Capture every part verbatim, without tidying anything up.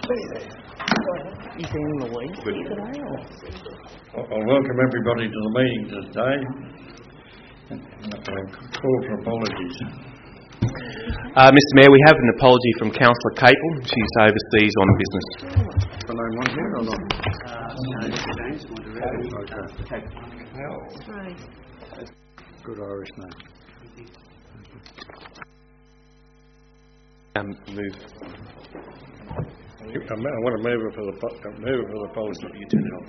Is there any Louise here today? Or? I'll welcome everybody to the meeting today. I'll call for apologies. Uh, Mister Mayor, we have an apology from Councillor Capel. She's overseas on business. Can I one here or not? Right. Good Irish name. Um, move. I want to move it for the po- move it for the policy. You turn it on.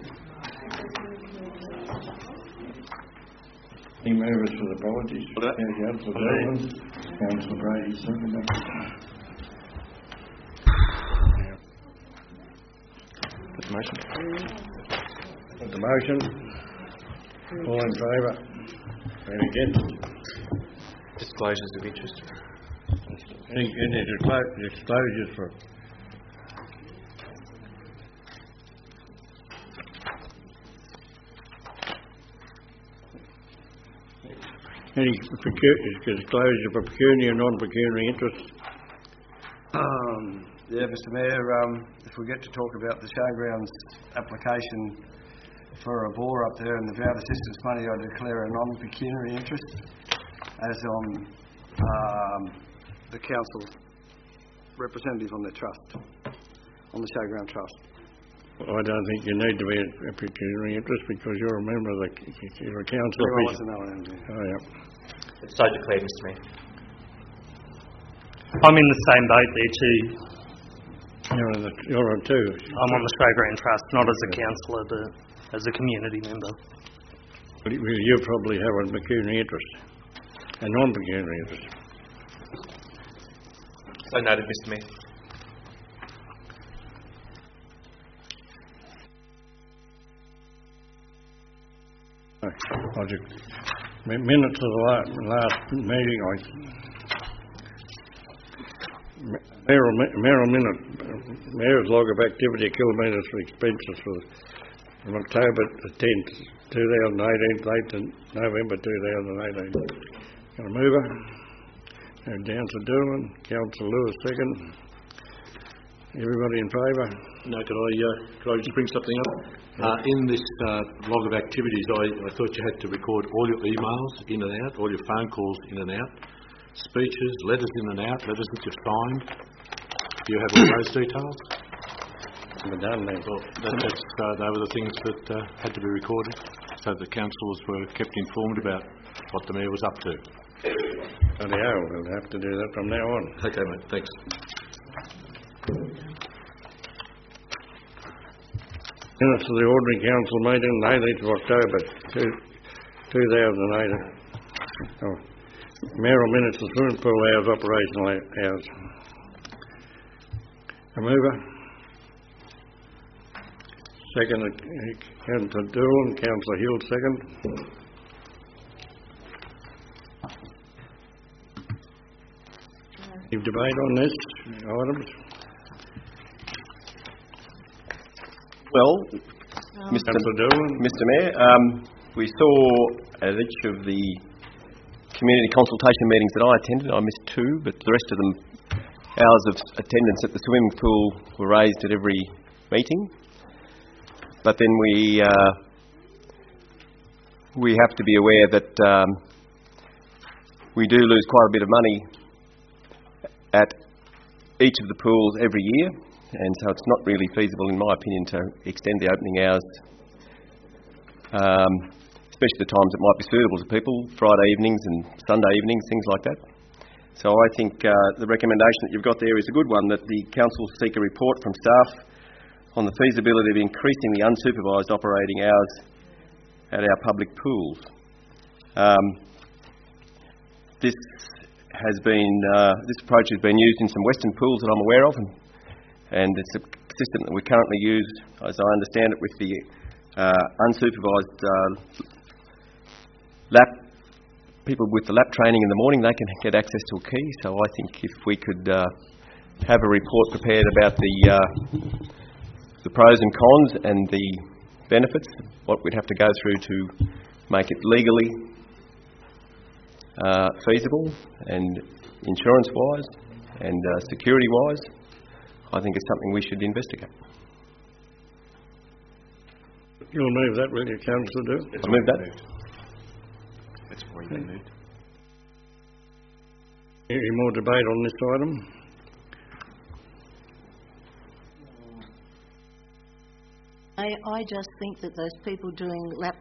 He moves for the apologies. Yeah, Councillor Dillon, Councillor Brady, second. Put the motion. Put the motion. All in favour? Any against? Disclosures of interest. Any, any disclo- disclosures for? Any pecu- disclosure for pecuniary and non-pecuniary interests? Um, yeah, Mister Mayor, um, if we get to talk about the showgrounds application for a bore up there and the drought assistance money, I declare a non-pecuniary interest as on um, the council's representative on the trust, on the showground trust. Well, I don't think you need to be a pecuniary interest because you're a member of the you're a council Well, I official. wasn't knowing. Oh, yeah. So declared, Mister Mayor. I'm in the same boat there too. You're on the, you're on two. I'm on the Showground Trust, not as a councillor, but as a community member. But you you probably have a pecuniary interest, a non-pecuniary interest. So noted, Mister Mayor. I just, minutes of the last, last meeting, I mayoral, mayoral minute, mayor's log of activity kilometres for expenses for from October the tenth, two thousand eighteen, late to November two thousand eighteen. Got a mover? And Councillor Doolan, Councillor Lewis second. Everybody in favour? No, could I, uh, could I just bring something up? Uh, in this uh, log of activities, I, I thought you had to record all your emails in and out, all your phone calls in and out, speeches, letters in and out, letters that you've signed. Do you have all those details? We're done then. Well, that, that's, uh, they were the things that uh, had to be recorded, so the councillors were kept informed about what the mayor was up to. Bloody hell, we'll have to do that from now on. Okay, mate, thanks. Minutes of the ordinary council meeting, eighteenth of October, two thousand eighteen. Oh, mayoral minutes of swimming pool hours, operational hours. A mover? Second, uh, Councillor Doolan, Councillor Hill, second. Any debate on this items? Well, Um, Mister Councillor Doolan? Mister Mayor, um, we saw at each of the community consultation meetings that I attended, I missed two, but the rest of them, hours of attendance at the swimming pool were raised at every meeting. But then we uh, we have to be aware that um, we do lose quite a bit of money at each of the pools every year, and so it's not really feasible, in my opinion, to extend the opening hours, um, especially the times it might be suitable to people, Friday evenings and Sunday evenings, things like that. So I think uh, the recommendation that you've got there is a good one, that the council seek a report from staff on the feasibility of increasing the unsupervised operating hours at our public pools. Um, this has been uh, this approach has been used in some Western pools that I'm aware of, and, and it's a system that we currently use, as I understand it, with the uh, unsupervised uh, lap people with the lap training in the morning. They can get access to a key. So I think if we could uh, have a report prepared about the uh, the pros and cons and the benefits, what we'd have to go through to make it legally uh, feasible and insurance-wise and uh, security-wise, I think it's something we should investigate. You'll move that, will you, Councillor Dewar? I'll move that. That's already been moved. Any more debate on this item? I, I just think that those people doing laps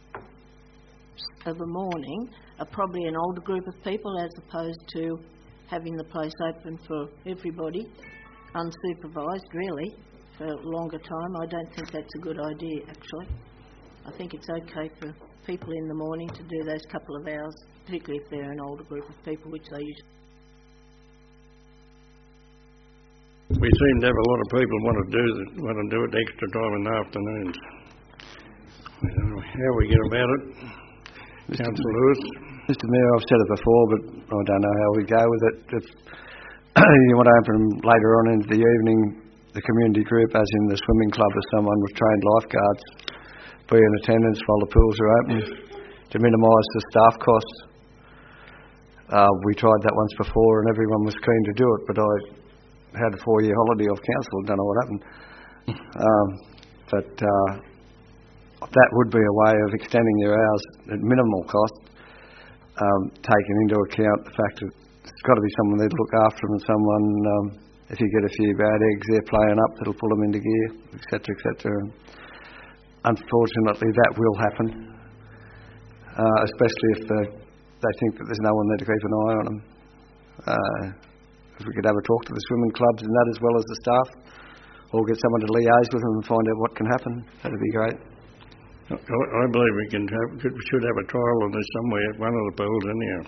of a morning are probably an older group of people as opposed to having the place open for everybody, unsupervised really, for a longer time. I don't think that's a good idea, actually. I think it's okay for people in the morning to do those couple of hours, particularly if they're an older group of people, which they usually... We seem to have a lot of people want to do the, want to do it extra time in the afternoons. I don't know how we get about it. Councillor Lewis. Mister Mayor, I've said it before, but I don't know how we go with it. If you want to open later on into the evening, the community group, as in the swimming club, or someone with trained lifeguards, be in attendance while the pools are open to minimise the staff costs. Uh, we tried that once before and everyone was keen to do it, but I had a four-year holiday off council. Don't know what happened. Um, but uh, that would be a way of extending your hours at minimal cost, um, taking into account the fact that it's got to be someone there to look after them and someone, um, if you get a few bad eggs there playing up, that'll pull them into gear, et cetera, et cetera. Unfortunately, that will happen, uh, especially if the, they think that there's no one there to keep an eye on them. Uh, if we could have a talk to the swimming clubs and that, as well as the staff, or get someone to liaise with them and find out what can happen, that'd be great. I, I believe we can have, could, we should have a trial of this somewhere at one of the pools anyhow.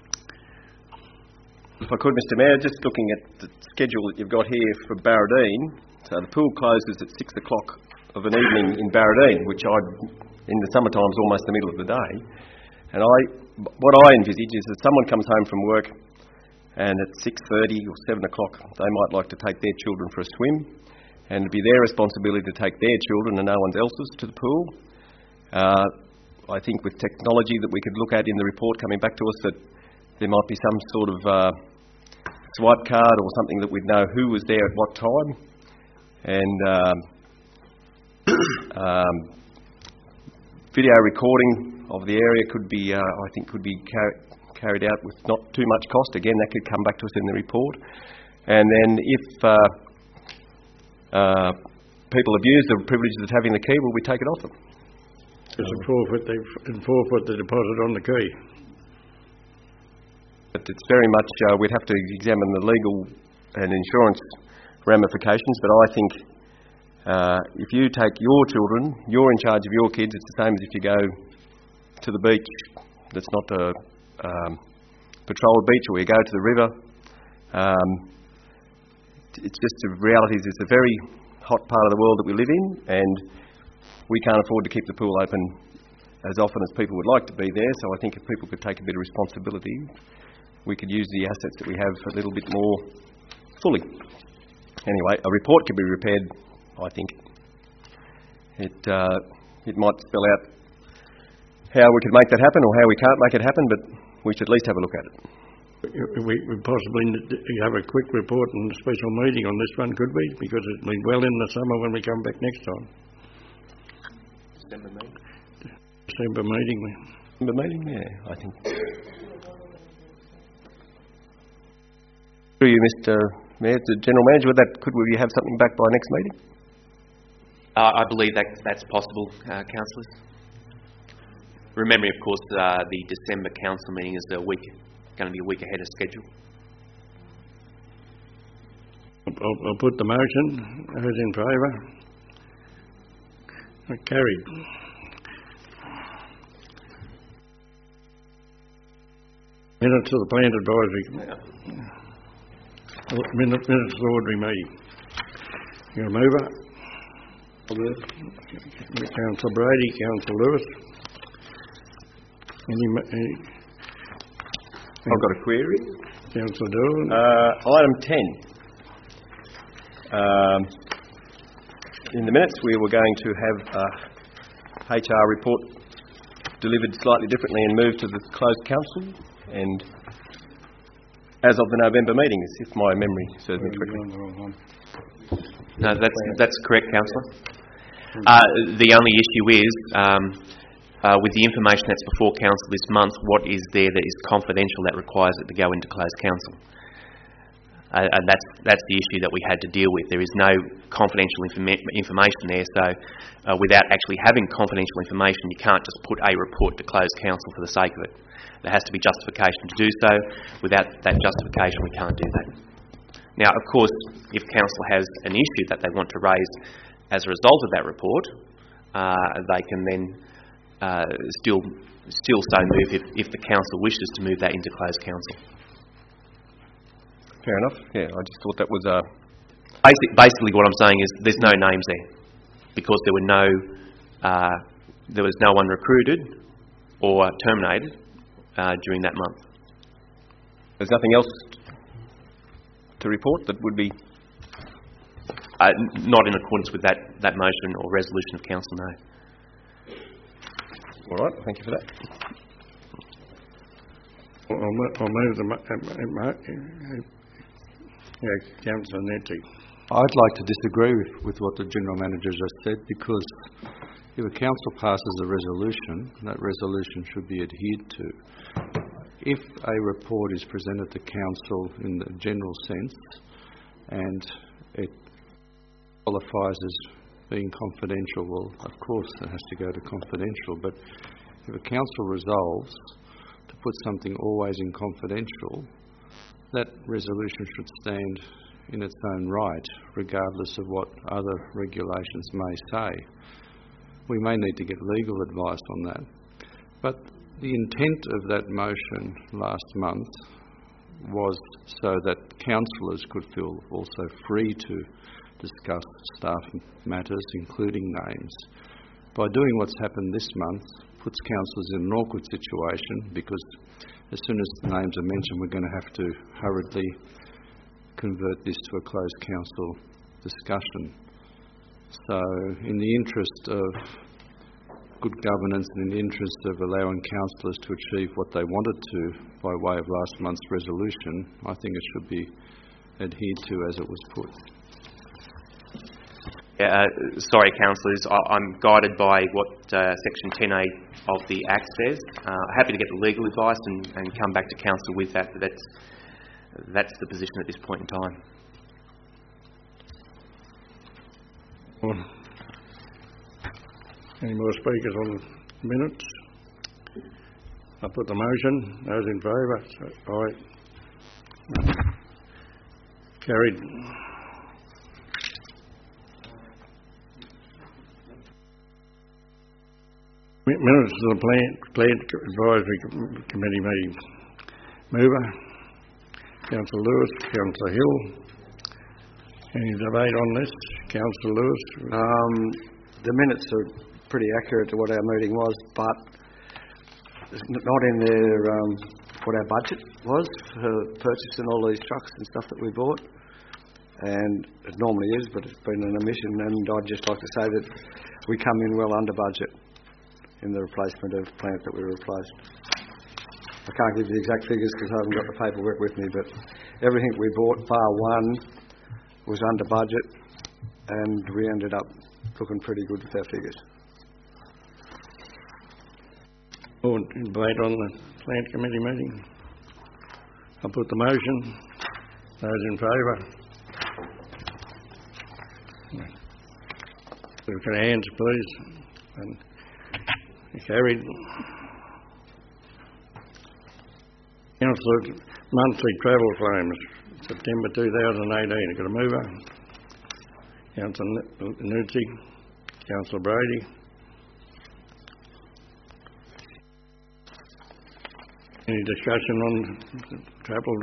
If I could, Mister Mayor, just looking at the schedule that you've got here for Barradine, so the pool closes at six o'clock of an evening in Barradine, which I, in the summertime, is almost the middle of the day. And I, what I envisage is that someone comes home from work and at six thirty or seven o'clock they might like to take their children for a swim, and it'd be their responsibility to take their children and no one else's to the pool. Uh, I think with technology that we could look at in the report coming back to us, that there might be some sort of uh, swipe card or something that we'd know who was there at what time. And um, um, video recording of the area could be, uh, I think, could be car- carried out with not too much cost. Again, that could come back to us in the report. And then if uh, uh, people abuse the privileges of having the key, well, we take it off them. Just a forfeit, they and forfeit the deposit on the key. But it's very much, uh, we'd have to examine the legal and insurance ramifications, but I think uh, if you take your children, you're in charge of your kids, it's the same as if you go to the beach that's not a um, patrolled beach, or you go to the river. Um, it's just the reality is it's a very hot part of the world that we live in, and we can't afford to keep the pool open as often as people would like to be there. So I think if people could take a bit of responsibility, we could use the assets that we have a little bit more fully. Anyway, a report could be prepared, I think. It uh, it might spell out how we could make that happen or how we can't make it happen, but we should at least have a look at it. We, we possibly need to have a quick report and a special meeting on this one, could we? Because it'll be well in the summer when we come back next time. December meeting? December meeting. December meeting, yeah, I think. Through you, Mister Mayor, the General Manager, would that, could we have something back by next meeting? Uh, I believe that that's possible, uh, councillors. Remembering, of course, uh, the December council meeting is a week, going to be a week ahead of schedule. I'll, I'll put the motion. Who's in favour? Carried. Minutes of the Plant Advisory. Minutes, minutes of the ordinary meeting. You're a mover? Councillor Brady, Councillor Lewis. Any, any, I've got a query. Councillor Dewar. Uh, item ten. Um, in the minutes we were going to have a H R report delivered slightly differently and moved to the closed council, and as of the November meeting, if my memory serves me correctly. No, that's that's correct, councillor. Uh, the only issue is, um, uh, with the information that's before council this month, what is there that is confidential that requires it to go into closed council? Uh, and that's that's the issue that we had to deal with. There is no confidential informa- information there, so uh, without actually having confidential information, you can't just put a report to closed council for the sake of it. There has to be justification to do so. Without that justification, we can't do that. Now, of course, if council has an issue that they want to raise as a result of that report, uh, they can then uh, still still so move if, if the council wishes to move that into closed council. Fair enough. Yeah, I just thought that was a... Basic, basically what I'm saying is there's no names there because there were no uh, there was no one recruited or terminated uh, during that month. There's nothing else to report that would be... Uh, n- not in accordance with that, that motion or resolution of council, no. All right, thank you for that. I'll mo- I'll move the... mo- uh, uh, mo- Yeah, Councillor Netty. I'd like to disagree with, with what the General Manager just said, because if a council passes a resolution, that resolution should be adhered to. If a report is presented to council in the general sense and it qualifies as being confidential, well, of course it has to go to confidential, but if a council resolves to put something always in confidential, that resolution should stand in its own right, regardless of what other regulations may say. We may need to get legal advice on that. But the intent of that motion last month was so that councillors could feel also free to discuss staff matters, including names. By doing what's happened this month, puts councillors in an awkward situation, because as soon as the names are mentioned, we're going to have to hurriedly convert this to a closed council discussion. So, in the interest of good governance and in the interest of allowing councillors to achieve what they wanted to by way of last month's resolution, I think it should be adhered to as it was put. Uh, sorry, councillors, I, I'm guided by what uh, Section ten A of the Act says. Uh, happy to get the legal advice and, and come back to council with that, but that's, that's the position at this point in time. Well, any more speakers on the minutes? I put the motion. Those in favour? Aye. Carried. Minutes of the Plant, Plant Advisory Committee meeting. Mover, Councillor Lewis, Councillor Hill. Any debate on this? Councillor Lewis? Um, the minutes are pretty accurate to what our meeting was, but it's n- not in there um, what our budget was for purchasing all these trucks and stuff that we bought. And it normally is, but it's been an omission, and I'd just like to say that we come in well under budget in the replacement of plant that we replaced. I can't give you the exact figures because I haven't got the paperwork with me, but everything we bought, bar one, was under budget, and we ended up looking pretty good with our figures. Oh, debate on the Plant Committee meeting? I'll put the motion. Those in favour? Look at hands, please. And carried. Councillor, monthly travel claims, September two thousand eighteen. I've got a mover. Councillor Nuzzi, Councillor Brady. Any discussion on travel?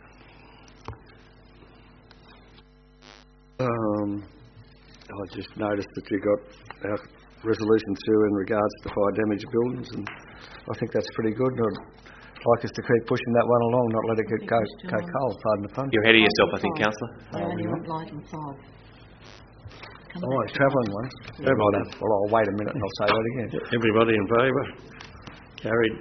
Um, I just noticed that you got our resolution through in regards to fire damaged buildings, and I think that's pretty good. I'd like us to keep pushing that one along, not let it get go, go cold, pardon the pun. You're ahead of yourself, I think, councillor. I only want item five. Come Oh, back to travelling ones. Travelling. Well, well, I'll wait a minute and I'll say that again. Everybody in favour? Carried.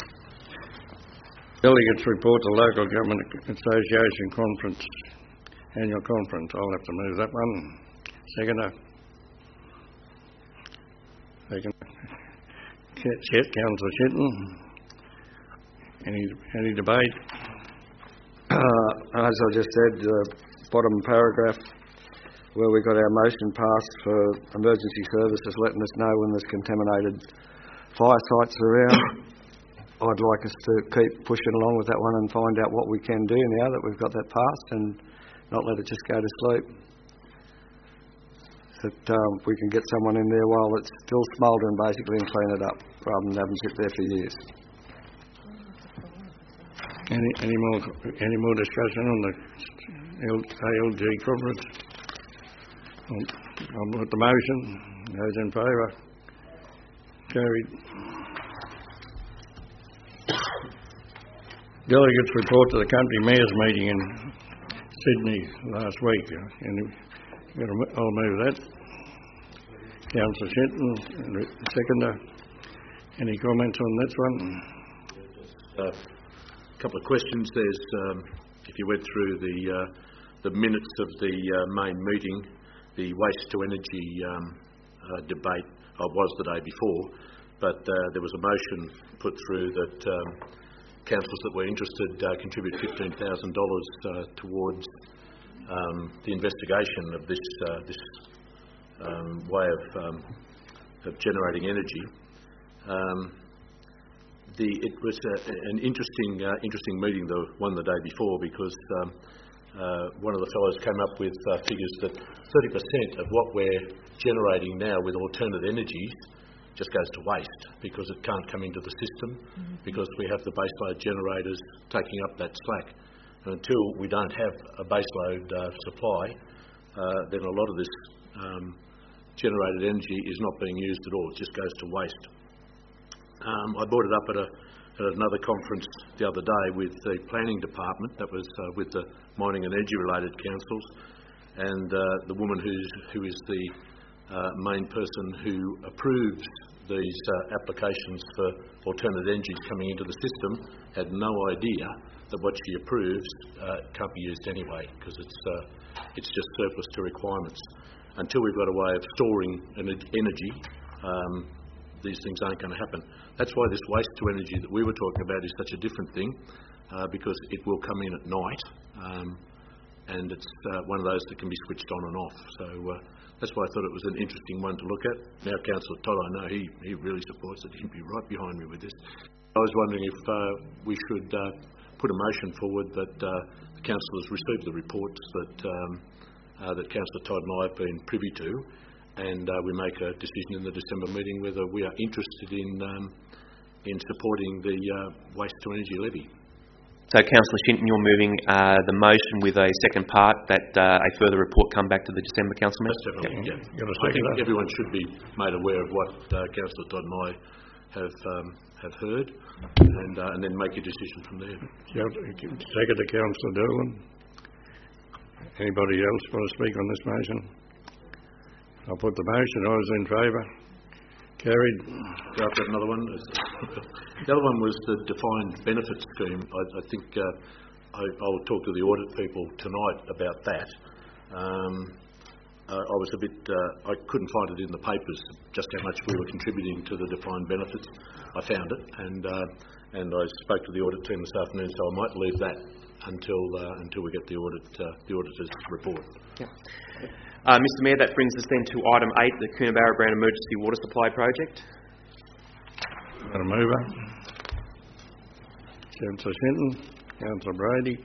Delegates report to Local Government Association Conference annual conference. I'll have to move that one. Seconder. Seconder. Councillor Shenton. Any, any debate? Uh, as I just said, the bottom paragraph where we got our motion passed for emergency services letting us know when there's contaminated fire sites around. I'd like us to keep pushing along with that one and find out what we can do now that we've got that passed and not let it just go to sleep. That um, we can get someone in there while it's still smouldering basically and clean it up rather than have them sit there for years. Any, any more any more discussion on the A L G conference? I'll, I'll put the motion. Those in favour? Carried. Delegates report to the country mayor's meeting in Sydney last week. And I'll move that. Councillor Shenton, seconder. Any comments on this one? Uh, A couple of questions. There's, um, if you went through the uh, the minutes of the uh, main meeting, the waste to energy um, uh, debate uh, was the day before, but uh, there was a motion put through that um, councillors that were interested uh, contribute fifteen thousand dollars uh, towards um, the investigation of this uh, this um, way of um, of generating energy. Um, The, it was a, an interesting, uh, interesting meeting, the one the day before, because um, uh, one of the fellows came up with uh, figures that thirty percent of what we're generating now with alternate energies just goes to waste because it can't come into the system, mm-hmm. because we have the baseload generators taking up that slack. And until we don't have a baseload uh, supply, uh, then a lot of this um, generated energy is not being used at all. It just goes to waste. Um, I brought it up at, a, at another conference the other day with the planning department, that was uh, with the mining and energy related councils, and uh, the woman who's, who is the uh, main person who approves these uh, applications for alternate energies coming into the system had no idea that what she approves uh, can't be used anyway, because it's, uh, it's just surplus to requirements. Until we've got a way of storing energy, um, these things aren't going to happen. That's why this waste to energy that we were talking about is such a different thing, uh, because it will come in at night, um, and it's uh, one of those that can be switched on and off. So uh, that's why I thought it was an interesting one to look at. Now Councillor Todd, I know he, he really supports it. He'd be right behind me with this. I was wondering if uh, we should uh, put a motion forward that uh, the councillors receive the reports that, um, uh, that Councillor Todd and I have been privy to, and uh, we make a decision in the December meeting whether we are interested in um, in supporting the uh, waste to energy levy. So, Councillor Shenton, you're moving uh, the motion with a second part that uh, a further report come back to the December council meeting? That's definitely, yeah. yeah. I think that. Everyone should be made aware of what uh, Councillor Todd and I have um, have heard, and uh, and then make a decision from there. Second to Councillor Derwin. Anybody else want to speak on this motion? I'll put the motion. I was in favour. Carried. I've got another one. The other one was the defined benefit scheme. I, I think uh, I, I'll talk to the audit people tonight about that. Um, uh, I was a bit. Uh, I couldn't find it in the papers just how much we were contributing to the defined benefits. I found it, and uh, and I spoke to the audit team this afternoon. So I might leave that until uh, until we get the audit uh, the auditor's report. Yeah. Uh, Mister Mayor, that brings us then to item eight, the Coonabarra Brown Emergency Water Supply Project. Got a mover. Councillor Shenton, Councillor Brady.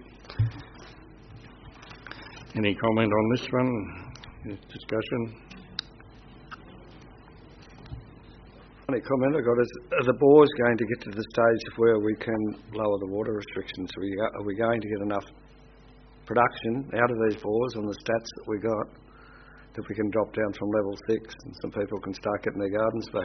Any comment on this one? This discussion? Only comment I got is, are the bores going to get to the stage where we can lower the water restrictions? Are we, are we going to get enough production out of these bores on the stats that we got, that we can drop down from level six and some people can start getting their gardens back?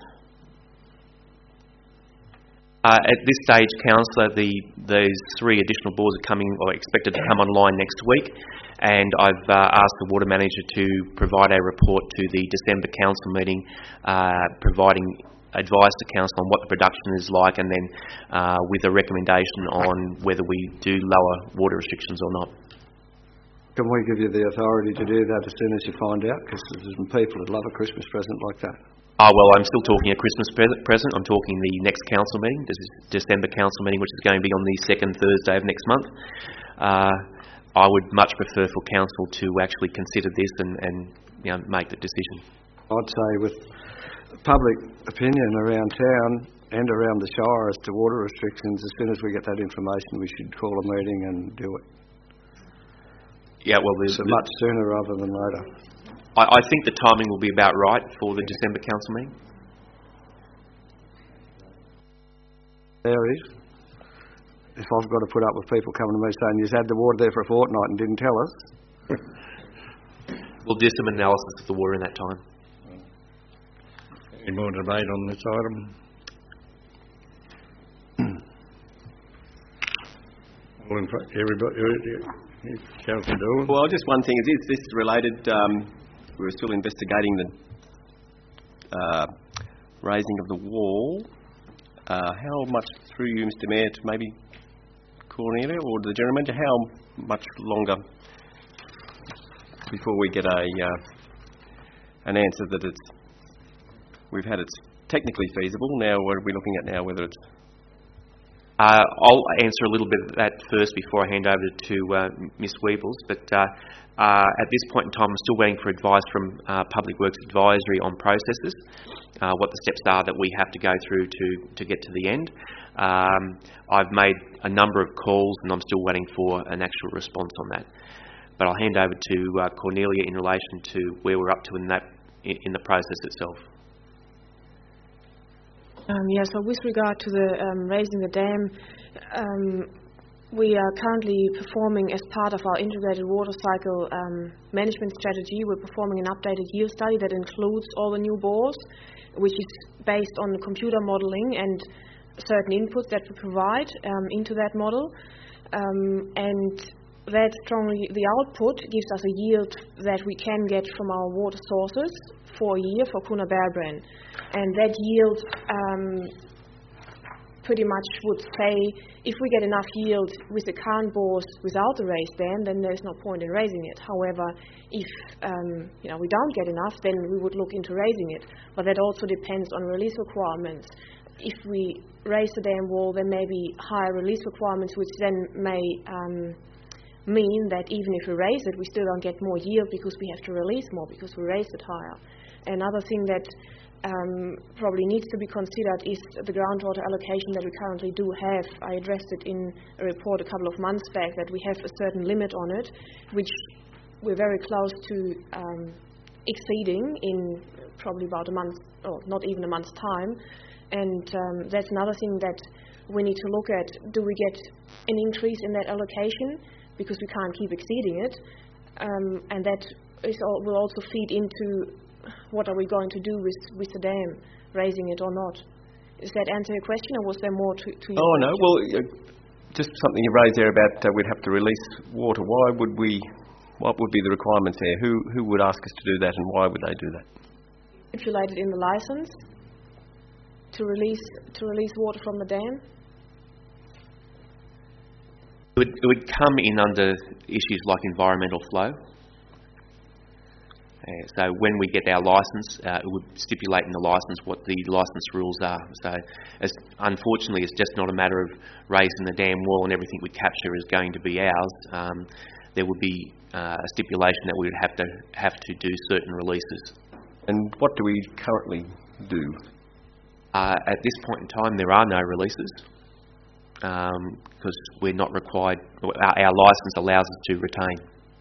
Uh, at this stage, Councillor, the those three additional bores are coming, or expected to come online next week, and I've uh, asked the Water Manager to provide a report to the December Council meeting, uh, providing advice to Council on what the production is like, and then uh, with a recommendation on whether we do lower water restrictions or not. Can we give you the authority to do that as soon as you find out? Because there's some people that love a Christmas present like that. Oh, well, I'm still talking a Christmas pre- present. I'm talking the next council meeting, this is December council meeting, which is going to be on the second Thursday of next month. Uh, I would much prefer for council to actually consider this and, and you know, make the decision. I'd say with public opinion around town and around the Shire as to water restrictions, as soon as we get that information, we should call a meeting and do it. Yeah, well, there's so much sooner rather than later. I, I think the timing will be about right for the December council meeting. There it is. If I've got to put up with people coming to me saying, you've had the water there for a fortnight and didn't tell us. We'll do some analysis of the water in that time. Any more debate on this item? All in fa- everybody, Councillor Dolan? Well, just one thing is this, this is related. Um, we're still investigating the uh, raising of the wall. Uh, how much, through you, Mister Mayor, to maybe Cornelia or the General Manager, how much longer before we get a uh, an answer that it's we've had it's technically feasible? Now, what are we looking at now? Whether it's Uh, I'll answer a little bit of that first before I hand over to uh, Miss Weebles, but uh, uh, at this point in time I'm still waiting for advice from uh, Public Works Advisory on processes, uh, what the steps are that we have to go through to, to get to the end. Um, I've made a number of calls and I'm still waiting for an actual response on that. But I'll hand over to uh, Cornelia in relation to where we're up to in that in the process itself. Um, yeah, so with regard to the um, raising the dam, um, we are currently performing, as part of our integrated water cycle um, management strategy, we're performing an updated yield study that includes all the new bores, which is based on computer modelling and certain inputs that we provide um, into that model. Um, and that strongly, the output gives us a yield that we can get from our water sources for a year for Coonabarabran. And that yield um, pretty much would say, if we get enough yield with the current bores without the raised dam, then there's no point in raising it. However, if um, you know we don't get enough, then we would look into raising it. But that also depends on release requirements. If we raise the dam wall, there may be higher release requirements, which then may um, mean that even if we raise it, we still don't get more yield because we have to release more because we raised it higher. Another thing that um, probably needs to be considered is the groundwater allocation that we currently do have. I addressed it in a report a couple of months back that we have a certain limit on it, which we're very close to um, exceeding in probably about a month, or not even a month's time. And um, that's another thing that we need to look at. Do we get an increase in that allocation? Because we can't keep exceeding it. Um, and that is all, will also feed into what are we going to do with, with the dam, raising it or not. Does that answer your question, or was there more to, to your Oh, question? no. Well, uh, just something you raised there about uh, we'd have to release water. Why would we, what would be the requirements there? Who, who would ask us to do that, and why would they do that? Stipulated in the licence to release to release water from the dam. It would, it would come in under issues like environmental flow. Uh, so when we get our licence, uh, it would stipulate in the licence what the licence rules are. So as, unfortunately, it's just not a matter of raising the dam wall and everything we capture is going to be ours. Um, there would be uh, a stipulation that we would have to have to do certain releases. And what do we currently do? Uh, at this point in time, there are no releases um, because we're not required. Our, our licence allows us to retain.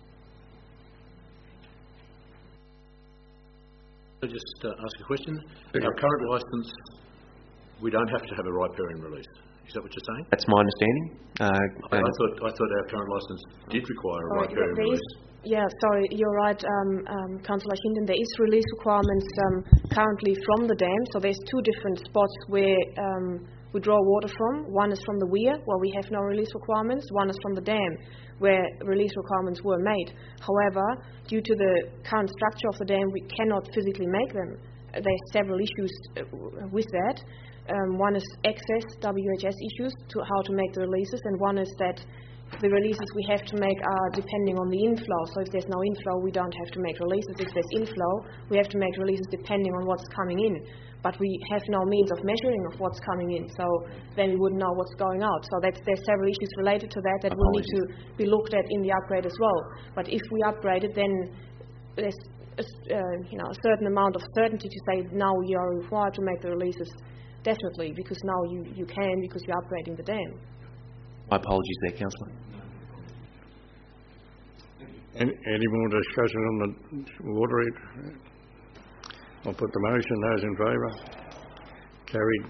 Can I just uh, ask a question? Our current licence, we don't have to have a riparian release. Is that what you're saying? That's my understanding. Uh, I, I thought I thought our current licence did require a Sorry, riparian there is, release. yeah, sorry, you're right, um, um, Councillor Hindon. There is release requirements um, currently from the dam. So there's two different spots where um, we draw water from. One is from the weir, where we have no release requirements. One is from the dam, where release requirements were made. However, due to the current structure of the dam, we cannot physically make them. There's several issues uh, with that. Um, one is access, W H S issues, to how to make the releases, and one is that the releases we have to make are depending on the inflow. So if there's no inflow, we don't have to make releases. If there's inflow, we have to make releases depending on what's coming in. But we have no means of measuring of what's coming in, so then we wouldn't know what's going out. So that's, there's several issues related to that that will need to be looked at in the upgrade as well. But if we upgrade it, then there's a, uh, you know, a certain amount of certainty to say now you are required to make the releases, definitely, because now you, you can, because you're upgrading the dam. My apologies there, Councillor. Any, any more discussion on the water? I'll put the motion. Those in favour? Carried.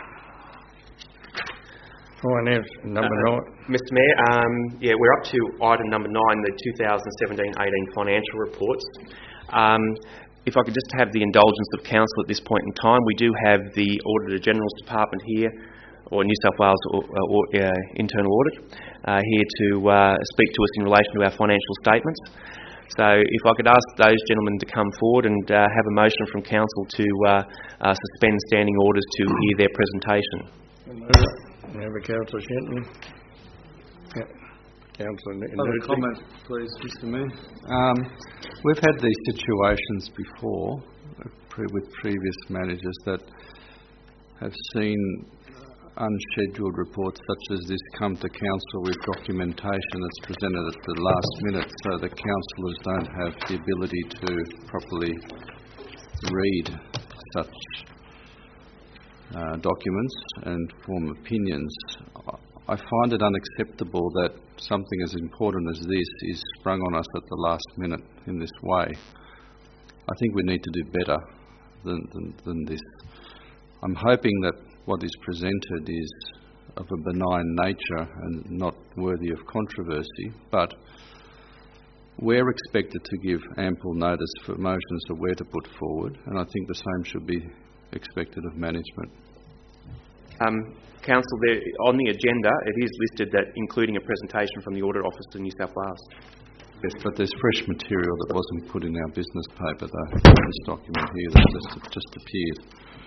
Finance, number uh, nine. Mister Mayor, um, yeah, we're up to item number nine, the two thousand seventeen eighteen financial reports. Um, if I could just have the indulgence of Council at this point in time, we do have the Auditor General's Department here, or New South Wales or, or, uh, Internal Audit, uh, here to uh, speak to us in relation to our financial statements. So if I could ask those gentlemen to come forward and uh, have a motion from Council to uh, uh, suspend standing orders to hear their presentation. Member Councillor Shenton. Yeah. Councillor I have a comment, please, Mister Mayor. Um, we've had these situations before uh, pre with previous managers that have seen unscheduled reports such as this come to Council with documentation that's presented at the last minute, so the councillors don't have the ability to properly read such uh, documents and form opinions. I find it unacceptable that something as important as this is sprung on us at the last minute in this way. I think we need to do better than, than, than this. I'm hoping that what is presented is of a benign nature and not worthy of controversy, but we're expected to give ample notice for motions of where to put forward, and I think the same should be expected of management. Um, Council, there, on the agenda, it is listed that including a presentation from the Audit Office of New South Wales. Yes, but there's fresh material that wasn't put in our business paper, though. This document here that just, just appeared.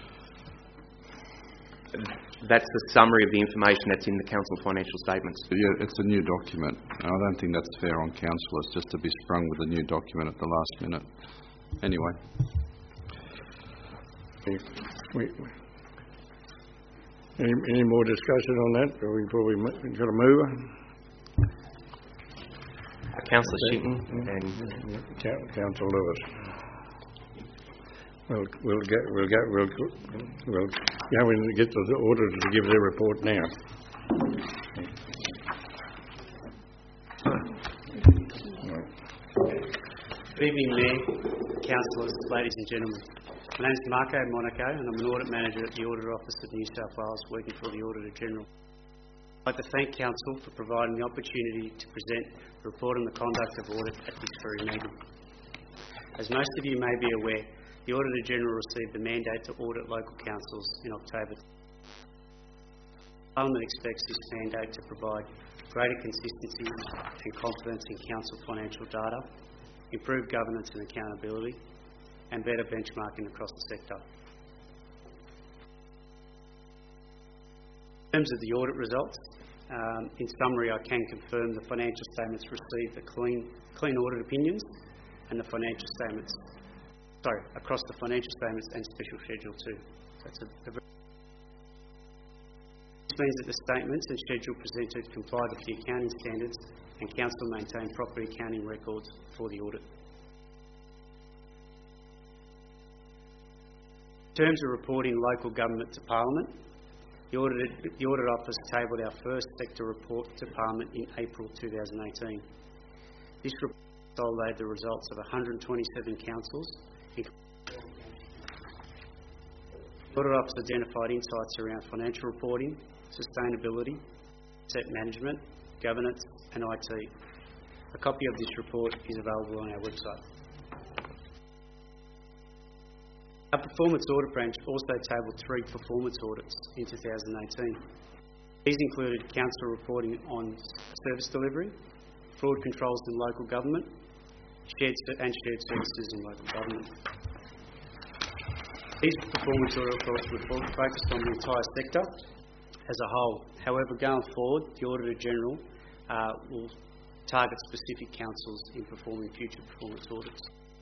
That's the summary of the information that's in the Council financial statements. Yeah, it's a new document. I don't think that's fair on councillors just to be sprung with a new document at the last minute. Anyway. We, we, any, any more discussion on that? Or we probably got a mover? Uh, Councillor Shenton and yeah, Councillor Lewis. We'll, we'll get, we'll get, we'll, we'll go in and get the auditors to give their report now. Good evening, Mayor, Councillors, ladies and gentlemen. My name is Marco Monaco and I'm an Audit Manager at the Auditor Office of New South Wales, working for the Auditor General. I'd like to thank Council for providing the opportunity to present a report on the conduct of audit at this very meeting. As most of you may be aware, the Auditor General received the mandate to audit local councils in October. Parliament expects this mandate to provide greater consistency and confidence in council financial data, improve governance and accountability, and better benchmarking across the sector. In terms of the audit results, um, in summary, I can confirm the financial statements received the clean, clean audit opinions and the financial statements Sorry, across the financial statements and special schedule too. So it's a, a very this means that the statements and schedule presented comply with the accounting standards and Council maintain proper accounting records for the audit. In terms of reporting local government to Parliament, the Audit, the Audit Office tabled our first sector report to Parliament in April two thousand eighteen. This report consolidated the results of one hundred twenty-seven councils. The Audit Office identified insights around financial reporting, sustainability, asset management, governance and I T. A copy of this report is available on our website. Our Performance Audit Branch also tabled three performance audits in two thousand eighteen. These included council reporting on service delivery, fraud controls in local government, shared and shared services in local government. These performance audit reports were focused on the entire sector as a whole. However, going forward, the Auditor General uh, will target specific councils in performing future performance audits.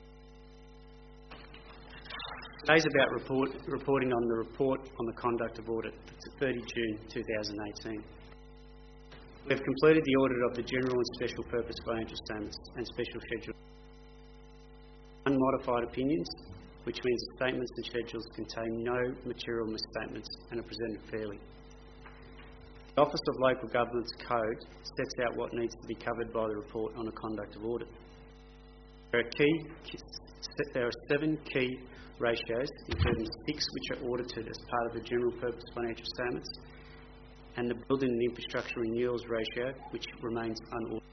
Today's about report, reporting on the report on the conduct of audit. It's at thirty June two thousand eighteen. We have completed the audit of the general and special purpose financial statements and special schedule. Unmodified opinions, which means the statements and schedules contain no material misstatements and are presented fairly. The Office of Local Government's Code sets out what needs to be covered by the report on the conduct of audit. There are, key, there are seven key ratios, including six which are audited as part of the general purpose financial statements, and the building and infrastructure renewals ratio, which remains unaudited.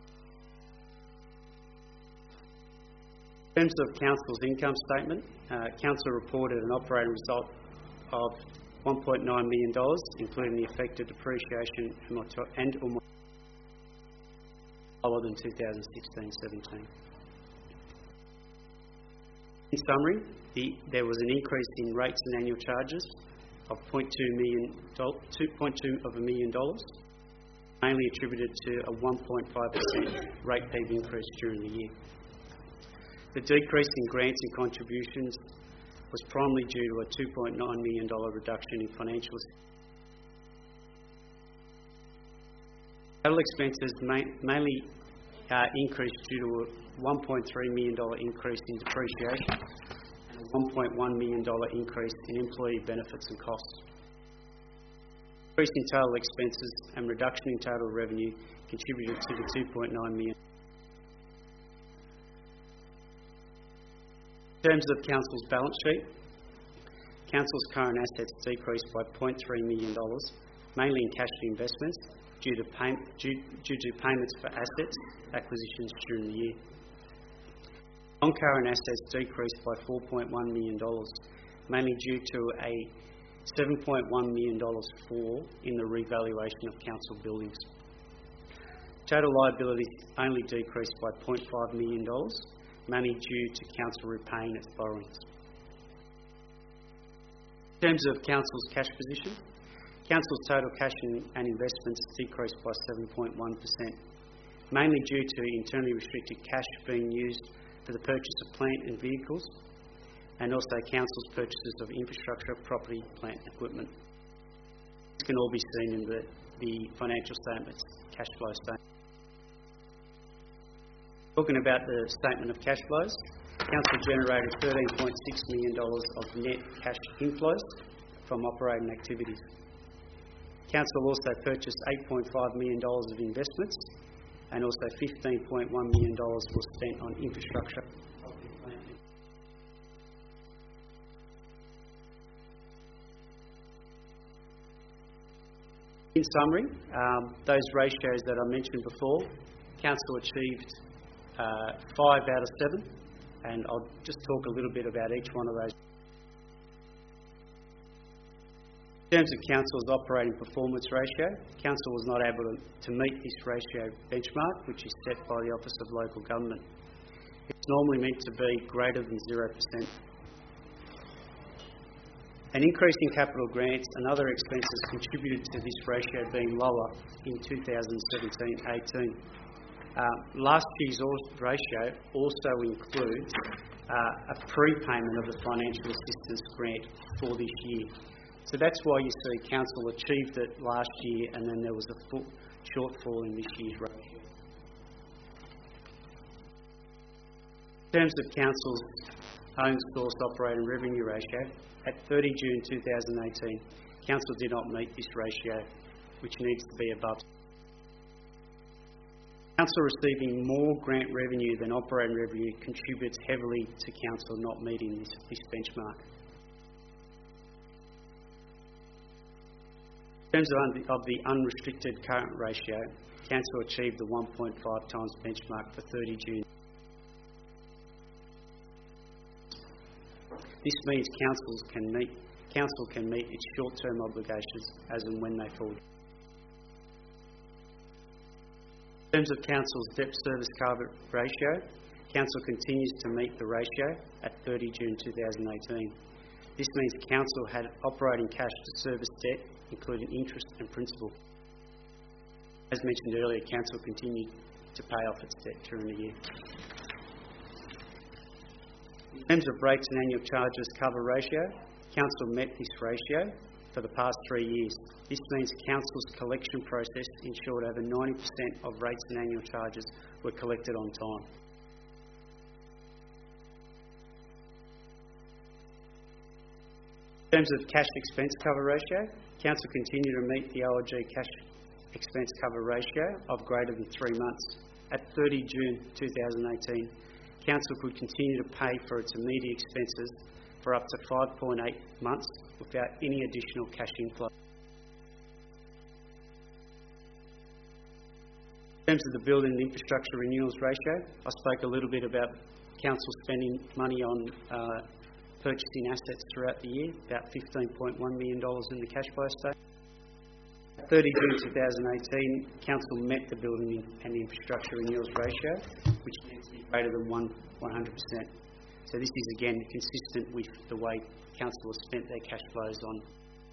In terms of Council's income statement, uh, Council reported an operating result of one point nine million dollars, including the effect of depreciation and or lower than two thousand sixteen seventeen. In summary, the, there was an increase in rates and annual charges of zero point two million dollars, two point two of a million dollars, mainly attributed to a one point five percent rate peg increase during the year. The decrease in grants and contributions was primarily due to a two point nine million dollars reduction in financial assistance. Total expenses ma mainly uh, increased due to a one point three million dollars increase in depreciation and a one point one million dollars increase in employee benefits and costs. Increase in total expenses and reduction in total revenue contributed to the two point nine million dollars. In terms of Council's balance sheet, Council's current assets decreased by zero point three million dollars, mainly in cash investments due to, pay due, due to payments for assets acquisitions during the year. Non-current assets decreased by four point one million dollars, mainly due to a seven point one million dollars fall in the revaluation of Council buildings. Total liabilities only decreased by zero point five million dollars, mainly due to Council repaying its borrowings. In terms of Council's cash position, Council's total cash and investments decreased by seven point one percent, mainly due to internally restricted cash being used for the purchase of plant and vehicles, and also Council's purchases of infrastructure, property, plant and equipment. This can all be seen in the, the financial statements, cash flow statement. Talking about the statement of cash flows, Council generated thirteen point six million dollars of net cash inflows from operating activities. Council also purchased eight point five million dollars of investments, and also fifteen point one million dollars was spent on infrastructure. In summary, um, those ratios that I mentioned before, Council achieved uh, five out of seven, and I'll just talk a little bit about each one of those. In terms of Council's operating performance ratio, Council was not able to, to meet this ratio benchmark, which is set by the Office of Local Government. It's normally meant to be greater than zero percent. An increase in capital grants and other expenses contributed to this ratio being lower in two thousand seventeen eighteen. Uh, last year's ratio also includes uh, a prepayment of the financial assistance grant for this year. So that's why you see Council achieved it last year and then there was a full shortfall in this year's ratio. In terms of Council's own source operating revenue ratio, at thirty June two thousand eighteen, Council did not meet this ratio, which needs to be above. Council receiving more grant revenue than operating revenue contributes heavily to Council not meeting this, this benchmark. In terms of, un of the unrestricted current ratio, Council achieved the one point five times benchmark for thirty June. This means councils can meet, Council can meet its short-term obligations as and when they fall. In terms of Council's debt service cover ratio, Council continues to meet the ratio at thirty June two thousand eighteen. This means Council had operating cash to service debt, including interest and principal. As mentioned earlier, Council continued to pay off its debt during the year. In terms of rates and annual charges cover ratio, Council met this ratio for the past three years. This means Council's collection process ensured over ninety percent of rates and annual charges were collected on time. In terms of cash expense cover ratio, Council continued to meet the O L G cash expense cover ratio of greater than three months. At thirty June two thousand eighteen, Council could continue to pay for its immediate expenses for up to five point eight months without any additional cash inflow. In terms of the building and infrastructure renewals ratio, I spoke a little bit about Council spending money on uh, purchasing assets throughout the year, about fifteen point one million dollars in the cash flow statement. At thirty June two thousand eighteen, Council met the building and infrastructure renewals ratio, which needs to be greater than one hundred percent. So this is again consistent with the way Council has spent their cash flows on.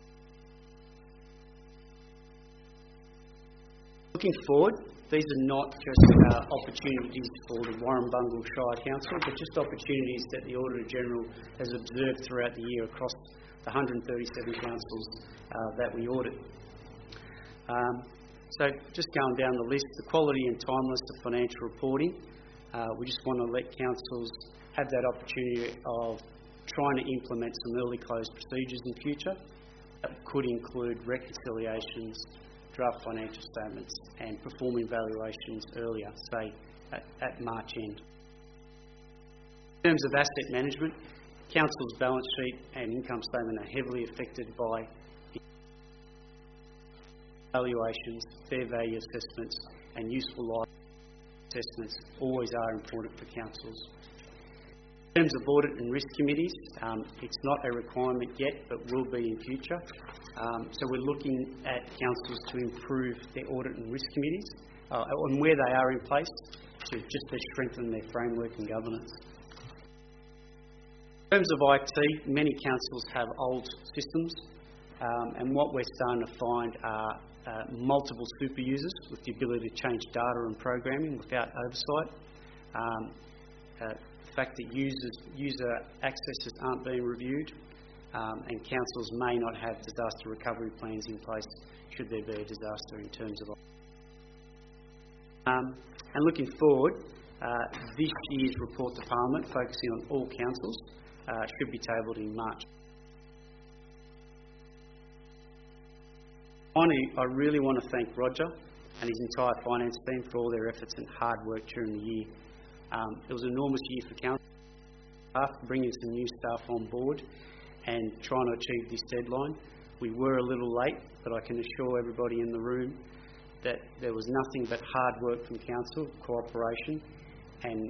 Looking forward, these are not just uh, opportunities for the Warrumbungle Shire Council, but just opportunities that the Auditor General has observed throughout the year across the one hundred thirty-seven councils uh, that we audit. Um, so just going down the list, the quality and timeliness of financial reporting. Uh, we just want to let councils have that opportunity of trying to implement some early close procedures in future. That could include reconciliations, draft financial statements and performing valuations earlier, say at, at March end. In terms of asset management, Council's balance sheet and income statement are heavily affected by valuations, fair value assessments and useful life assessments always are important for councils. In terms of audit and risk committees, um, it's not a requirement yet but will be in future. Um, so we're looking at councils to improve their audit and risk committees uh, and where they are in place to just to strengthen their framework and governance. In terms of I T, many councils have old systems um, and what we're starting to find are uh, multiple super users with the ability to change data and programming without oversight. Um, uh, the fact that users, user accesses aren't being reviewed um, and councils may not have disaster recovery plans in place should there be a disaster in terms of... Um, and looking forward, uh, this year's report to Parliament, focusing on all councils, uh, should be tabled in March. Finally, I really want to thank Roger and his entire finance team for all their efforts and hard work during the year. Um, it was an enormous year for council staff, bringing some new staff on board and trying to achieve this deadline. We were a little late, but I can assure everybody in the room that there was nothing but hard work from council, cooperation, and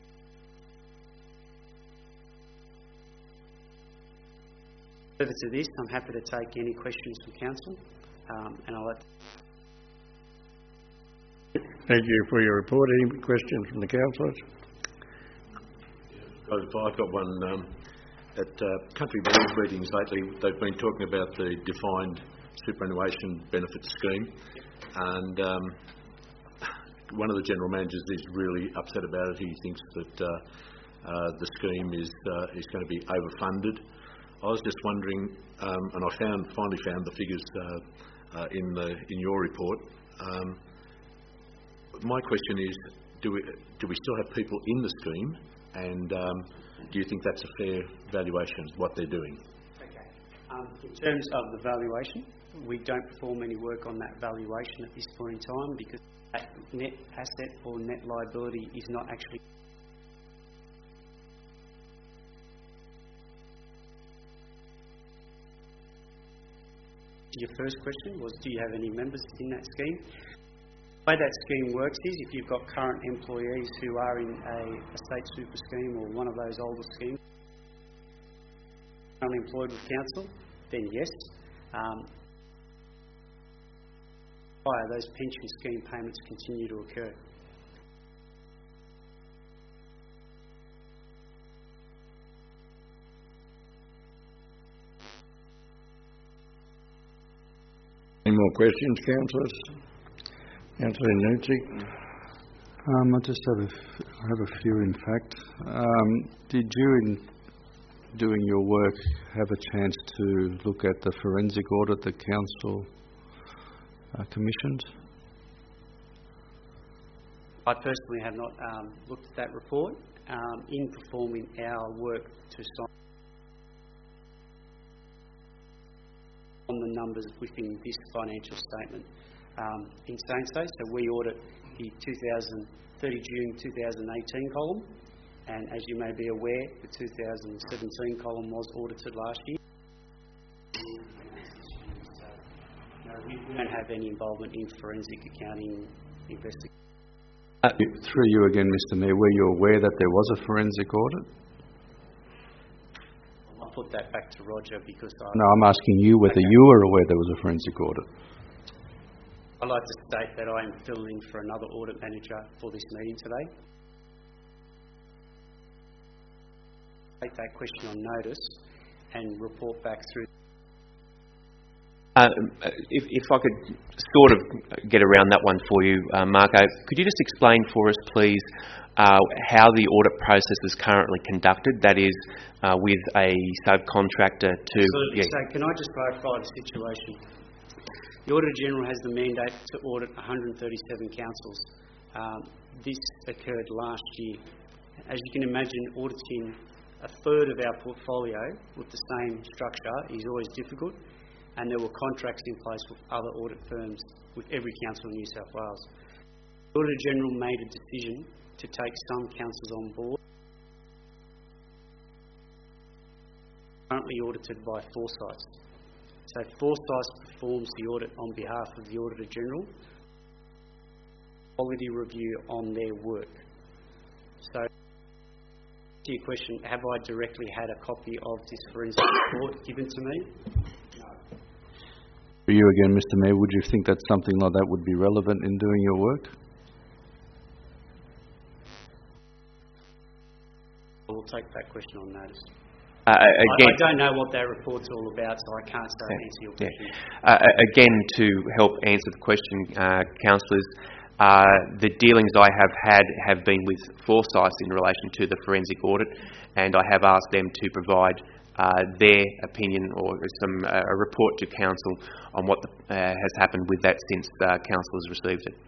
further to this, I'm happy to take any questions from council, um, and I'll let. Thank you for your report. Any questions from the councillors? I've got one. Um, at uh, country board meetings lately, they've been talking about the defined superannuation benefits scheme, and um, one of the general managers is really upset about it. He thinks that uh, uh, the scheme is uh, is going to be overfunded. I was just wondering, um, and I found finally found the figures uh, uh, in the in your report. Um, my question is, do we do we still have people in the scheme, and um, do you think that's a fair valuation of what they're doing? Okay. Um, in terms of the valuation, we don't perform any work on that valuation at this point in time because that net asset or net liability is not actually. Your first question was, do you have any members in that scheme? The way that scheme works is if you've got current employees who are in a, a state super scheme or one of those older schemes, unemployed with council, then yes. Um, those pension scheme payments continue to occur. Any more questions, councillors? Councillor Nancy. Um, I just have a, f- I have a few, in fact. Um, did you, in doing your work, have a chance to look at the forensic audit the council uh, commissioned? I personally have not um, looked at that report. Um, in performing our work to sign on the numbers within this financial statement. Um, in saying so, so we audit the thirty June two thousand eighteen column, and as you may be aware, the two thousand seventeen column was audited last year. So, no, we, we don't have any involvement in forensic accounting investigation. Uh, through you again, Mister Mayor, were you aware that there was a forensic audit? I'll put that back to Roger because I... No, I'm asking you whether Okay. you were aware there was a forensic audit. I'd like to state that I am filling in for another audit manager for this meeting today. Take that question on notice and report back through. Uh, if, if I could sort of get around that one for you, uh, Marco, could you just explain for us, please, uh, how the audit process is currently conducted, that is, uh, with a subcontractor to... Absolutely. Yeah. So can I just clarify the situation? The Auditor General has the mandate to audit one hundred thirty-seven councils. Um, this occurred last year. As you can imagine, auditing a third of our portfolio with the same structure is always difficult, and there were contracts in place with other audit firms with every council in New South Wales. The Auditor General made a decision to take some councils on board, currently audited by Forsyth. So Forsyth performs the audit on behalf of the Auditor General, quality review on their work. So, to your question, have I directly had a copy of this forensic report given to me? No. For you again, Mister Mayor, would you think that something like that would be relevant in doing your work? I will take that question on notice. Uh, again, I, I don't know what that report's all about, so I can't say, yeah, answer your yeah. question. Uh, again, to help answer the question, uh, councillors, uh, the dealings I have had have been with Forsyth in relation to the forensic audit, and I have asked them to provide uh, their opinion or some uh, a report to council on what the, uh, has happened with that since uh, council has received it.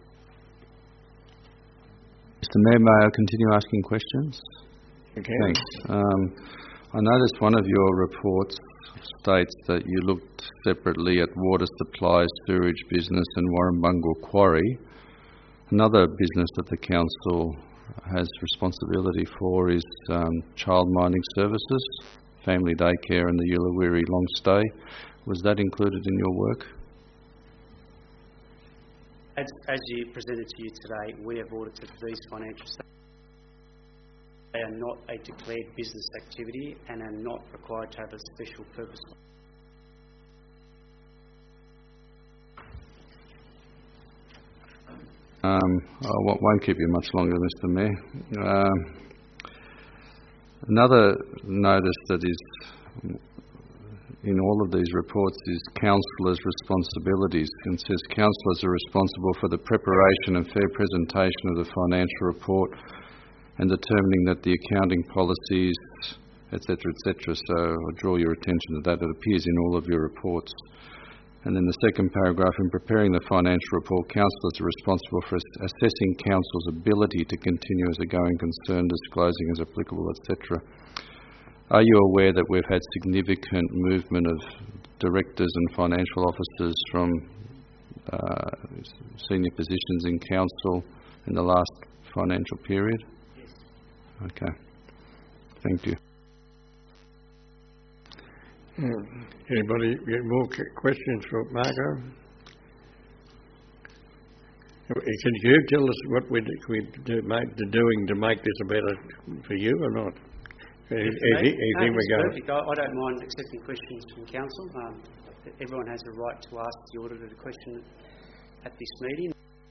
Mister Mayor, may I continue asking questions? Okay. Thanks. Um, I noticed one of your reports states that you looked separately at water supply, sewage business and Warrumbungle Quarry. Another business that the council has responsibility for is um, child minding services, family daycare and the Ulawiri long stay. Was that included in your work? As, as you presented to you today, we have audited these financial statements. They are not a declared business activity and are not required to have a special purpose. Um, I won't won't keep you much longer, Mister Mayor. Um, another notice that is in all of these reports is councillors' responsibilities, and says councillors are responsible for the preparation and fair presentation of the financial report and determining that the accounting policies, et cetera, et cetera. So I draw your attention to that. It appears in all of your reports. And then the second paragraph, in preparing the financial report, councillors are responsible for assessing council's ability to continue as a going concern, disclosing as applicable, et cetera. Are you aware that we've had significant movement of directors and financial officers from uh, senior positions in council in the last financial period? Yes. Okay. Thank you. Hmm. Anybody get more questions for Marco? Can you tell us what we we do, make, doing to make this better for you or not? Anything No, we go? perfect. I, I don't mind accepting questions from council. Um, everyone has a right to ask the auditor a question at this meeting.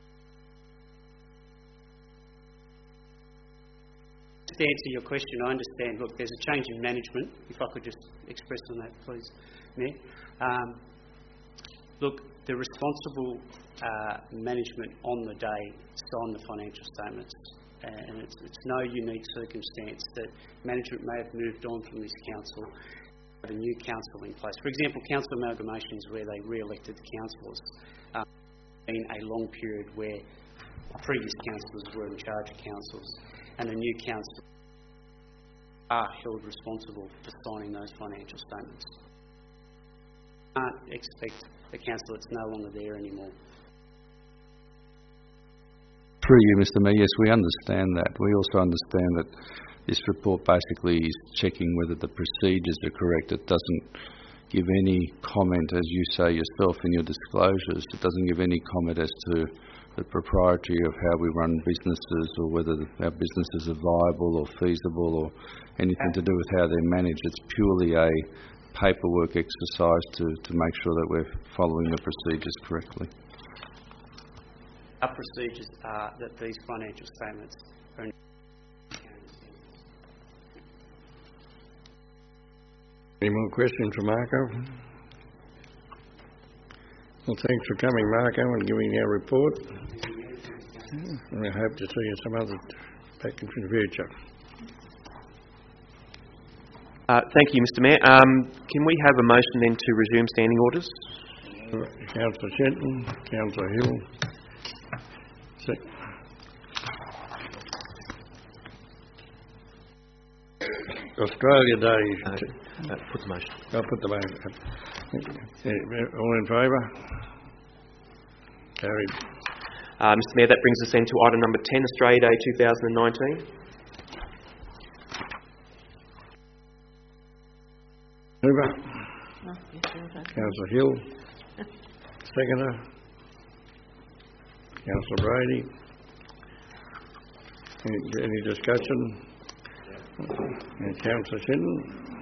To answer your question, I understand, look, there's a change in management, if I could just express on that, please, Mayor. Um, Look, the responsible uh, management on the day sign the financial statements, and it's, it's no unique circumstance that management may have moved on from this council, have a new council in place. For example, council amalgamations where they re-elected the councillors. Um, been a long period where previous councillors were in charge of councils, and the new council are held responsible for signing those financial statements. Can't expect a council that's no longer there anymore. Through you, Mister Mayor, yes, we understand that. We also understand that this report basically is checking whether the procedures are correct. It doesn't give any comment, as you say yourself in your disclosures, it doesn't give any comment as to the propriety of how we run businesses or whether our businesses are viable or feasible or anything to do with how they're managed. It's purely a paperwork exercise to, to make sure that we're following the procedures correctly. Our procedures are that these financial statements are in Any more questions for Marco? Well, thanks for coming, Marco, and giving our report. And I hope to see you some other back in the future. Uh, thank you, Mister Mayor. Um, can we have a motion then to resume standing orders? Councillor Shenton, Councillor Hill. Second. Australia Day. Uh, uh, put the motion. I'll put the motion up. All in favour? Carried. Uh, Mister Mayor, that brings us then to item number ten, Australia Day two thousand nineteen. Mover. Councillor Hill. Seconder. Councillor Brady. Any, any discussion? And Councillor Shenton.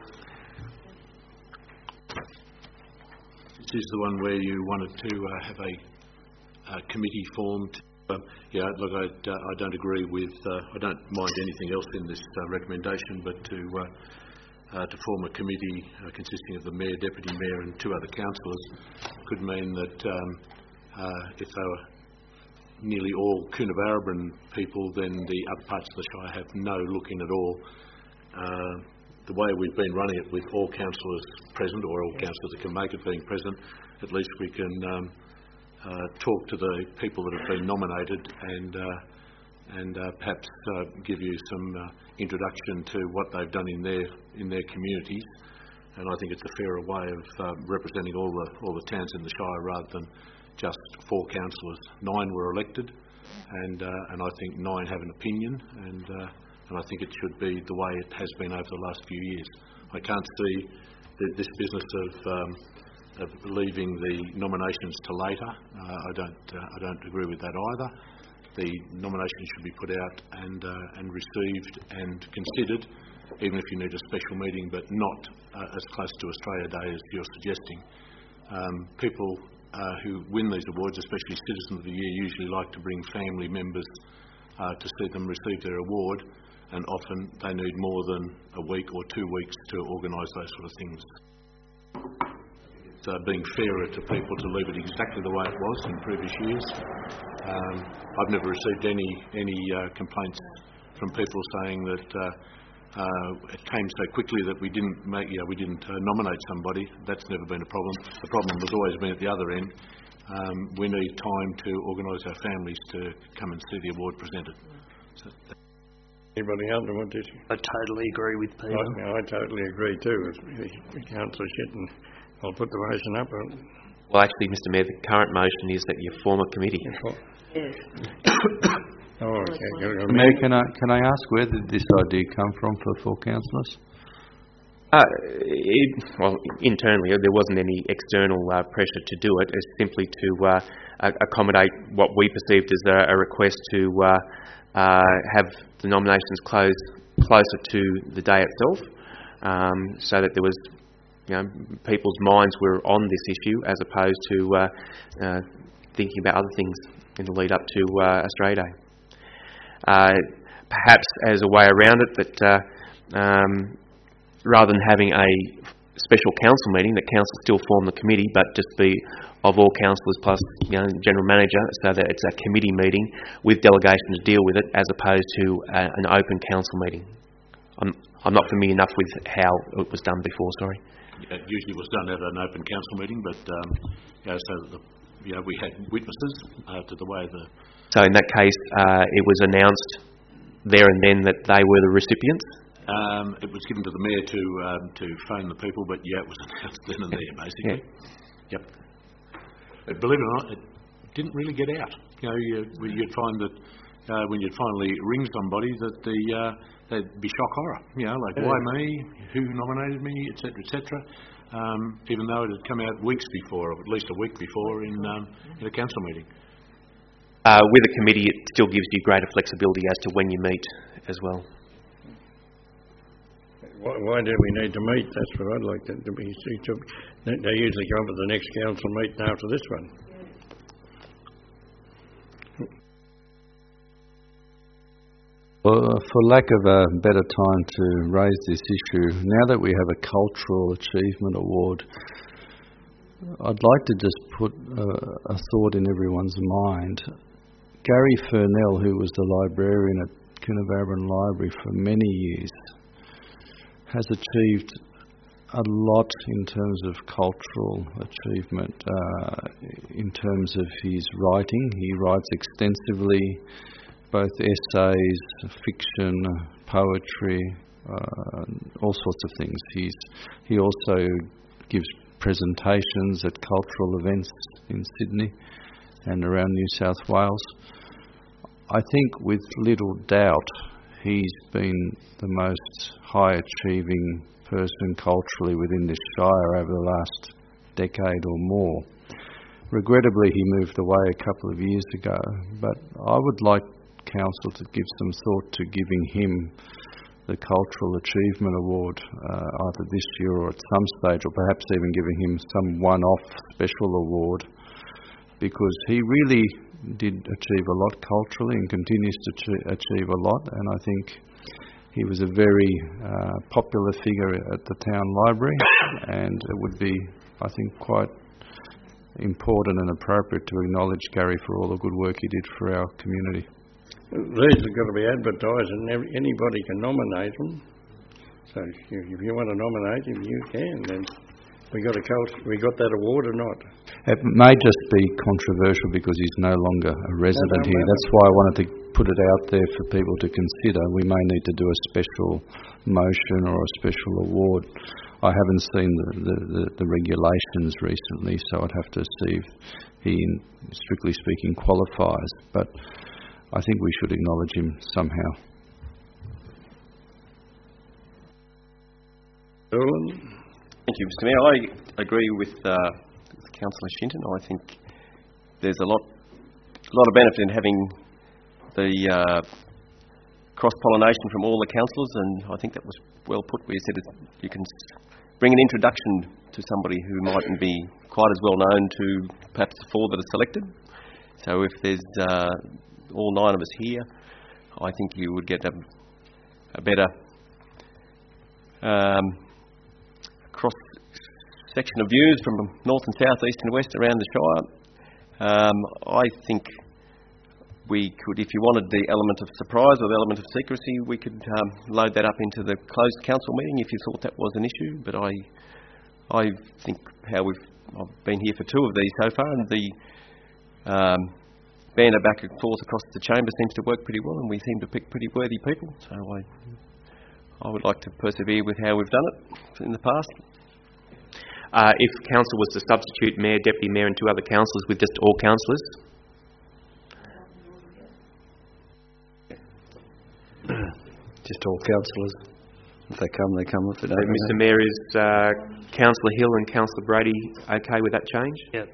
This is the one where you wanted to uh, have a uh, committee formed. Uh, yeah, look, I, uh, I don't agree with, uh, I don't mind anything else in this uh, recommendation, but to uh, uh, to form a committee uh, consisting of the Mayor, Deputy Mayor and two other councillors could mean that um, uh, if they were nearly all Coonabarabran people, then the other parts of the Shire have no look in at all. Uh, the way we've been running it with all councillors present, or all councillors that can make it being present, at least we can um, uh, talk to the people that have been nominated and uh, and uh, perhaps uh, give you some uh, introduction to what they've done in their in their communities. And I think it's a fairer way of uh, representing all the all the towns in the Shire rather than just four councillors. Nine were elected, and uh, and I think nine have an opinion, and uh, and I think it should be the way it has been over the last few years. I can't see th this business of um, of leaving the nominations to later. Uh, I don't uh, I don't agree with that either. The nominations should be put out and uh, and received and considered, even if you need a special meeting, but not uh, as close to Australia Day as you're suggesting. Um, people Uh, who win these awards, especially Citizen of the Year, usually like to bring family members uh, to see them receive their award, and often they need more than a week or two weeks to organise those sort of things. It's uh, being fairer to people to leave it exactly the way it was in previous years. Um, I've never received any any uh, complaints from people saying that uh, Uh, it came so quickly that we didn't make, yeah, we didn't uh, nominate somebody. That's never been a problem. The problem has always been at the other end. Um, we need time to organise our families to come and see the award presented. So, anybody else want this? I totally agree with Peter. I, I totally agree too. Councillor Shenton, I'll put the motion up. Well, actually, Mister Mayor, the current motion is that you form a committee. Yes. Oh, okay. Mayor, can I, can I ask where did this idea come from for four councillors? Uh, it, well, internally, there wasn't any external uh, pressure to do it. It's simply to uh, accommodate what we perceived as a, a request to uh, uh, have the nominations closed closer to the day itself, um, so that there was, you know, people's minds were on this issue as opposed to uh, uh, thinking about other things in the lead up to uh, Australia Day. Uh, perhaps as a way around it, that uh, um, rather than having a special council meeting, that council still form the committee, but just be of all councillors plus, you know, general manager, so that it's a committee meeting with delegation to deal with it, as opposed to uh, an open council meeting. I'm, I'm not familiar enough with how it was done before, sorry. It usually was done at an open council meeting, but um, you know, so the, you know, we had witnesses uh, to the way the... So in that case, uh, it was announced there and then that they were the recipients? Um, it was given to the mayor to um, to phone the people, but yeah, it was announced then and there, basically. Yeah. Yep. But believe it or not, it didn't really get out. You know, you, you'd find that uh, when you'd finally ring somebody, that the uh, they'd be shock horror. You know, like, yeah. Why me? Who nominated me? Etc. Etc. Um, even though it had come out weeks before, or at least a week before, in um, in a council meeting. Uh, with a committee, it still gives you greater flexibility as to when you meet as well. Why, why do we need to meet? That's what I'd like to, to be. To, they usually come to the next council meeting after this one. Well, for lack of a better time to raise this issue, now that we have a Cultural Achievement Award, I'd like to just put uh, a thought in everyone's mind. Gary Furnell, who was the librarian at Coonabarabran Library for many years, has achieved a lot in terms of cultural achievement, uh, in terms of his writing. He writes extensively, both essays, fiction, poetry, uh, all sorts of things. He's, he also gives presentations at cultural events in Sydney and around New South Wales. I think with little doubt he's been the most high-achieving person culturally within this shire over the last decade or more. Regrettably, he moved away a couple of years ago, but I would like Council to give some thought to giving him the Cultural Achievement Award uh, either this year or at some stage, or perhaps even giving him some one-off special award, because he really did achieve a lot culturally and continues to ch- achieve a lot, and I think he was a very uh, popular figure at the town library, and it would be, I think, quite important and appropriate to acknowledge Gary for all the good work he did for our community. These have got to be advertised, and every, anybody can nominate them. So if you, if you want to nominate him, you can. Then we got a cult, we got that award or not? It may just be controversial because he's no longer a resident here. That's why I wanted to put it out there for people to consider. We may need to do a special motion or a special award. I haven't seen the, the, the, the regulations recently, so I'd have to see if he, strictly speaking, qualifies. But I think we should acknowledge him somehow. Thank you, Mister Mayor. I agree with uh, Councillor Shinton. I think there's a lot, a lot of benefit in having the uh, cross-pollination from all the councillors, and I think that was well put where you said it, you can bring an introduction to somebody who mightn't be quite as well known to perhaps the four that are selected. So if there's uh, all nine of us here, I think you would get a, a better um, cross-section of views from north and south, east and west around the Shire. Um, I think we could, if you wanted the element of surprise or the element of secrecy, we could um, load that up into the closed council meeting if you thought that was an issue. But I, I think how we've I've been here for two of these so far, and the um, banner back and forth across the chamber seems to work pretty well, and we seem to pick pretty worthy people. So I, I would like to persevere with how we've done it in the past. Uh, if council was to substitute mayor, deputy mayor, and two other councillors with just all councillors. Just all councillors. If they come, they come. If they don't, so Mister Mayor, is uh, Councillor Hill and Councillor Brady okay with that change? Yep.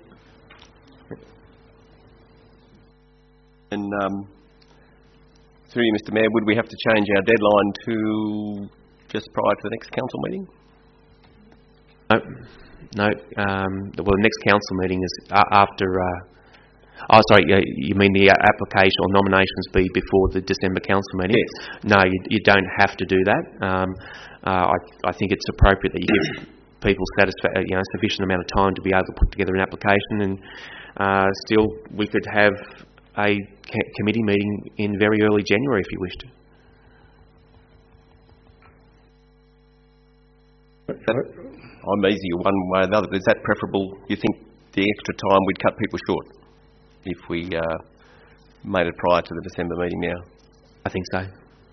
And um, through you, Mister Mayor, would we have to change our deadline to just prior to the next council meeting? No, no. Um, well, the next council meeting is uh, after. Uh, oh, sorry. Uh, you mean the application or nominations be before the December council meeting? Yes. No, you, you don't have to do that. Um, uh, I, I think it's appropriate that you give people satisfa- you know, sufficient amount of time to be able to put together an application, and uh, still we could have a ca- committee meeting in very early January if you wished. I'm easy one way or the other. Is that preferable? You think the extra time we'd cut people short if we uh, made it prior to the December meeting now? I think so.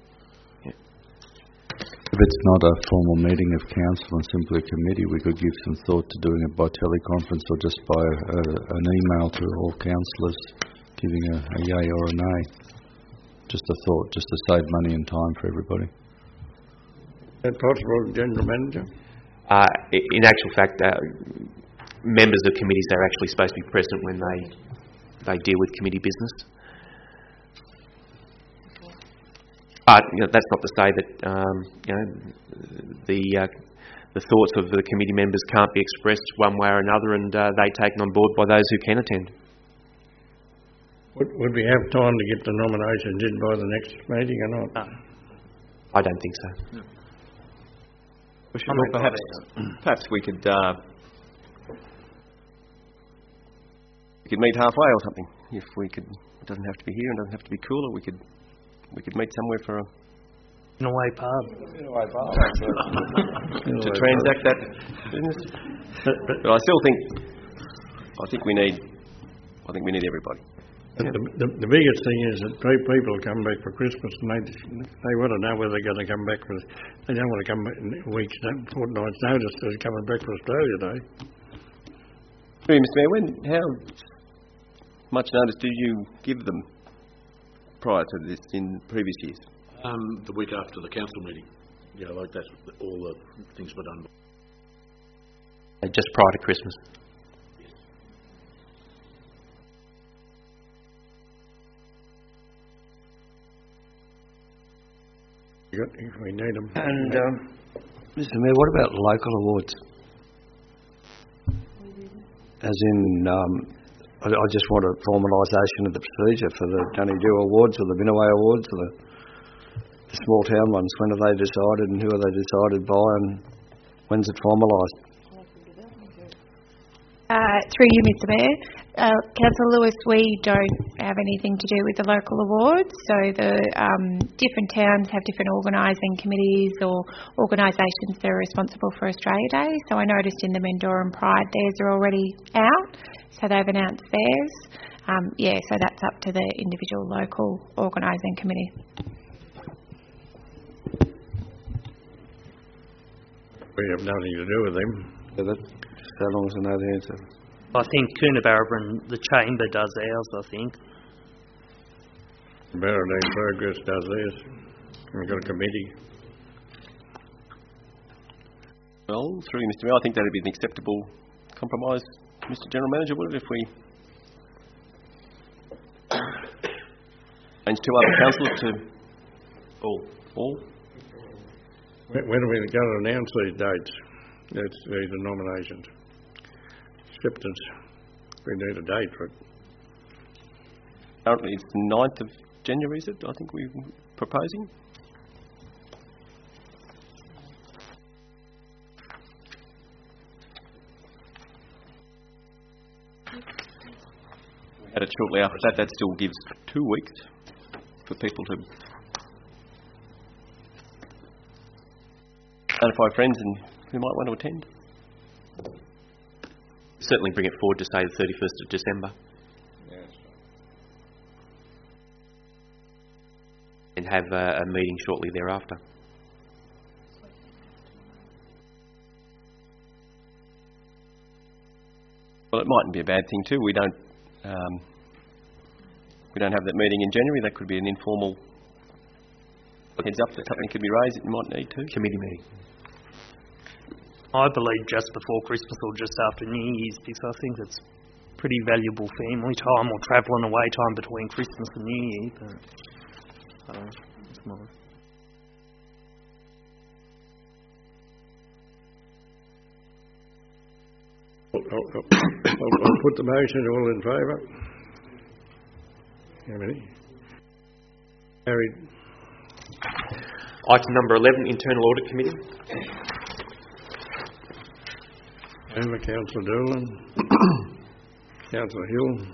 If it's not a formal meeting of council and simply a committee, we could give some thought to doing it by teleconference or just by a, an email to all councillors giving a, a yay or a nay. Just a thought, just to save money and time for everybody. Is that possible, General Manager? Uh, i- in actual fact, uh, members of committees are actually supposed to be present when they they deal with committee business. But you know, that's not to say that um, you know the uh, the thoughts of the committee members can't be expressed one way or another, and uh, they taken on board by those who can attend. Would, would we have time to get the nominations in by the next meeting or not? No. I don't think so. No. We should, well, perhaps, perhaps we could uh, we could meet halfway or something. If we could, it doesn't have to be here and doesn't have to be cooler. We could we could meet somewhere for a In a way, pub. In a way, pub. to transact that business. But I still think I think we need I think we need everybody. The, the, the biggest thing is that three people come back for Christmas and they they want to know whether they're going to come back for. They don't want to come back in weeks, fortnights notice they're coming back for Australia Day. Hey, Mister Mayor, when how much notice do you give them prior to this in previous years? Um, the week after the council meeting. Yeah, like that. All the things were done. Uh, just prior to Christmas. If we need them. And, um, Mister Mayor, what about local awards? As in, um, I, I just want a formalisation of the procedure for the Dunedoo Awards or the Binaway Awards or the, the small town ones. When are they decided and who are they decided by and when's it formalised? Uh, through you, Mister Mayor. Uh, Councillor Lewis, we don't have anything to do with the local awards. So the um, different towns have different organising committees or organisations that are responsible for Australia Day. So I noticed in the Mendora and Pride theirs are already out. So they've announced theirs. Um, yeah, so that's up to the individual local organising committee. We have nothing to do with them. Yeah, that, how long as I know the answer? I think Coonabarabran, the Chamber does ours, I think. Barradine Progress does theirs. We've got a committee. Well, through you, Mister Mayor, I think that would be an acceptable compromise, Mister General Manager, would it, if we change two other councillors to all? all? When, when are we going to announce these dates? That's these are nominations. Acceptance. We need a date for it. Currently it's the ninth of January, is it? I think we're proposing. We had it shortly after that. That still gives two weeks for people to notify friends and who might want to attend. Certainly bring it forward to say the thirty-first of December. Yes. And have a, a meeting shortly thereafter. Well, it mightn't be a bad thing too. We don't um, we don't have that meeting in January. That could be an informal heads up that something could be raised. It might need to. Committee meeting. I believe just before Christmas or just after New Year's, because I think it's pretty valuable family time or travelling away time between Christmas and New Year. But I don't know, it's mine. I'll, I'll, I'll, I'll put the motion. All in favour? How many? Carried. Item number eleven, Internal Audit Committee. Mover, Councillor Doolan. Councillor Hill.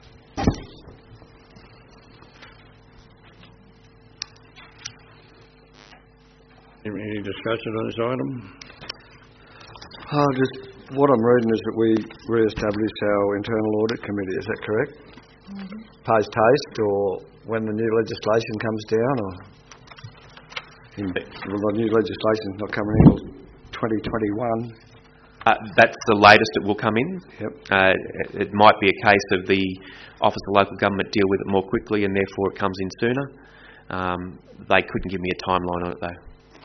Any any discussion on this item? Oh, just what I'm reading is that we re-establish our internal audit committee. Is that correct? Mm-hmm. Post haste, or when the new legislation comes down, or in, well, the new legislation's not coming in until twenty twenty-one. Uh, that's the latest it will come in. Yep. Uh, it might be a case of the Office of Local Government deal with it more quickly and therefore it comes in sooner. Um, they couldn't give me a timeline on it though.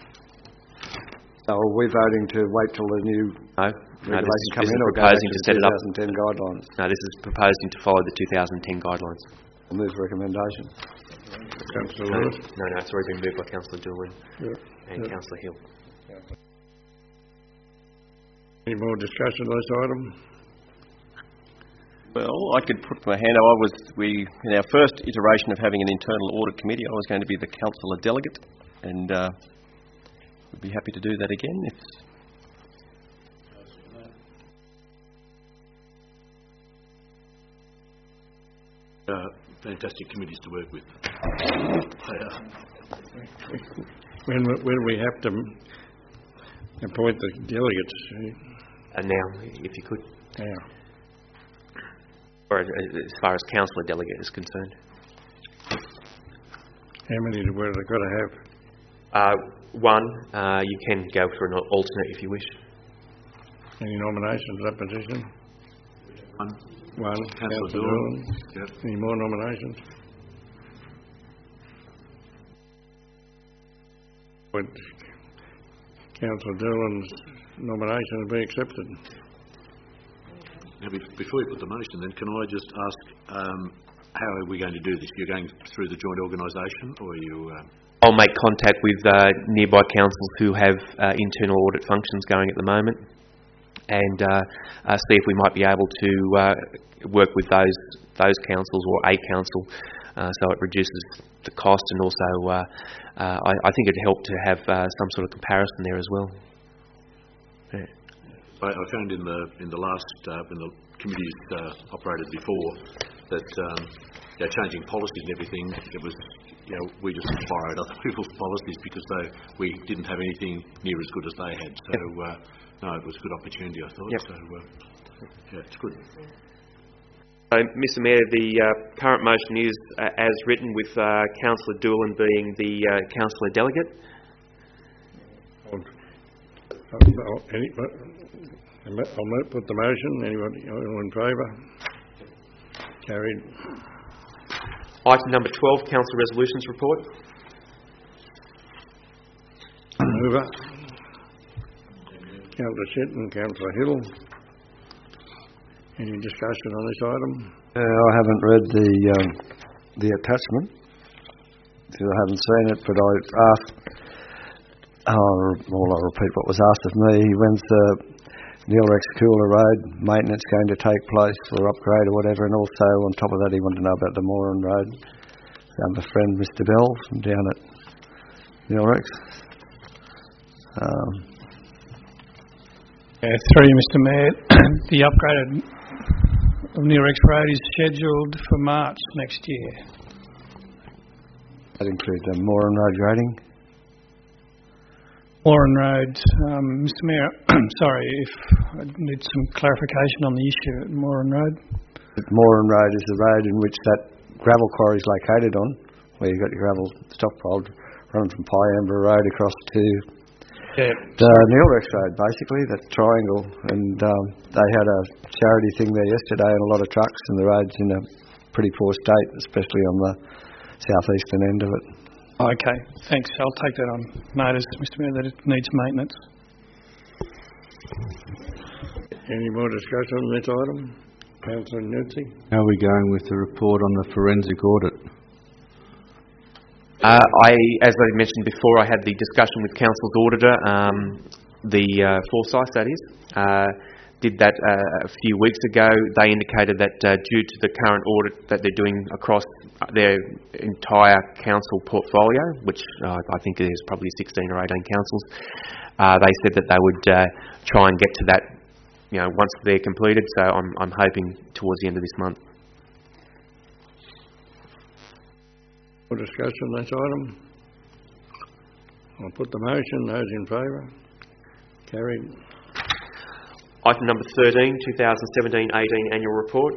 So are we voting to wait till the new no, regulation no, this is, come this in, is or proposing to set it up? twenty ten guidelines? No, this is proposing to follow the two thousand ten guidelines. On this recommendation. Councillor No, Lewis. no, no, it's already been moved by Councillor Doolan Yep. and Yep. Councillor Hill. Any more discussion on this item? Well, I could put my hand up. I was, we, in our first iteration of having an internal audit committee, I was going to be the councillor delegate, and uh, would be happy to do that again. If Uh, fantastic committees to work with. When when we have to appoint the delegates? And now, if you could, Yeah. or as as far as councillor delegate is concerned. How many do we got to have? Uh, one, uh, you can go for an alternate if you wish. Any nominations for that position? One. One. Councillor Councillor Doolan. Doolan. Yep. Any more nominations? Would Councillor Doolan's nomination be accepted? Now, be- before you put the motion, then, can I just ask, um, how are we going to do this? You're going through the joint organisation, or are you? Uh... I'll make contact with uh, nearby councils who have uh, internal audit functions going at the moment, and uh, uh, see if we might be able to uh, work with those those councils or a council, uh, so it reduces the cost, and also uh, uh, I, I think it'd help to have uh, some sort of comparison there as well. Yeah. I, I found in the in the last uh, when the committees uh, operated before that um, you know, changing policies and everything, it was, you know, we just borrowed other people's policies because they we didn't have anything near as good as they had. So uh, no, it was a good opportunity, I thought. Yep. So uh, yeah, it's good. So, Mister Mayor, the uh, current motion is uh, as written, with uh, Councillor Doolan being the uh, councillor delegate. I'll, any, I'll mo- put the motion. Anybody all in favour? Carried. Item number twelve, Council Resolutions Report. Mover. Councillor Shitton, Councillor Hill. Any discussion on this item? Uh, I haven't read the um, the attachment, so I haven't seen it, but I asked, oh, well, I'll repeat what was asked of me. When's the Neil Rex Cooler Road maintenance going to take place, or upgrade or whatever, and also on top of that he wanted to know about the Moran Road. I have a friend, Mister Bell, from down at Neil Rex. Um, yeah, through you, Mister Mayor, the upgraded of Neil Rex Road is scheduled for March next year. That includes the Moran Road grading? Moran Road, um, Mister Mayor, sorry, if I need some clarification on the issue at Moran Road. Moran Road is the road in which that gravel quarry is located on, where you've got your gravel stockpiled running from Pyambra Road across to yeah. the Neil Rex Road, basically, that triangle. And um, they had a charity thing there yesterday and a lot of trucks, and the road's in a pretty poor state, especially on the southeastern end of it. Okay, thanks. I'll take that on notice, Mister Mayor, that it needs maintenance. Any more discussion on this item? Councillor Nancy? How are we going with the report on the forensic audit? Uh, I, as I mentioned before, I had the discussion with Council's auditor, um, the uh, Forsyth, that is. Uh, did that uh, a few weeks ago. They indicated that uh, due to the current audit that they're doing across their entire council portfolio, which uh, I think is probably sixteen or eighteen councils, uh, they said that they would uh, try and get to that you know, once they're completed. So I'm, I'm hoping towards the end of this month. For discussion on this item? I'll put the motion. Those in favour? Carried. Item number thirteen, twenty seventeen eighteen Annual Report.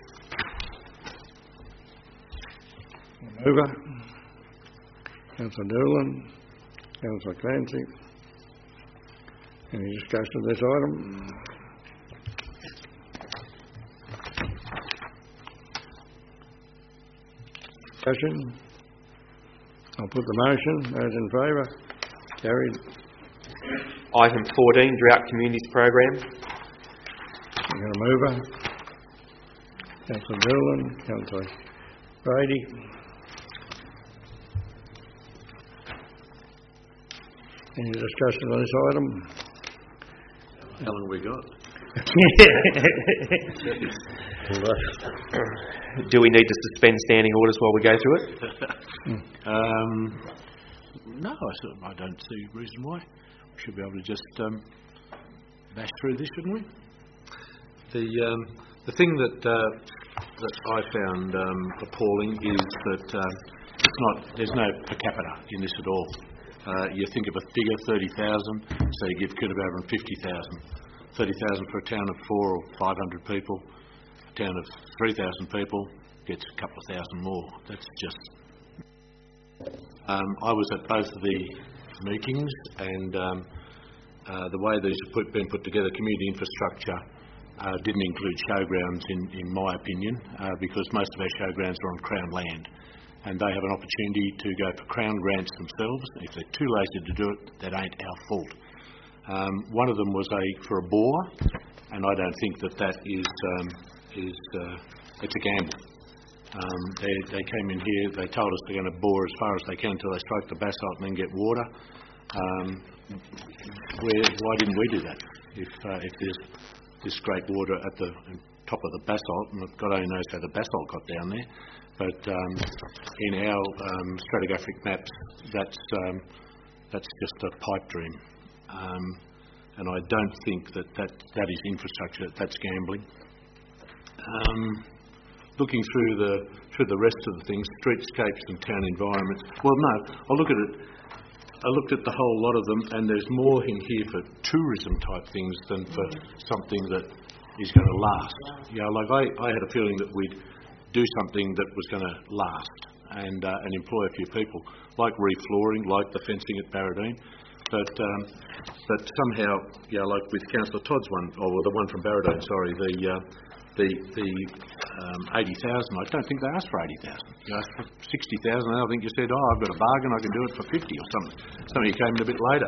Mover. Councillor Doolan. Councillor Clancy. Any discussion of this item? Discussion? I'll put the motion. Those in favour? Carried. Item fourteen, Drought Communities Program. I'm going to mover. Councillor Doolan. Councillor Brady. Any discussion on this item? How long have we got? Do we need to suspend standing orders while we go through it? um, no, I, sort of, I don't see a reason why. We should be able to just um, bash through this, shouldn't we? The um, the thing that uh, that I found um, appalling is that uh, it's not. There's no per capita in this at all. Uh, you think of a figure, thirty thousand, so you give Coonabarabran fifty thousand. thirty thousand for a town of four or five hundred people. A town of three thousand people gets a couple of thousand more. That's just... Um, I was at both of the meetings, and um, uh, the way these have put, been put together, community infrastructure uh, didn't include showgrounds in, in my opinion, uh, because most of our showgrounds are on Crown land. And they have an opportunity to go for Crown grants themselves. If they're too lazy to do it, that ain't our fault. Um, one of them was a for a bore, and I don't think that that is um, is uh, it's a gamble. Um, they they came in here. They told us they're going to bore as far as they can until they strike the basalt and then get water. Um, where, why didn't we do that? If uh, if there's this great water at the top of the basalt, and God only knows how the basalt got down there. But um, in our um, stratigraphic maps, that's um, that's just a pipe dream, um, and I don't think that, that that is infrastructure. That's gambling. Um, looking through the through the rest of the things, streetscapes and town environments. Well, no, I look at it. I looked at the whole lot of them, and there's more in here for tourism type things than for something that is going to last. You know, like I, I had a feeling that we'd do something that was going to last and uh, and employ a few people, like reflooring, like the fencing at Barradine. But um, but somehow, yeah, like with Councillor Todd's one, or well, the one from Barradine, sorry, the uh, the the um, eighty thousand. I don't think they asked for eighty thousand. You asked for sixty thousand. I think you said, oh, I've got a bargain, I can do it for fifty or something. Somebody came in a bit later.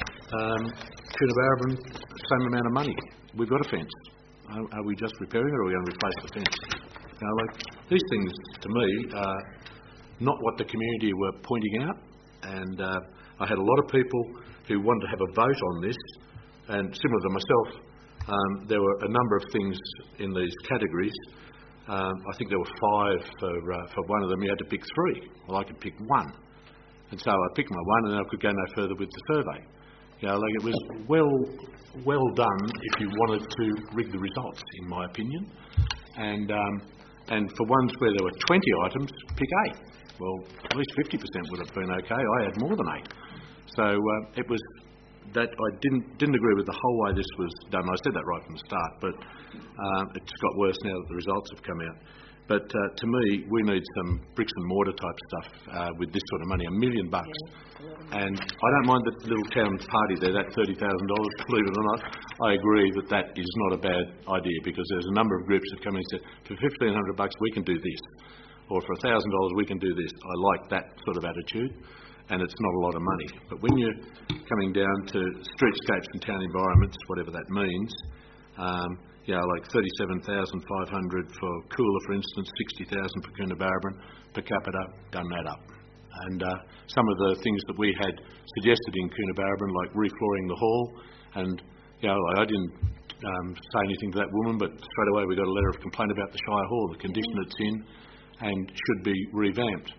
Um, Coonabarabran, same amount of money. We've got a fence. Are, are we just repairing it, or are we going to replace the fence? You know, like, these things, to me, are not what the community were pointing out, and uh, I had a lot of people who wanted to have a vote on this, and similar to myself, um, there were a number of things in these categories. Um, I think there were five for, uh, for one of them. You had to pick three. Well, I could pick one. And so I picked my one, and then I could go no further with the survey. You know, like, it was well, well done if you wanted to rig the results, in my opinion. And um, And for ones where there were twenty items, pick eight. Well, at least fifty percent would have been okay. I had more than eight. So uh, it was that I didn't didn't agree with the whole way this was done. I said that right from the start, but um, it's got worse now that the results have come out. But uh, to me, we need some bricks and mortar type stuff uh, with this sort of money, a million bucks. And I don't mind the little town party there, that thirty thousand dollars, believe it or not. I agree that that is not a bad idea, because there's a number of groups that come in and say, for fifteen hundred bucks we can do this, or for one thousand dollars we can do this. I like that sort of attitude, and it's not a lot of money. But when you're coming down to streetscapes and town environments, whatever that means, um, you know, like thirty-seven thousand five hundred for Coolah, for instance, sixty thousand for Coonabarabran, per capita, done that up. And uh, some of the things that we had suggested in Coonabarabran, like reflooring the hall, and you know, like I didn't um, say anything to that woman, but straight away we got a letter of complaint about the Shire Hall, the condition it's in, and should be revamped.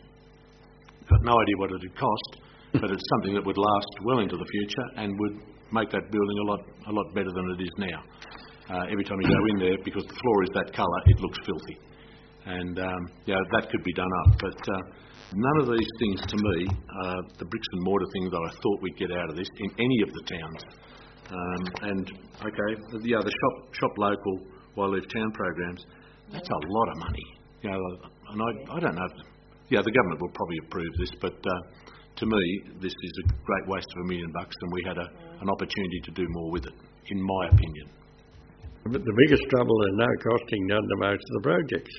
Got no idea what it would cost, but it's something that would last well into the future and would make that building a lot a lot better than it is now. uh, every time you go in there, because the floor is that colour, it looks filthy. And um, yeah, that could be done up. But uh, none of these things, to me, uh, the bricks and mortar thing that I thought we'd get out of this in any of the towns. Um, and okay, yeah, the shop shop local while I leave town programs, that's a lot of money. You know, and I I don't know. Yeah, the government will probably approve this, but uh, to me, this is a great waste of a million bucks, and we had a, an opportunity to do more with it, in my opinion. But the biggest trouble is no costing done to most of the projects.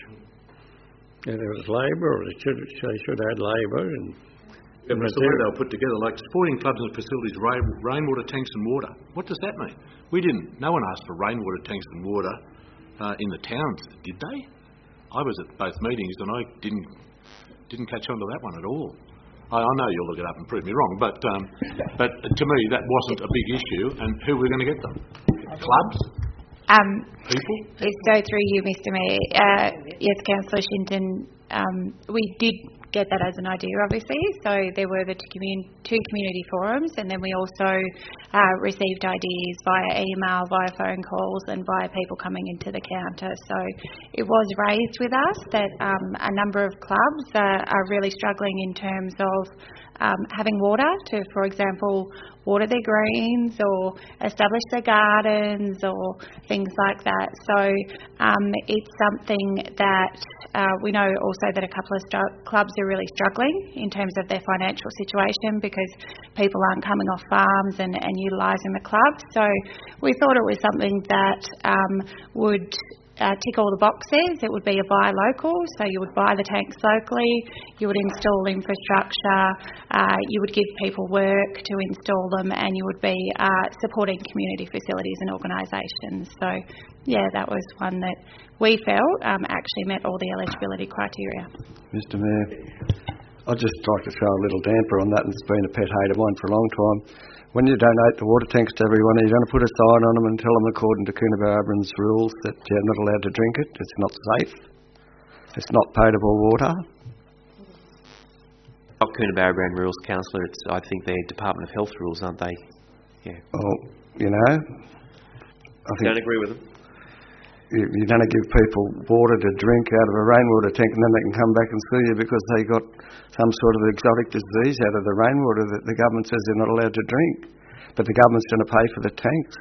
And there was labour, or they should, they should add labour. And, yeah, but it's the way they were put together, like sporting clubs and facilities, rain, rainwater tanks and water. What does that mean? We didn't, no one asked for rainwater tanks and water uh, in the towns, did they? I was at both meetings and I didn't didn't catch on to that one at all. I, I know you'll look it up and prove me wrong, but um, but to me that wasn't a big issue. And who were going to get them? Clubs? Um, People? So through you, Mister Mayor, uh, yes, Councillor Shinton, um, we did get that as an idea, obviously. So there were the two, commun- two community forums, and then we also uh, received ideas via email, via phone calls, and via people coming into the counter. So it was raised with us that um, a number of clubs are, are really struggling in terms of um, having water to, for example, water their greens or establish their gardens or things like that. So um, it's something that uh, we know also that a couple of stru- clubs are really struggling in terms of their financial situation because people aren't coming off farms and, and utilising the clubs. So we thought it was something that um, would Uh, tick all the boxes. It would be a buy local, so you would buy the tanks locally, you would install infrastructure, uh, you would give people work to install them, and you would be uh, supporting community facilities and organisations. So yeah, that was one that we felt um, actually met all the eligibility criteria. Mister Mayor, I'd just like to throw a little damper on that, and it's been a pet hate of mine for a long time. When you donate the water tanks to everyone, are you going to put a sign on them and tell them according to Coonabarabran's rules that you're not allowed to drink it? It's not safe. It's not potable water. Not Coonabarabran rules, Councillor. It's I think they're Department of Health rules, aren't they? Yeah. Well, you know, I think don't agree with them. You, you're going to give people water to drink out of a rainwater tank, and then they can come back and sue you because they got some sort of exotic disease out of the rainwater that the government says they're not allowed to drink. But the government's going to pay for the tanks.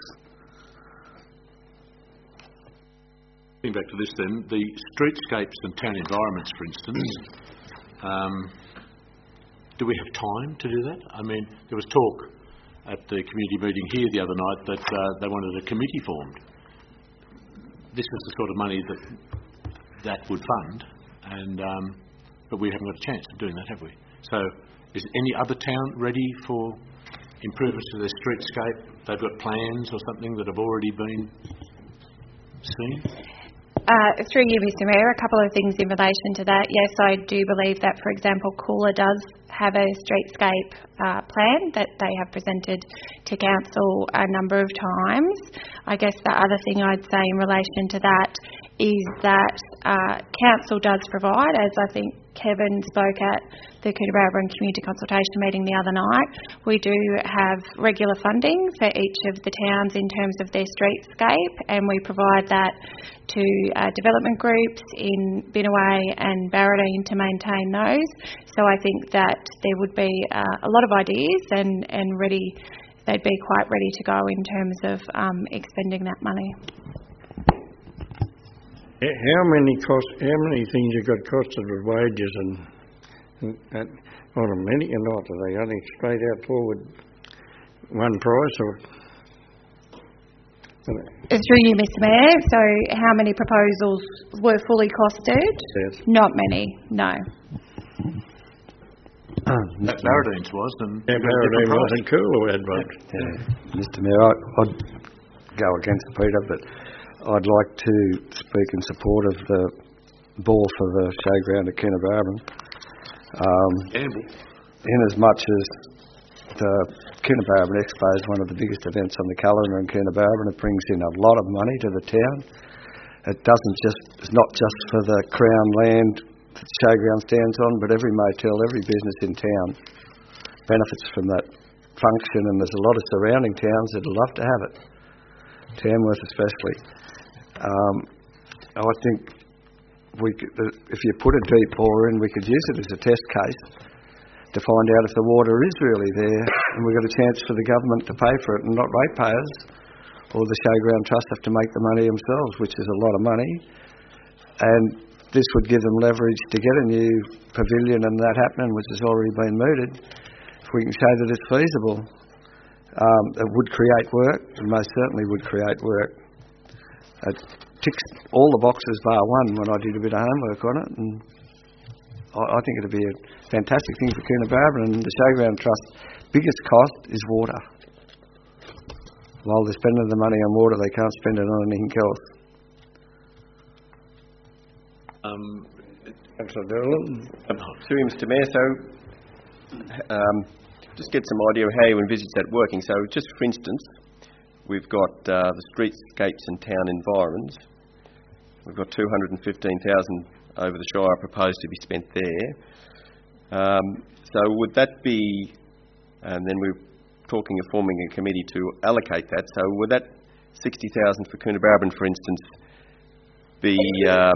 Getting back to this then, the streetscapes and town environments, for instance, um, do we have time to do that? I mean, there was talk at the community meeting here the other night that uh, they wanted a committee formed. This is the sort of money that that would fund, and um, but we haven't got a chance of doing that, have we? So, is any other town ready for improvements to their streetscape? They've got plans or something that have already been seen? Uh, through you, Mister Mayor, a couple of things in relation to that. Yes, I do believe that, for example, Coolah does have a streetscape uh, plan that they have presented to council a number of times. I guess the other thing I'd say in relation to that is that uh, council does provide, as I think Kevin spoke at the Coonabarabran Community Consultation meeting the other night, we do have regular funding for each of the towns in terms of their streetscape, and we provide that to uh, development groups in Binnaway and Barradine to maintain those. So I think that there would be uh, a lot of ideas and, and ready, they'd be quite ready to go in terms of um, expending that money. How many cost? How many things you got costed with wages and, and that on a many or not? Are they only straight out forward one price or? Through you, Mister Mayor. So, how many proposals were fully costed? Yes. Not many. No. That Barradine's was, and yeah, Barradine wasn't cool or had one. Yeah, Mister Mayor, I, I'd go against Peter, but I'd like to speak in support of the ball for the showground at Coonabarabran. Um, in as much as the Coonabarabran Expo is one of the biggest events on the calendar in Coonabarabran, it brings in a lot of money to the town. It doesn't just, it's not just for the Crown land that the showground stands on, but every motel, every business in town benefits from that function, and there's a lot of surrounding towns that'd love to have it. Tamworth especially. Um, I think we could, if you put a deep bore in, we could use it as a test case to find out if the water is really there, and we've got a chance for the government to pay for it and not ratepayers, or the Showground Trust have to make the money themselves, which is a lot of money. And this would give them leverage to get a new pavilion and that happening, which has already been mooted. If we can show that it's feasible, um, it would create work, and most certainly would create work. It ticks all the boxes bar one when I did a bit of homework on it, and I, I think it'd be a fantastic thing for Coonabarabran. And the Showground Trust's biggest cost is water. While they're spending the money on water, they can't spend it on anything else. Um, Councillor Doolan. Um, through you, Mister Mayor, so um, just get some idea of how you envisage that working. So just for instance, we've got uh, the streetscapes and town environs. We've got two hundred fifteen thousand over the Shire proposed to be spent there. Um, so would that be, and then we're talking of forming a committee to allocate that, so would that sixty thousand for Coonabarabran, for instance, be uh,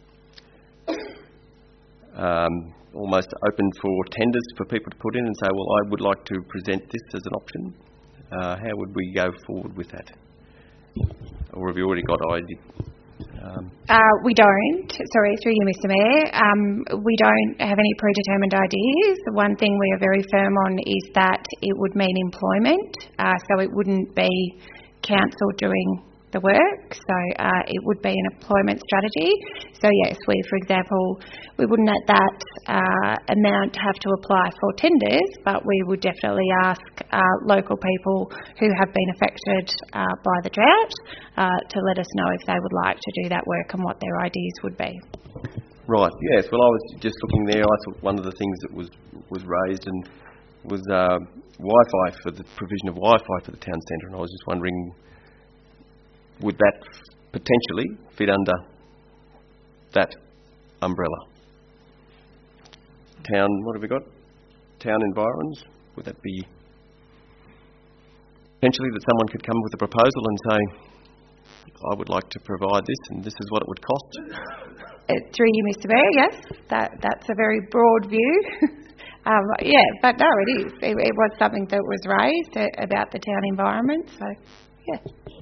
um, almost open for tenders for people to put in and say, well, I would like to present this as an option? Uh, how would we go forward with that? Or have you already got idea? Um, uh, we don't, sorry, through you, Mister Mayor, um, we don't have any predetermined ideas. The one thing we are very firm on is that it would mean employment, uh, so it wouldn't be council doing the work, so uh, it would be an employment strategy. So yes, we, for example, we wouldn't at that uh, amount have to apply for tenders, but we would definitely ask uh, local people who have been affected uh, by the drought uh, to let us know if they would like to do that work and what their ideas would be. Right, yes, well I was just looking there, I thought one of the things that was, was raised and was uh, Wi-Fi, for the provision of Wi-Fi for the town centre, and I was just wondering, would that potentially fit under that umbrella? Town, what have we got? Town environs, would that be potentially that someone could come with a proposal and say, I would like to provide this and this is what it would cost? Uh, through you, Mister Mayor, yes, that, that's a very broad view. um, yeah, but no, it is. It, it was something that was raised uh, about the town environment, so yeah.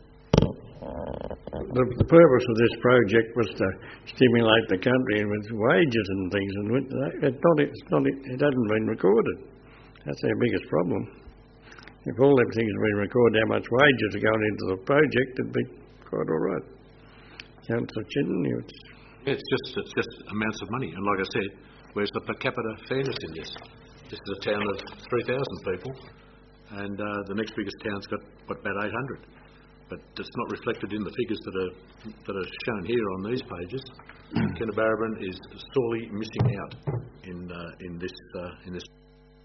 The, the purpose of this project was to stimulate the country with wages and things, and it's not, it's not, it hasn't been recorded. That's our biggest problem. If all them things had been recorded, how much wages are going into the project, it'd be quite all right. Councillor Chinton, it's... Yeah, it's just it's just amounts of money, and like I said, where's the per capita fairness in this? This is a town of three thousand people, and uh, the next biggest town's got what, about eight hundred. But it's not reflected in the figures that are that are shown here on these pages. Coonabarabran is sorely missing out in uh, in this uh, in this.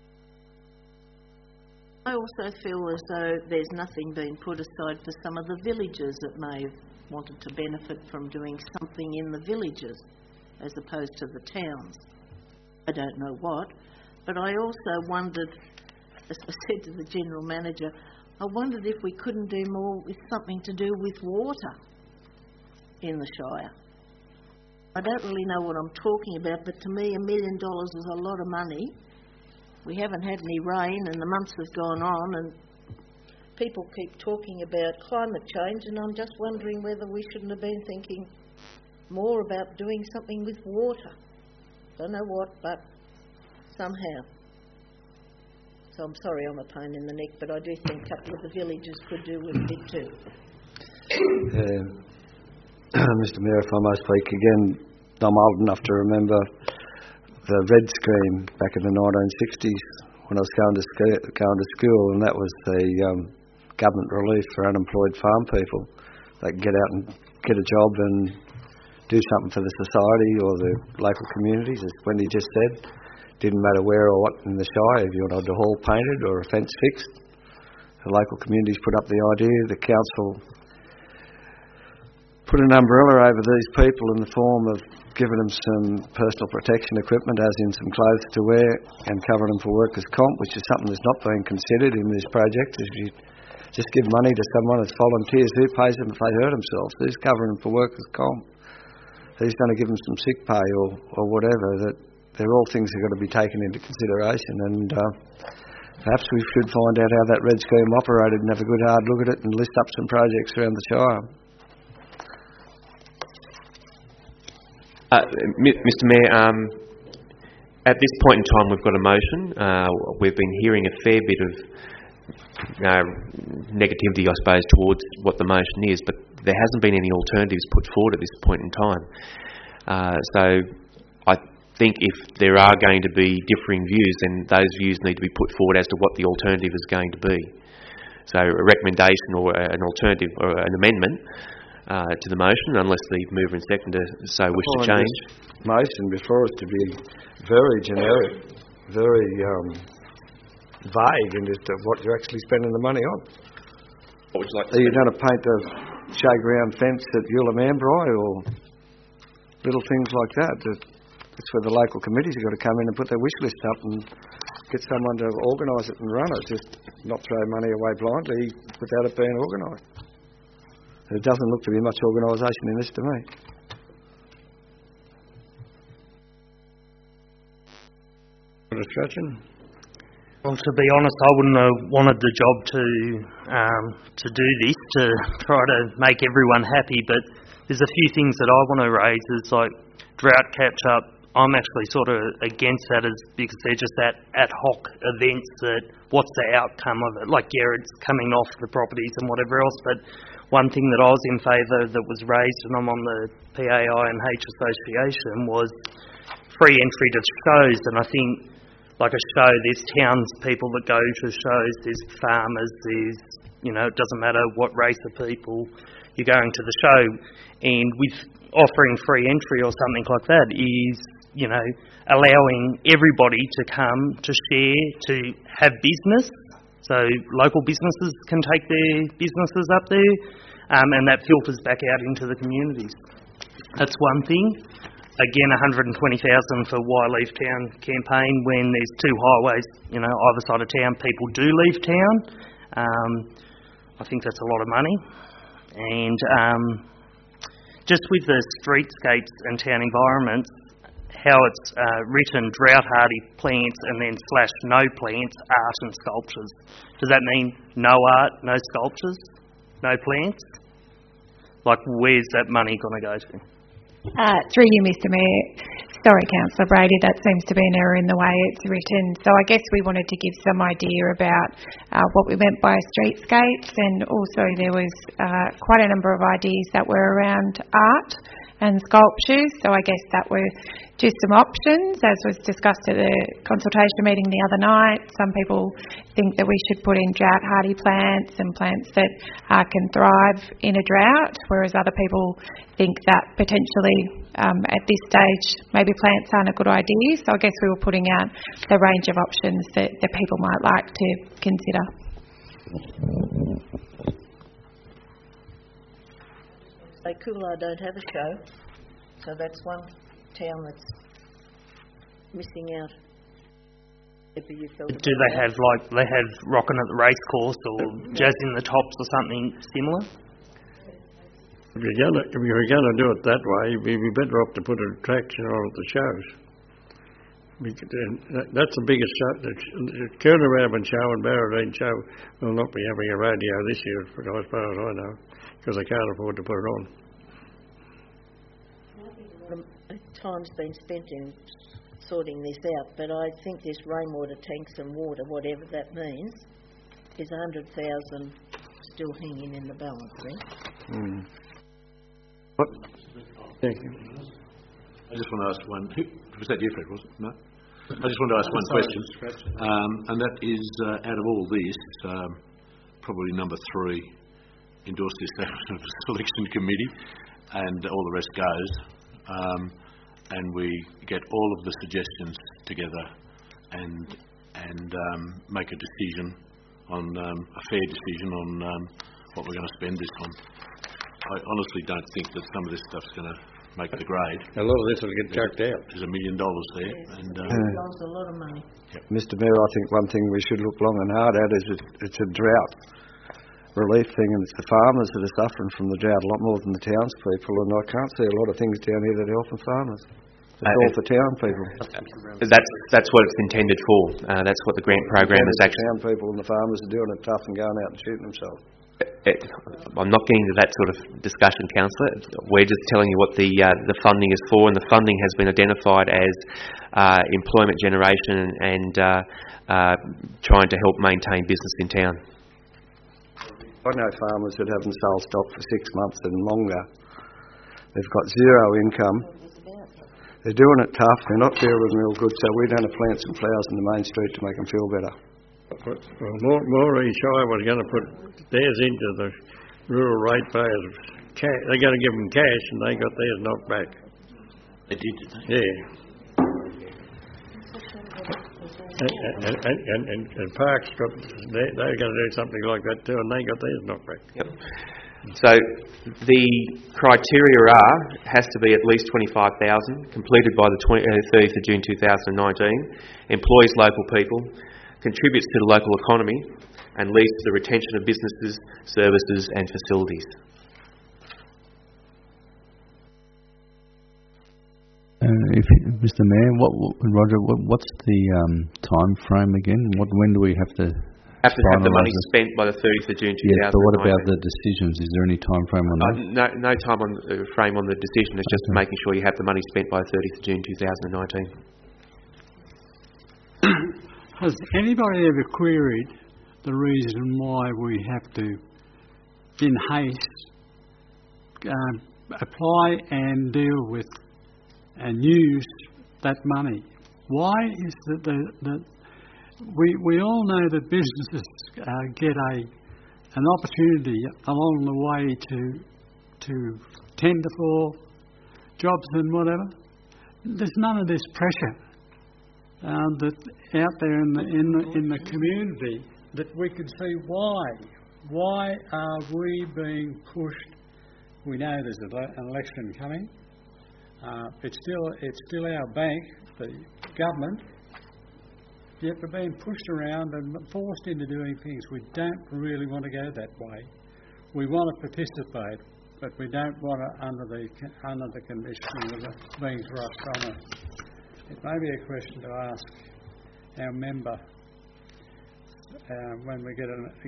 I also feel as though there's nothing being put aside for some of the villagers that may have wanted to benefit from doing something in the villages as opposed to the towns. I don't know what, but I also wondered, as I said to the General Manager, I wondered if we couldn't do more with something to do with water in the Shire. I don't really know what I'm talking about, but to me a million dollars is a lot of money. We haven't had any rain and the months have gone on, and people keep talking about climate change, and I'm just wondering whether we shouldn't have been thinking more about doing something with water. Don't know what, but somehow. So I'm sorry I'm a pain in the neck, but I do think a couple of the villages could do with a bit too. Uh, Mister Mayor, if I may speak again, I'm old enough to remember the Red Scheme back in the nineteen sixties when I was going to school, going to school and that was the um, government relief for unemployed farm people. They could get out and get a job and do something for the society or the local communities, as Wendy just said. Didn't matter where or what in the Shire, if you wanted the hall painted or a fence fixed. The local communities put up the idea, the council put an umbrella over these people in the form of giving them some personal protection equipment, as in some clothes to wear, and covering them for workers' comp, which is something that's not being considered in this project. As you just give money to someone as volunteers. Who pays them if they hurt themselves? Who's covering them for workers' comp? Who's going to give them some sick pay or, or whatever? That they're all things that are going to be taken into consideration, and uh, perhaps we should find out how that red scheme operated and have a good hard look at it and list up some projects around the Shire. Uh, Mister Mayor, um, at this point in time we've got a motion. Uh, we've been hearing a fair bit of uh, negativity, I suppose, towards what the motion is, but there hasn't been any alternatives put forward at this point in time. Uh, so I think if there are going to be differing views, then those views need to be put forward as to what the alternative is going to be. So a recommendation or an alternative or an amendment uh, to the motion, unless the mover and seconder so wish to change. Motion before us to be very generic, very um, vague in as to what you're actually spending the money on. What would you like to Are you going to paint a showground fence at Eulemambri or little things like that? That's where the local committees have got to come in and put their wish list up and get someone to organise it and run it, just not throw money away blindly without it being organised. There doesn't look to be much organisation in this to me. Discussion? Well, to be honest, I wouldn't have wanted the job to um, to do this, to try to make everyone happy, but there's a few things that I want to raise. It's like drought catch-up. I'm actually sort of against that as because they're just that ad hoc events that what's the outcome of it? Like, yeah, it's coming off the properties and whatever else, but one thing that I was in favour that was raised, and I'm on the P A I and H Association, was free entry to shows, and I think like a show, there's townspeople that go to shows, there's farmers, there's, you know, it doesn't matter what race of people you're going to the show, and with offering free entry or something like that is, you know, allowing everybody to come, to share, to have business, so local businesses can take their businesses up there, um, and that filters back out into the communities. That's one thing. Again, one hundred twenty thousand dollars for Why Leave Town campaign when there's two highways, you know, either side of town, people do leave town. Um, I think that's a lot of money. And um, just with the streetscapes and town environments, how it's uh, written drought-hardy plants and then slash no plants, art and sculptures. Does that mean no art, no sculptures, no plants? Like, where's that money going to go to? Uh, through you, Mister Mayor. Sorry, Councillor Brady, that seems to be an error in the way it's written. So I guess we wanted to give some idea about uh, what we meant by streetscapes, and also there was uh, quite a number of ideas that were around art and sculptures. So I guess that were just some options, as was discussed at the consultation meeting the other night. Some people think that we should put in drought-hardy plants and plants that uh, can thrive in a drought, whereas other people think that potentially um, at this stage maybe plants aren't a good idea. So I guess we were putting out the range of options that, that people might like to consider. Say Coolar don't have a show, so that's one town that's missing out. Do they have, like, they have Rockin' at the Racecourse or Jazz in the Tops or something similar? If you're going to, if you're going to do it that way, you'd be better off to put an attraction on at the shows. That's the biggest show. The Coonawarra show and Barradine show will not be having a radio this year, as far as I know, because they can't afford to put it on. Time's been spent in sorting this out, but I think this rainwater tanks and water, whatever that means, is one hundred thousand still hanging in the balance there. Mm. What? Thank you. I just want to ask one. Was that you, Fred? Was it? No. I just want to ask one question, um, and that is, uh, out of all this, um, probably number three, endorse the establishment of a selection committee, and all the rest goes. Um, and we get all of the suggestions together and and um, make a decision on um, a fair decision on um, what we're going to spend this on. I honestly don't think that some of this stuff's going to make the grade. A lot of this will get chucked out. There's a million dollars there. Yes, and uh, uh, a lot of money. Yep. Mister Mayor, I think one thing we should look long and hard at is it, it's a drought. relief thing, and it's the farmers that are suffering from the drought a lot more than the townspeople, and I can't see a lot of things down here that are helping farmers. It's Uh, all for town people. That's that's what it's intended for. Uh, that's what the grant program is The actually. town people and the farmers are doing it tough and going out and shooting themselves. It, I'm not getting to that sort of discussion, Councillor. We're just telling you what the uh, the funding is for, and the funding has been identified as uh, employment generation and uh, uh, trying to help maintain business in town. I know farmers that haven't sold stock for six months and longer. They've got zero income. They're doing it tough. They're not feeling real good, so we're going to plant some flowers in the main street to make them feel better. Well, Moree Shire was going to put theirs into the rural ratepayers. Cash. They're going to give them cash, and they got theirs knocked back. They did, did they? Yeah. And, and, and, and, and, and Parks got, they, they're going to do something like that too, and they got theirs knocked back. Yep. So the criteria are, has to be at least twenty-five thousand, completed by the thirtieth of June two thousand nineteen, employs local people, contributes to the local economy, and leads to the retention of businesses, services and facilities. Uh, if, Mister Mayor, what, Roger, what, what's the um, time frame again? What, when do we have to Have to have the money finalise it? spent by the thirtieth of June two thousand nineteen. Yes, but what about the decisions? Is there any time frame on that? Uh, no, no time on uh, frame on the decision. It's just Okay. making sure you have the money spent by the thirtieth of June two thousand nineteen. Has anybody ever queried the reason why we have to, in haste, um, apply and deal with and use that money? Why is it the, the we we all know that businesses uh, get a an opportunity along the way to to tender for jobs and whatever. There's none of this pressure um, that out there in the in the in the community that we can see why why are we being pushed? We know there's an election coming. Uh, it's still it's still our bank, the government. Yet we're being pushed around and forced into doing things. We don't really want to go that way. We want to participate, but we don't want to under the under the condition of it being thrust on us. It may be a question to ask our member uh, when we get an.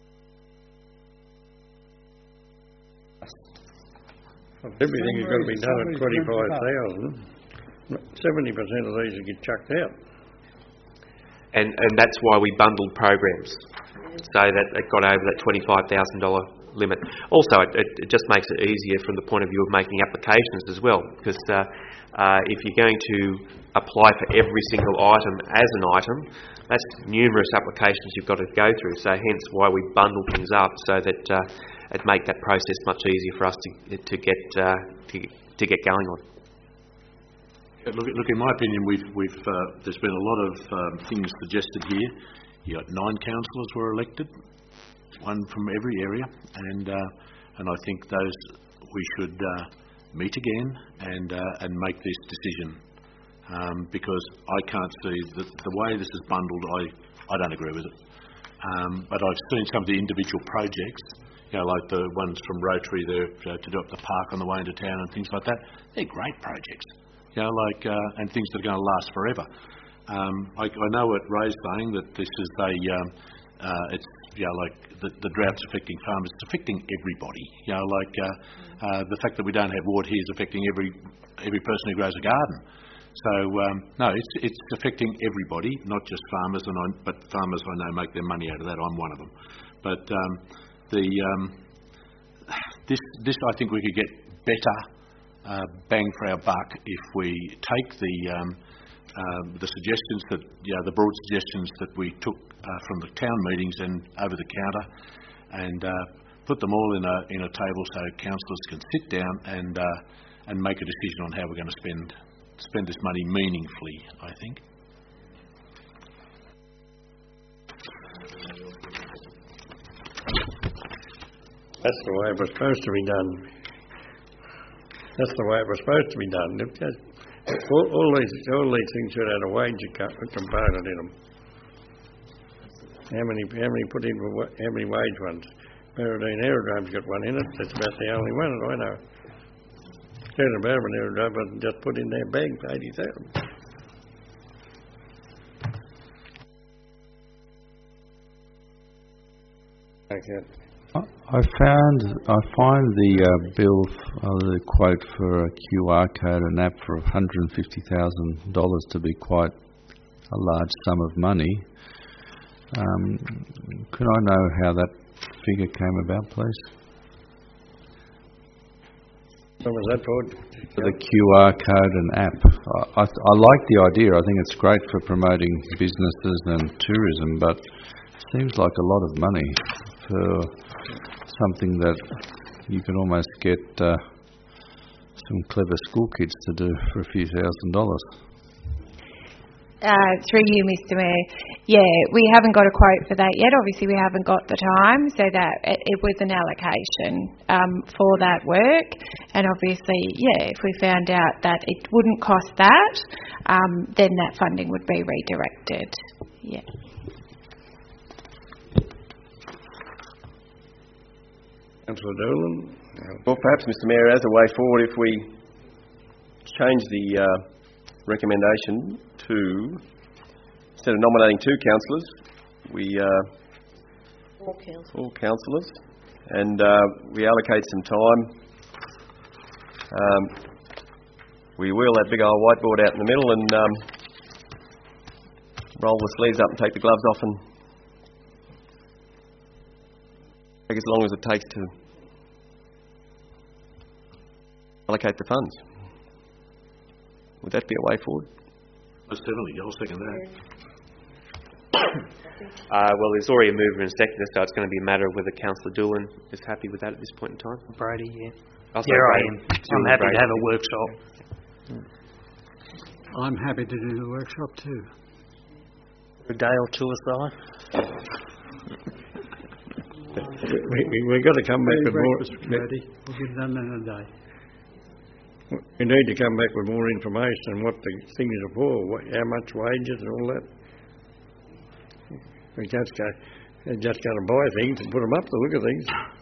Everything has got to be done at twenty-five thousand. Seventy percent of these will get chucked out. And and that's why we bundled programs, so that it got over that twenty-five thousand dollars limit. Also, it, it, it just makes it easier from the point of view of making applications as well, because uh, uh, if you're going to apply for every single item as an item, that's numerous applications you've got to go through. So hence why we bundle things up, so that uh, it make that process much easier for us to to get uh, to, to get going on. Look, look. In my opinion, we've we've uh, there's been a lot of um, things suggested here. You got nine councillors were elected, one from every area, and uh, and I think those we should uh, meet again and uh, and make this decision, um, because I can't see the the way this is bundled. I I don't agree with it. Um, but I've seen some of the individual projects, you know, like the ones from Rotary there uh, to do up the park on the way into town and things like that. They're great projects. You know, like uh, and things that are going to last forever. Um, I, I know what Ray's saying, that this is a, um, uh, it's you know, like the, the drought's affecting farmers. It's affecting everybody. You know, like uh, uh, the fact that we don't have water here is affecting every every person who grows a garden. So um, no, it's it's affecting everybody, not just farmers. And I, but farmers I know make their money out of that. I'm one of them. But um, the um, this this I think we could get better. Uh, bang for our buck if we take the um, uh, the suggestions that you know, the broad suggestions that we took uh, from the town meetings and over the counter, and uh, put them all in a in a table so councillors can sit down and uh, and make a decision on how we're going to spend spend this money meaningfully. I think. That's the way it was supposed to be done. That's the way it was supposed to be done. All, all these all these things should have a wage component in them. How many how many put in for how many wage ones? Merredine Aerodrome's got one in it. That's about the only one that I know. Turner Barwon Aerodrome wasn't just put in their bag for eighty thousand. Okay. I found I find the uh, bill, uh, the quote for a Q R code and app for one hundred fifty thousand dollars to be quite a large sum of money. Um, could I know how that figure came about, please? What was that for? For the Q R code and app. I, I, I like the idea. I think it's great for promoting businesses and tourism, but it seems like a lot of money for something that you can almost get uh, some clever school kids to do for a few thousand dollars. Uh, through you, Mister Mayor. Yeah, we haven't got a quote for that yet. Obviously, we haven't got the time, so that it, it was an allocation um, for that work. And obviously, yeah, if we found out that it wouldn't cost that, um, then that funding would be redirected. Yeah. Councillor Dolan? Well, perhaps, Mister Mayor, as a way forward, if we change the uh, recommendation to, instead of nominating two councillors, we uh, Four councillors. four councillors, and uh, we allocate some time. Um, we wheel that big old whiteboard out in the middle and um, roll the sleeves up and take the gloves off and take as long as it takes to allocate the funds. Would that be a way forward? Most definitely, I'll second that. Uh, well, there's already a mover and a seconder, so it's going to be a matter of whether Councillor Doolan is happy with that at this point in time. Brady, yeah. I'll say Yeah, I Brady. am. I'm Doolan, happy Brady. to have a workshop. I'm happy to do the workshop too. A day or two aside. We, we, we've got to come back with more... Breakfast ready. We'll get it done in a day. We need to come back with more information on what the things are for, what, how much wages and all that. We just go, they're just going to buy things and put them up to look at things.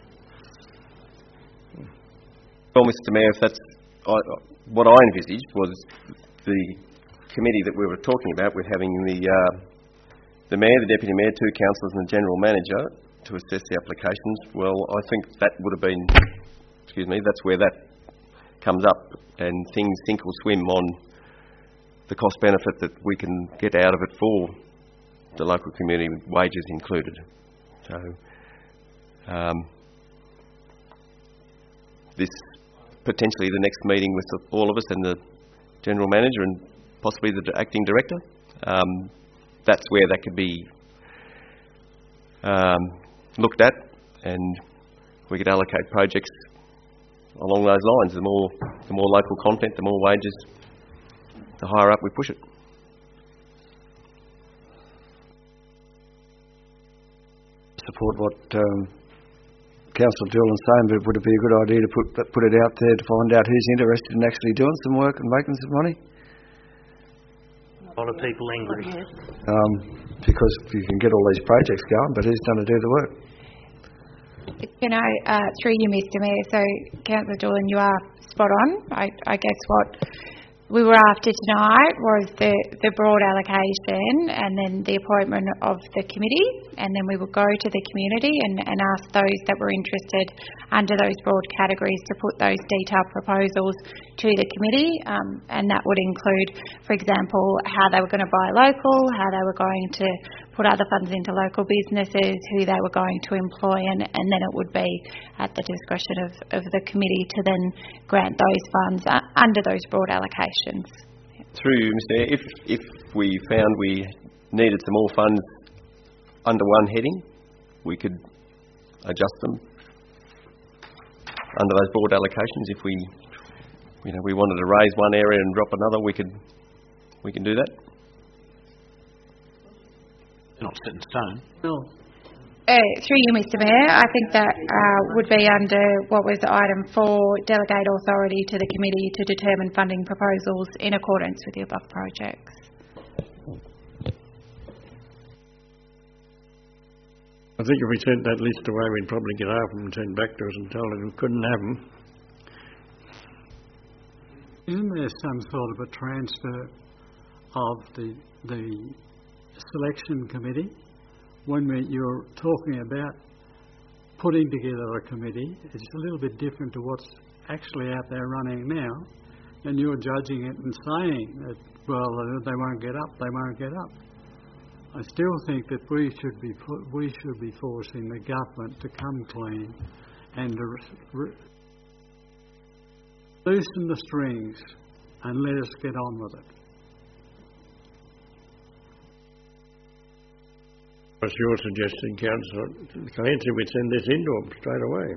Well, Mister Mayor, if that's I, what I envisaged was the committee that we were talking about, with having the uh, the mayor, the deputy mayor, two councillors, and the general manager to assess the applications. Well, I think that would have been, excuse me, that's where that comes up, and things sink or swim on the cost benefit that we can get out of it for the local community, with wages included. So um, this potentially the next meeting with all of us and the general manager and possibly the acting director, um, that's where that could be um, looked at, and we could allocate projects along those lines. The more the more local content, the more wages, the higher up we push it. Support what um, Councillor Doolan's saying, but would it be a good idea to put put it out there to find out who's interested in actually doing some work and making some money? A lot of people angry. Um, because you can get all these projects going, but who's going to do the work? You know, uh, through you, Mister Mayor, so Councillor Doolan, you are spot on. I, I guess what we were after tonight was the, the broad allocation and then the appointment of the committee, and then we will go to the community and, and ask those that were interested under those broad categories to put those detailed proposals to the committee, um, and that would include, for example, how they were going to buy local, how they were going to put other funds into local businesses, who they were going to employ, and, and then it would be at the discretion of, of the committee to then grant those funds uh, under those broad allocations. Through you, Mister Mayor, if, if we found we needed some more funds under one heading, we could adjust them under those broad allocations. If we, you know, we wanted to raise one area and drop another, we could, we can do that. They're not set in stone. No. Uh, through you, Mister Mayor, I think that uh, would be under what was item four, delegate authority to the committee to determine funding proposals in accordance with the above projects. I think if we sent that list away, we'd probably get half of them sent back to us and told us we couldn't have them. Isn't there some sort of a transfer of the the selection committee when we, you're talking about putting together a committee? It's a little bit different to what's actually out there running now, and you're judging it and saying that, well, they won't get up, they won't get up. I still think that we should be put, we should be forcing the government to come clean and to re- loosen the strings and let us get on with it. What's your suggestion, Councillor Clancy? We send this into them straight away,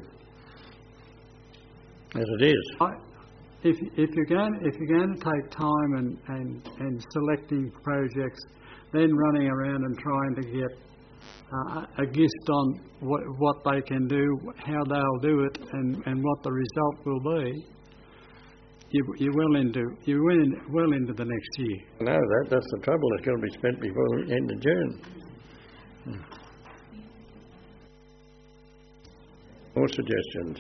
as it is. I, if if you're going if you're going to take time and, and, and selecting projects, then running around and trying to get uh, a gist on what what they can do, how they'll do it, and, and what the result will be, you you're well into you're well, in, well into the next year. I know that. That's the trouble. It's going to be spent before the end of June. Hmm. More suggestions?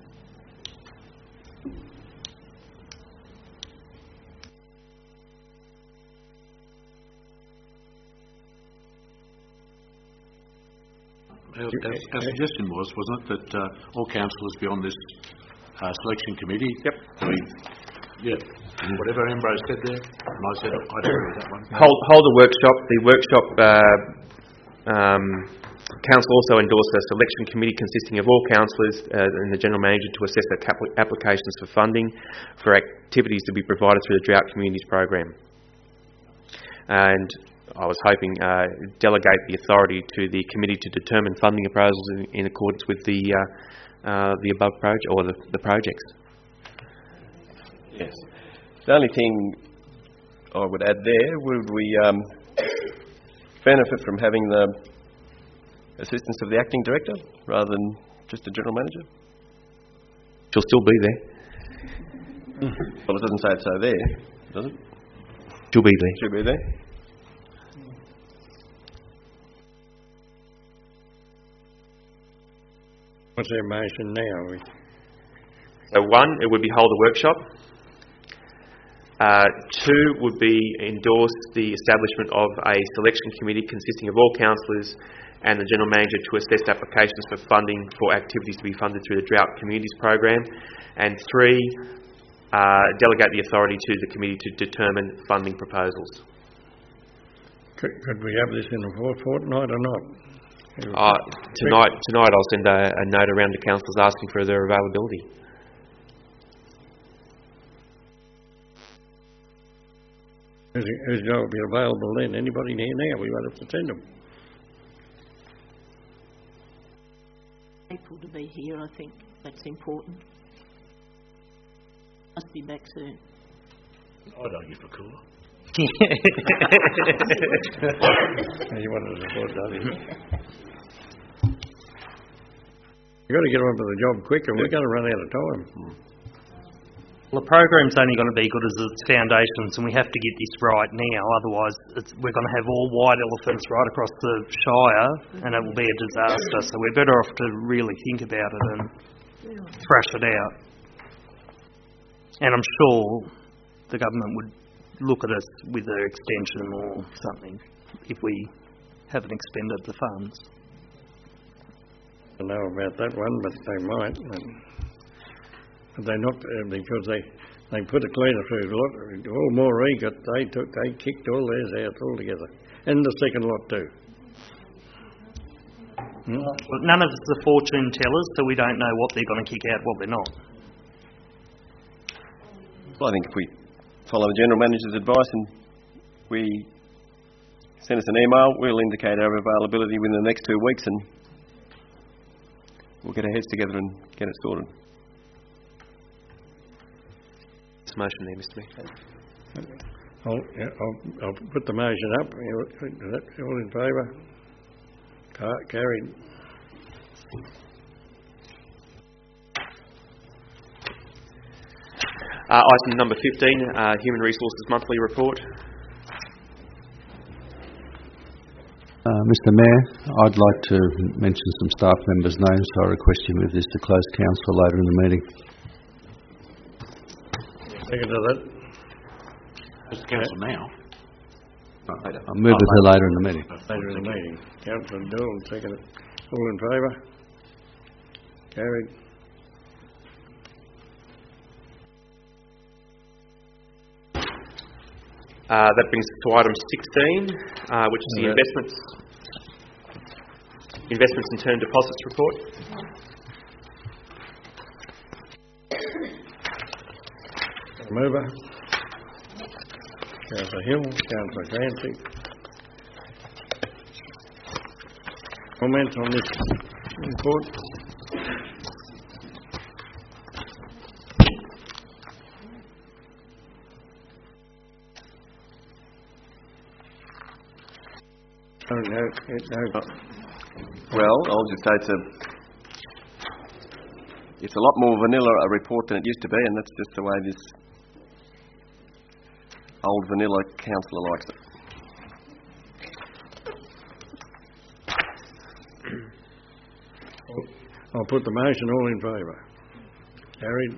Our, our, our suggestion was, wasn't it, that uh, all councillors be on this uh, selection committee? Yep. I mean, yeah. Whatever Ambrose said there, and I said I'd agree with that one. Hold, hold a workshop. The workshop, uh, um, council also endorsed a selection committee consisting of all councillors uh, and the general manager to assess their cap- applications for funding for activities to be provided through the Drought Communities program. And I was hoping uh, delegate the authority to the committee to determine funding proposals in, in accordance with the uh, uh, the above project or the, the projects. Yes. The only thing I would add there, would we um, benefit from having the assistance of the acting director rather than just a general manager? She'll still be there. Well, it doesn't say it's so there, does it? She'll be there. She'll be there. What's their motion now? So one, it would be hold a workshop. Uh, two would be endorse the establishment of a selection committee consisting of all councillors and the general manager to assess applications for funding for activities to be funded through the Drought Communities program. And three, uh, delegate the authority to the committee to determine funding proposals. Could, could we have this in a fortnight or not? Uh, tonight, tonight I'll send a, a note around to councillors asking for their availability. Who's, who's going to be available then? Anybody here now? We won't have to send them. People to be here, I think that's important. Must be back soon. I don't give a call. You wanted to support that, didn't you? You've got to get on with the job quicker. We're going to run out of time. Well, the program's only going to be good as its foundations, and we have to get this right now. Otherwise, it's, we're going to have all white elephants right across the Shire, and it will be a disaster. So we're better off to really think about it and thrash it out. And I'm sure the government would look at us with an extension or something if we haven't expended the funds. I don't know about that one, but they might. But they not uh, because they they put a cleaner through lot. All Moree got they took they kicked all theirs out altogether, and the second lot too. Hmm? But none of us are fortune tellers, so we don't know what they're going to kick out, what they're not. Well, I think if we follow the General Manager's advice and we send us an email, we'll indicate our availability within the next two weeks and we'll get our heads together and get it sorted. This motion there, Mister Mayor. I'll, yeah, I'll, I'll put the motion up. All in favour? Car- carried. Uh, item number fifteen, uh, Human Resources Monthly Report. Uh, Uh, Mister Mayor, I'd like to mention some staff members' names, so I request you move this to closed council later in the meeting. Second to that. Mr Council now. I'll move it to later in the meeting. Later in the meeting. Councillor Doolin, second it. All in favour? Carried. Uh, that brings us to item sixteen, uh, which is the Yeah. investments investments and term deposits report. Mover. Councillor Hill, Councillor Clancy. Comments on this report? Oh, no, it, no. Well, I'll just say it's a, it's a lot more vanilla a report than it used to be, and that's just the way this old vanilla councillor likes it. I'll put the motion. All in favour? Carried.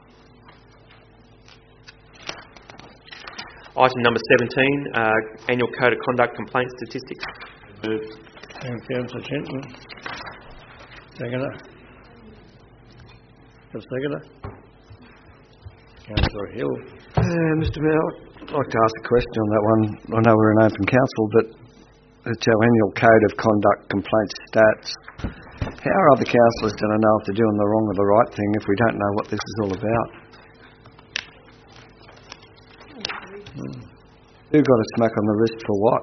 Item number seventeen, uh, annual code of conduct complaint statistics. Moved. Councillor Chinton. Seconder. The seconder. Councillor Hill. Uh, Mister Mayor, I'd like to ask a question on that one. I know we're an open council, but it's our annual code of conduct complaint stats. How are other councillors going to know if they're doing the wrong or the right thing if we don't know what this is all about? Hmm. Who got a smack on the wrist for what?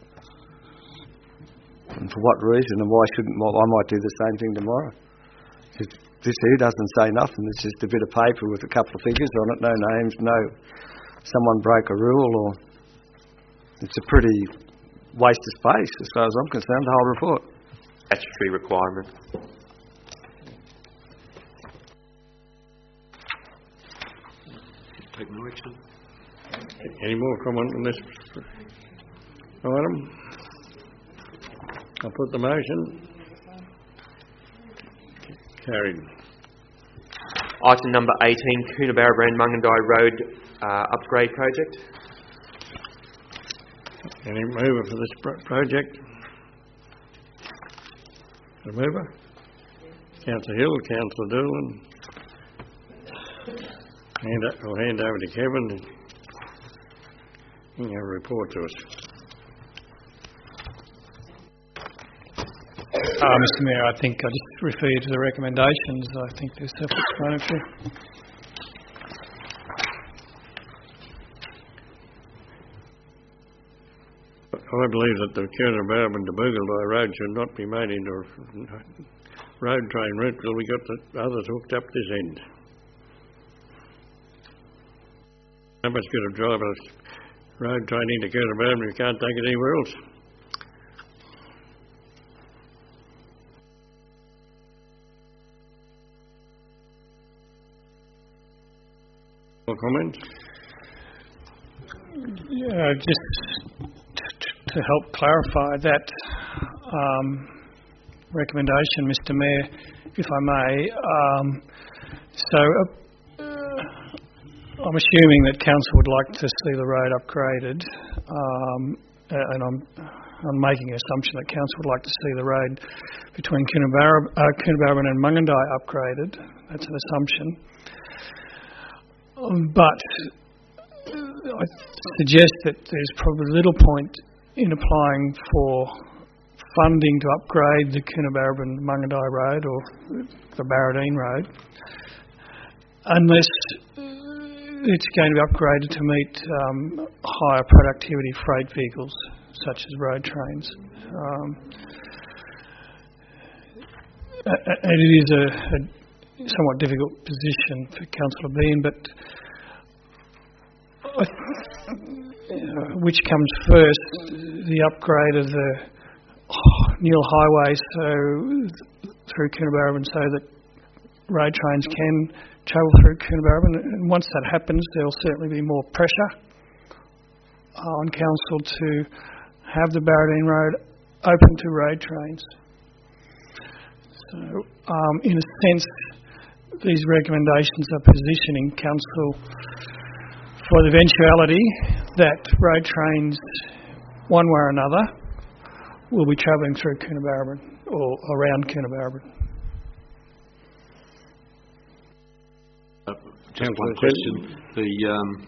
And for what reason? And why shouldn't well, I might do the same thing tomorrow? Just, this here doesn't say nothing. It's just a bit of paper with a couple of figures on it, no names, no someone broke a rule, or it's a pretty waste of space as far as I'm concerned, the whole report. Statutory requirement. Take no action. Any more comment on this item? I'll put the motion. Carried. Item number eighteen, Coonabarabran Mungandai Road uh, upgrade project. Any mover for this pro- project? The mover? Councillor Hill, Councillor Doolin. Hand, I'll hand over to Kevin. He can have a report to us. Uh, Mister Mayor, I think I just refer you to the recommendations. I think they're self-explanatory. I believe that the Coonabarabran to Boogalbai Road should not be made into a road train route till we got the others hooked up this end. How much good to drive a road train into Coonabarabran if you can't take it anywhere else? More comments? Yeah, just to help clarify that um, recommendation, Mister Mayor, if I may. Um, so, uh, I'm assuming that council would like to see the road upgraded, um, and I'm, I'm making an assumption that council would like to see the road between Coonabarabran uh, Coonabarabran and Mungandai upgraded. That's an assumption. Um, but I suggest that there's probably little point in applying for funding to upgrade the Coonabarabran Mungandai Road or the Barradine Road unless it's going to be upgraded to meet um, higher productivity freight vehicles such as road trains. Um, and it is a, a somewhat difficult position for Councillor Bean, but I Uh, which comes first, the upgrade of the oh, Neil Highway so through Coonabarabran so that road trains can travel through Coonabarabran, and once that happens there will certainly be more pressure uh, on council to have the Barradine Road open to road trains. So, um, in a sense, these recommendations are positioning council for the eventuality that road trains, one way or another, will be travelling through Coonabarabran or around Coonabarabran. Uh, just one question. The um,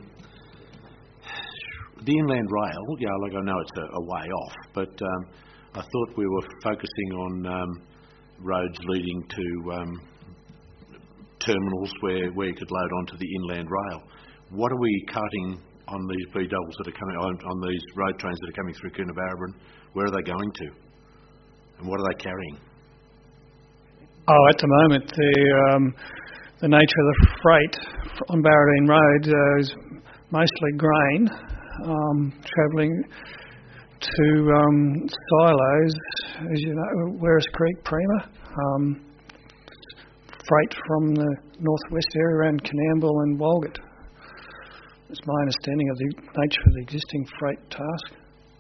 the inland rail, yeah, like I know it's a, a way off, but um, I thought we were focusing on um, roads leading to um, terminals where, where you could load onto the inland rail. What are we cutting on these B doubles that are coming on, on these road trains that are coming through Coonabarabran? Where are they going to? And what are they carrying? Oh, at the moment, the um, the nature of the freight on Barradine Road uh, is mostly grain, um, travelling to um, silos, as you know, Werris Creek, Prima, um, freight from the northwest area around Coonamble and Walgett. It's my understanding of the nature of the existing freight task.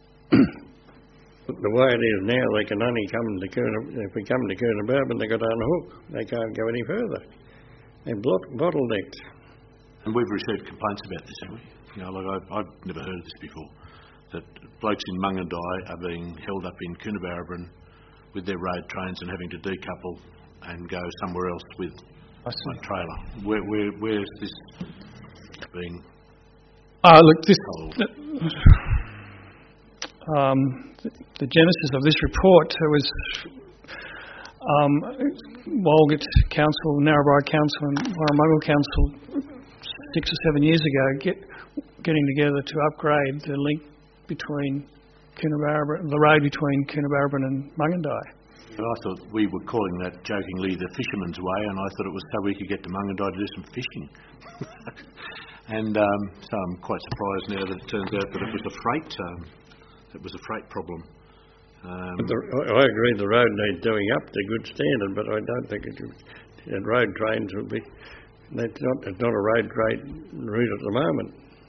The way it is now, they can only come to Coonabarbin. If we come to Coonabarabin, they got to unhook. They can't go any further. They're bottlenecked. And we've received complaints about this, haven't we? You know, like I've, I've never heard of this before. That blokes in Mungandai are being held up in Coonabarabin with their road trains and having to decouple and go somewhere else with a trailer. Where, where, where's this being? Uh, look, this, the, um, the, the genesis of this report was um, Walgett Council, Narrabri Council and Warrumungal Council six or seven years ago get, getting together to upgrade the link between Coonabarabran, the road between Coonabarabran and Mungandai. Well, I thought we were calling that jokingly the fisherman's way, and I thought it was so we could get to Mungandai to do some fishing. And um, so I'm quite surprised now that it turns out that it was a freight, um, it was a freight problem. Um, but the, I agree the road needs doing up to good standard, but I don't think it should, and road trains would be. That's not. It's not a road train route at the moment.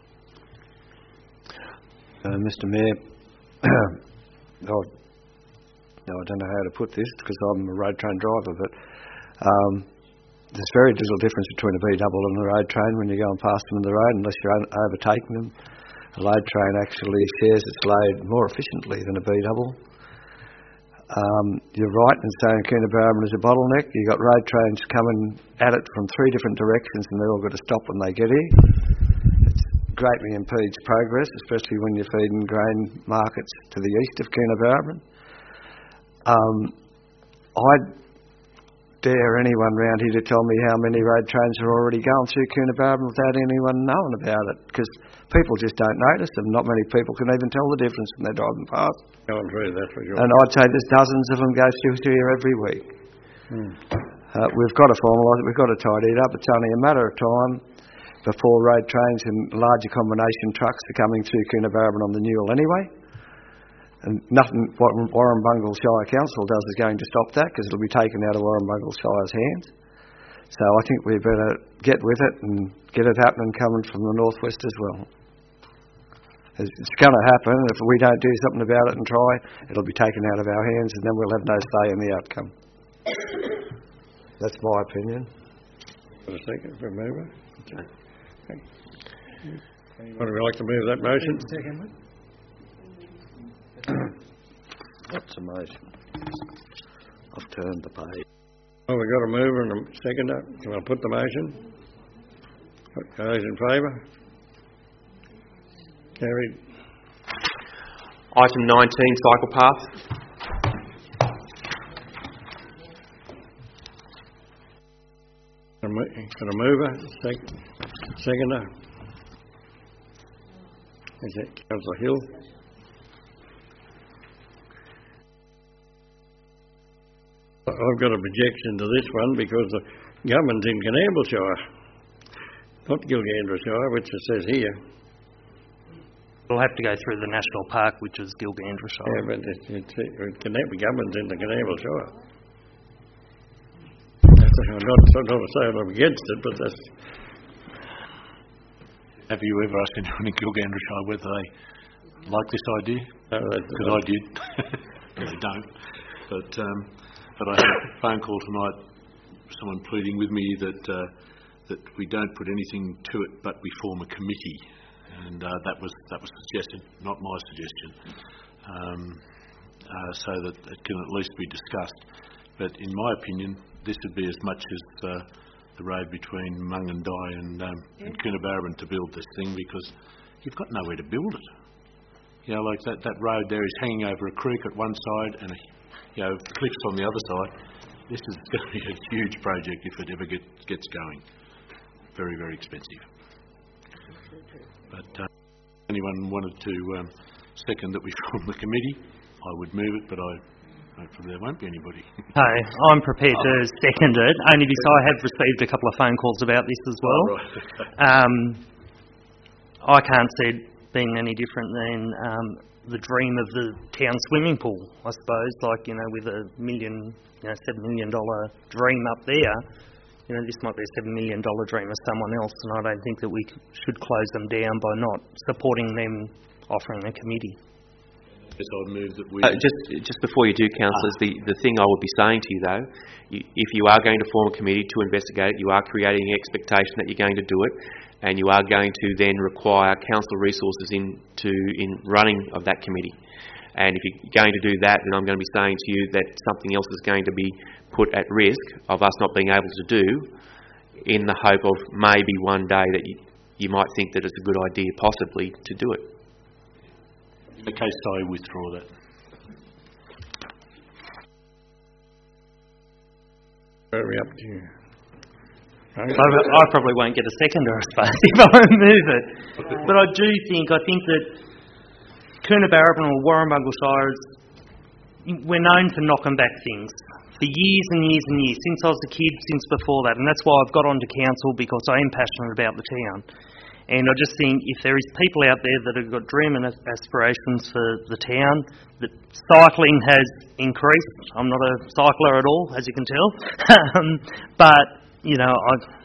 Uh, Mister Mayor, oh, no, I don't know how to put this because I'm a road train driver, but. Um, There's very little difference between a B double and a road train when you're going past them on the road, unless you're un- overtaking them. A load train actually shares its load more efficiently than a B double. Um, you're right in saying Coonabarabran is a bottleneck. You've got road trains coming at it from three different directions and they're all got to stop when they get here. It greatly impedes progress, especially when you're feeding grain markets to the east of Coonabarabran. Um, I'd dare anyone round here to tell me how many road trains are already going through Coonabarabran without anyone knowing about it, because people just don't notice them. Not many people can even tell the difference when they're driving past. Going through, that's for sure. And I'd say there's dozens of them go through here every week. Hmm. Uh, we've got to formalise it, we've got to tidy it up. It's only a matter of time before road trains and larger combination trucks are coming through Coonabarabran on the Newell anyway. And nothing what Warrumungal Shire Council does is going to stop that, because it'll be taken out of Warrumungal Shire's hands. So I think we better get with it and get it happening coming from the northwest as well. It's going to happen. If we don't do something about it and try, it'll be taken out of our hands and then we'll have no say in the outcome. That's my opinion. For a second, for a mover. Okay. Anyone would like to move that motion? Second. What's the motion? I've turned the page. Well, we've got a mover and a seconder. Can I put the motion? Those in favour? Carried. Item nineteen, cycle path. Got a mover, sec- seconder. Is that Councillor Hill? I've got a objection to this one because the government's in Coonamble Shire, not Gilgandra Shire, which it says here. We'll have to go through the national park, which is Gilgandra Shire. Yeah, but it's, it's, it, the government's in the Coonamble Shire. I'm not, I'm not saying I'm against it, but that's... Have you ever asked anyone in Gilgandra Shire whether they like this idea? No, because I did. they don't. But um, but I had a phone call tonight, someone pleading with me that uh, that we don't put anything to it, but we form a committee, and uh, that was that was suggested, not my suggestion, um, uh, so that it can at least be discussed. But in my opinion, this would be as much as uh, the road between Mungandai and, um, yeah. and Coonabarabran to build this thing, because you've got nowhere to build it. You know, like that, that road there is hanging over a creek at one side and, a, you know, cliffs on the other side. This is going to be a huge project if it ever get, gets going. Very, very expensive. But uh, if anyone wanted to um, second that we form the committee, I would move it, but I hopefully there won't be anybody. Hey, I'm prepared to second it, only because I have received a couple of phone calls about this as well. Oh, right. um, I can't see it being any different than um, the dream of the town swimming pool, I suppose, like, you know, with a million, you know, seven million dollar dream up there. You know, this might be a seven million dollar dream of someone else, and I don't think that we should close them down by not supporting them offering a committee. Yes, I would move that we... Uh, just just before you do, councillors, the, the thing I would be saying to you, though, you, if you are going to form a committee to investigate it, you are creating an expectation that you're going to do it, and you are going to then require council resources in, to, in running of that committee. And if you're going to do that, then I'm going to be saying to you that something else is going to be put at risk of us not being able to do, in the hope of maybe one day that you, you might think that it's a good idea, possibly, to do it. In the case, I withdraw that. Very up to you. I, I probably won't get a seconder, I suppose, if I move it. But I do think, I think that Coonabarabran or Warrumbungle Shire, we're known for knocking back things for years and years and years, since I was a kid, since before that. And that's why I've got onto council, because I am passionate about the town. And I just think if there is people out there that have got dream and aspirations for the town, that cycling has increased. I'm not a cycler at all, as you can tell. um, but, you know,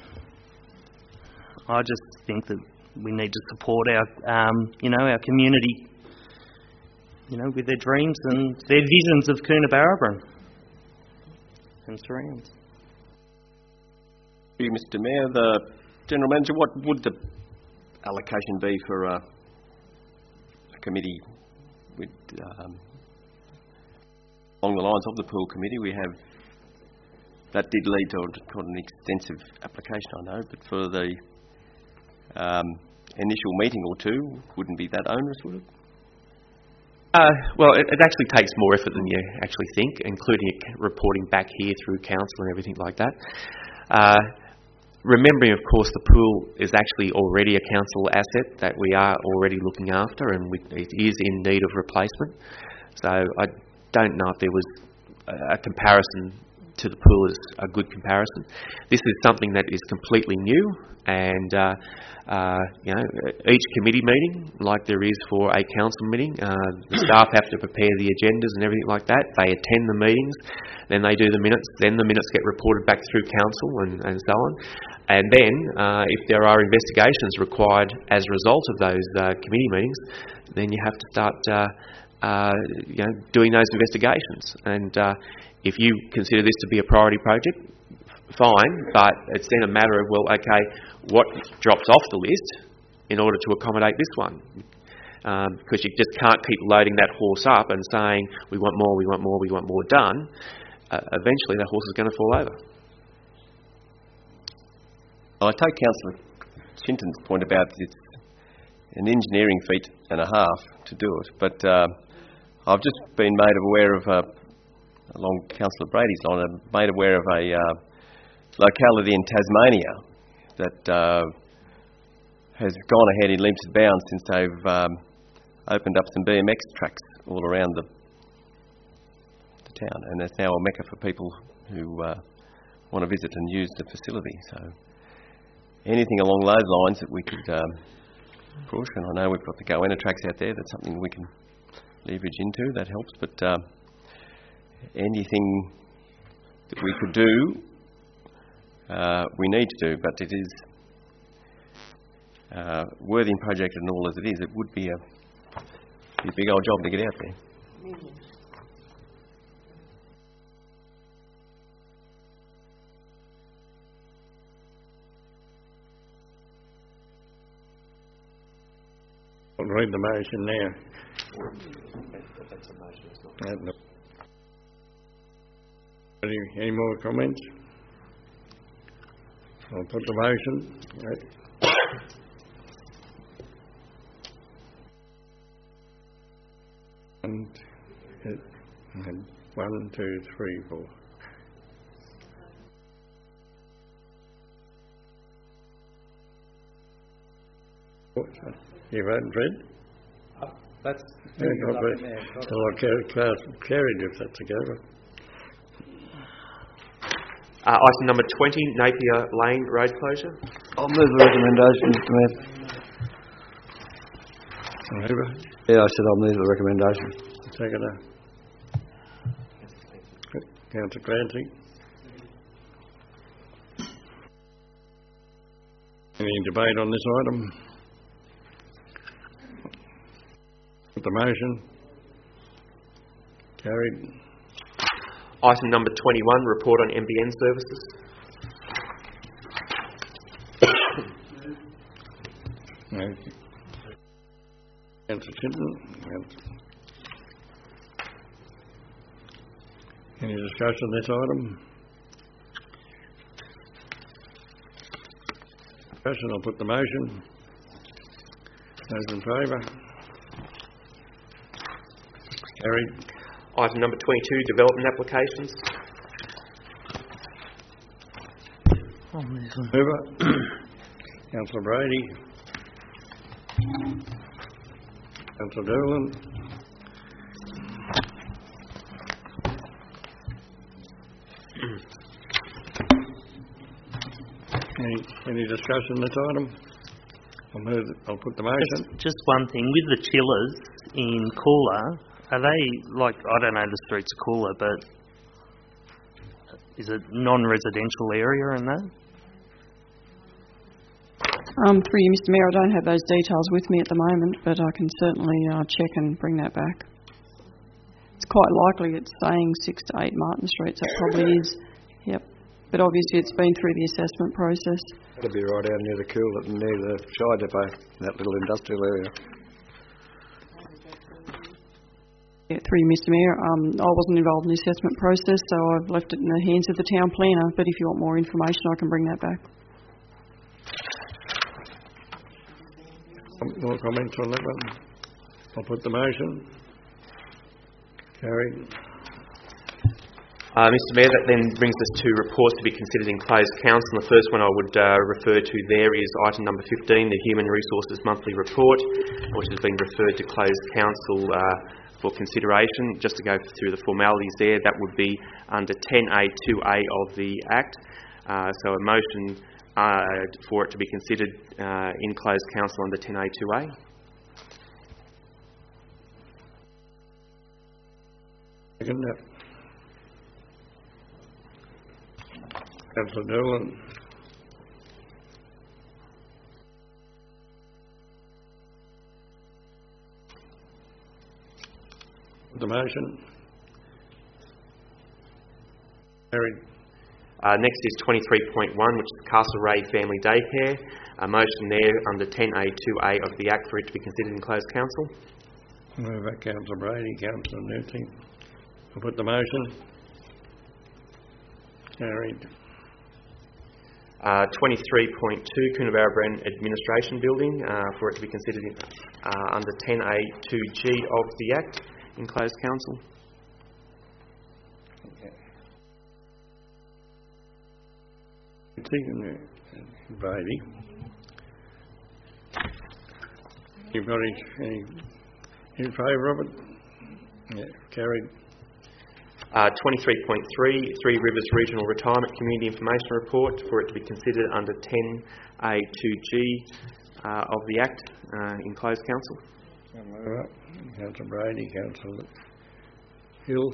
I I just think that we need to support our, um, you know, our community, you know, with their dreams and their visions of Coonabarabran and surrounds. Thank you, Mister Mayor. The General Manager, what would the allocation be for a, a committee with, um, along the lines of the pool committee? We have, that did lead to, to an extensive application, I know, but for the um, initial meeting or two, wouldn't be that onerous, would it? Uh, well, it, it actually takes more effort than you actually think, including it reporting back here through council and everything like that. Uh, remembering, of course, the pool is actually already a council asset that we are already looking after, and we, it is in need of replacement. So I don't know if there was a, a comparison to the pool is a good comparison. This is something that is completely new, and uh, uh, you know, each committee meeting, like there is for a council meeting, uh, the staff have to prepare the agendas and everything like that. They attend the meetings, then they do the minutes, then the minutes get reported back through council and, and so on. And then, uh, if there are investigations required as a result of those uh, committee meetings, then you have to start uh, uh, you know, doing those investigations. And uh, if you consider this to be a priority project, fine, but it's then a matter of, well, okay, what drops off the list in order to accommodate this one? Um, because you just can't keep loading that horse up and saying, we want more, we want more, we want more done. Uh, eventually that horse is going to fall over. Well, I take Councillor Chinton's point about it's an engineering feat and a half to do it, but uh, I've just been made aware of, uh, along Councillor Brady's line, I'm made aware of a uh, locality in Tasmania that uh, has gone ahead in leaps and bounds since they've um, opened up some B M X tracks all around the, the town, and it's now a mecca for people who uh, want to visit and use the facility. So anything along those lines that we could um, push, and I know we've got the Goanna tracks out there, that's something we can leverage into, that helps, but uh, anything that we could do, uh, we need to do, but it is uh, Worthing project and all as it is, it would be a, be a big old job to get out there. read the motion now. That's a motion, it's not. Uh, no. Any, any more comments? I'll put the motion. Right. And, it, and one, two, three, four. You voted, Fred? Uh, that's Yeah, got it. Well, I'll carry, carried if that's a go. Uh, item number twenty, Napier Lane road closure. I'll move the recommendation, Mr Mayor. Over. Yeah, I said I'll move the recommendation. Seconder. Councillor Clancy. Any debate on this item? Put the motion. Carried. Item number twenty-one, report on M B N services. No. Councillor Chinton. Any discussion on this item? Discussion, I'll put the motion. Those in favour? Carried. Item number twenty-two, development applications. Mover. Councillor Brady. Councillor Dolan. Any, any discussion on this item? I'll, move it, I'll put the motion. Just, just one thing, with the chillers in Cooler, are they, like, I don't know the streets Cooler, but is it non-residential area in that? Um, through you, Mr Mayor, I don't have those details with me at the moment, but I can certainly uh, check and bring that back. It's quite likely it's saying six to eight Martin Streets, that probably is, yep. But obviously it's been through the assessment process. That'll be right out near the Cool, near the Shire Depot, that little industrial area. Yeah, through you, Mr Mayor, um, I wasn't involved in the assessment process, so I've left it in the hands of the town planner, but if you want more information I can bring that back. More comments on that one? I'll put the motion. Carried. Uh, Mr Mayor, that then brings us to reports to be considered in closed council. The first one I would uh, refer to there is item number fifteen, the Human Resources Monthly Report, which has been referred to closed council uh, for consideration. Just to go through the formalities there, that would be under ten A two A of the Act. Uh, so a motion uh, for it to be considered uh, in closed council under ten A two A. Second that. Councillor Dolan. The motion. Carried. Uh, next is twenty-three point one, which is Castlereagh Family Daycare. A motion there under ten A two A of the Act for it to be considered in closed council. Move by Councillor Brady, Councillor Newton. I'll put the motion. Carried. Uh, twenty-three point two, Coonabarra Brand Administration Building, uh, for it to be considered in, uh, under ten A two G of the Act in closed council. Okay. Brady. You've got any, any in favour of it? Yeah, carried. Uh, twenty-three point three, Three Rivers Regional Retirement Community Information Report for it to be considered under ten A two G uh, of the Act uh, in closed council. All right. Councillor Brady, Councillor Hill.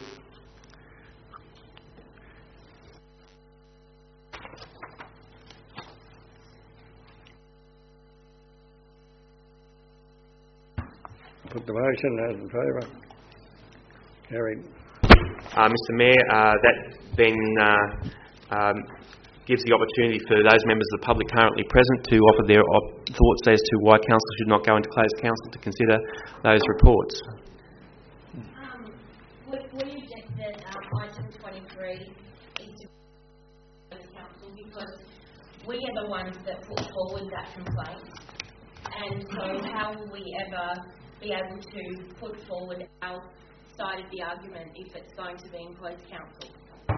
Put the motion. Those in favour? Carried. Uh, Mr Mayor, uh, that then uh, um, gives the opportunity for those members of the public currently present to offer their op- thoughts as to why council should not go into closed council to consider those reports. Um, we, we object that um, item twenty-three is to go to council because we are the ones that put forward that complaint, and so how will we ever be able to put forward our side of the argument if it's going to be in closed council?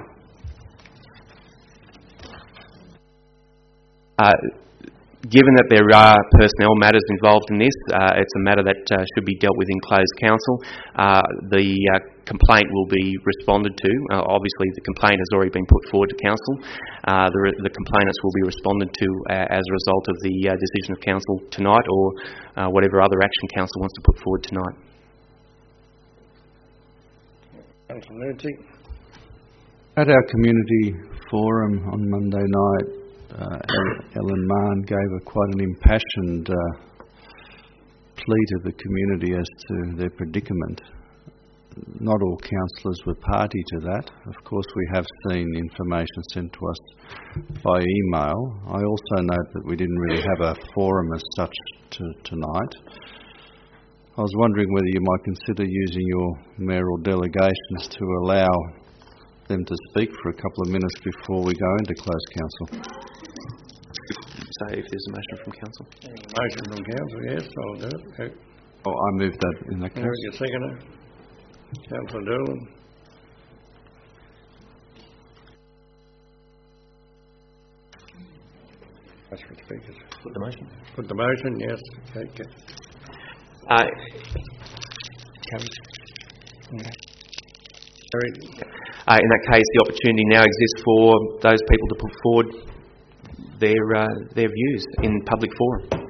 Uh, given that there are personnel matters involved in this, uh, it's a matter that uh, should be dealt with in closed council. Uh, the uh, complaint will be responded to. Uh, obviously, the complaint has already been put forward to council. Uh, the, re- the complainants will be responded to uh, as a result of the uh, decision of council tonight, or uh, whatever other action council wants to put forward tonight. Councillor Nancy. At our community forum on Monday night, uh, Ellen Mahon gave a quite an impassioned uh, plea to the community as to their predicament. Not all councillors were party to that. Of course, we have seen information sent to us by email. I also note that we didn't really have a forum as such to, tonight. I was wondering whether you might consider using your mayoral delegations to allow them to speak for a couple of minutes before we go into closed council. So if there's a motion from council. Motion from council, yes, I'll do it. Okay. Oh, I move that in that case. Eric, a seconder. Councillor Doolin. That's for speakers. Put the motion. Put the motion, yes. Okay. okay. Uh, Okay. Uh, in that case, the opportunity now exists for those people to put forward their uh, their views in public forum.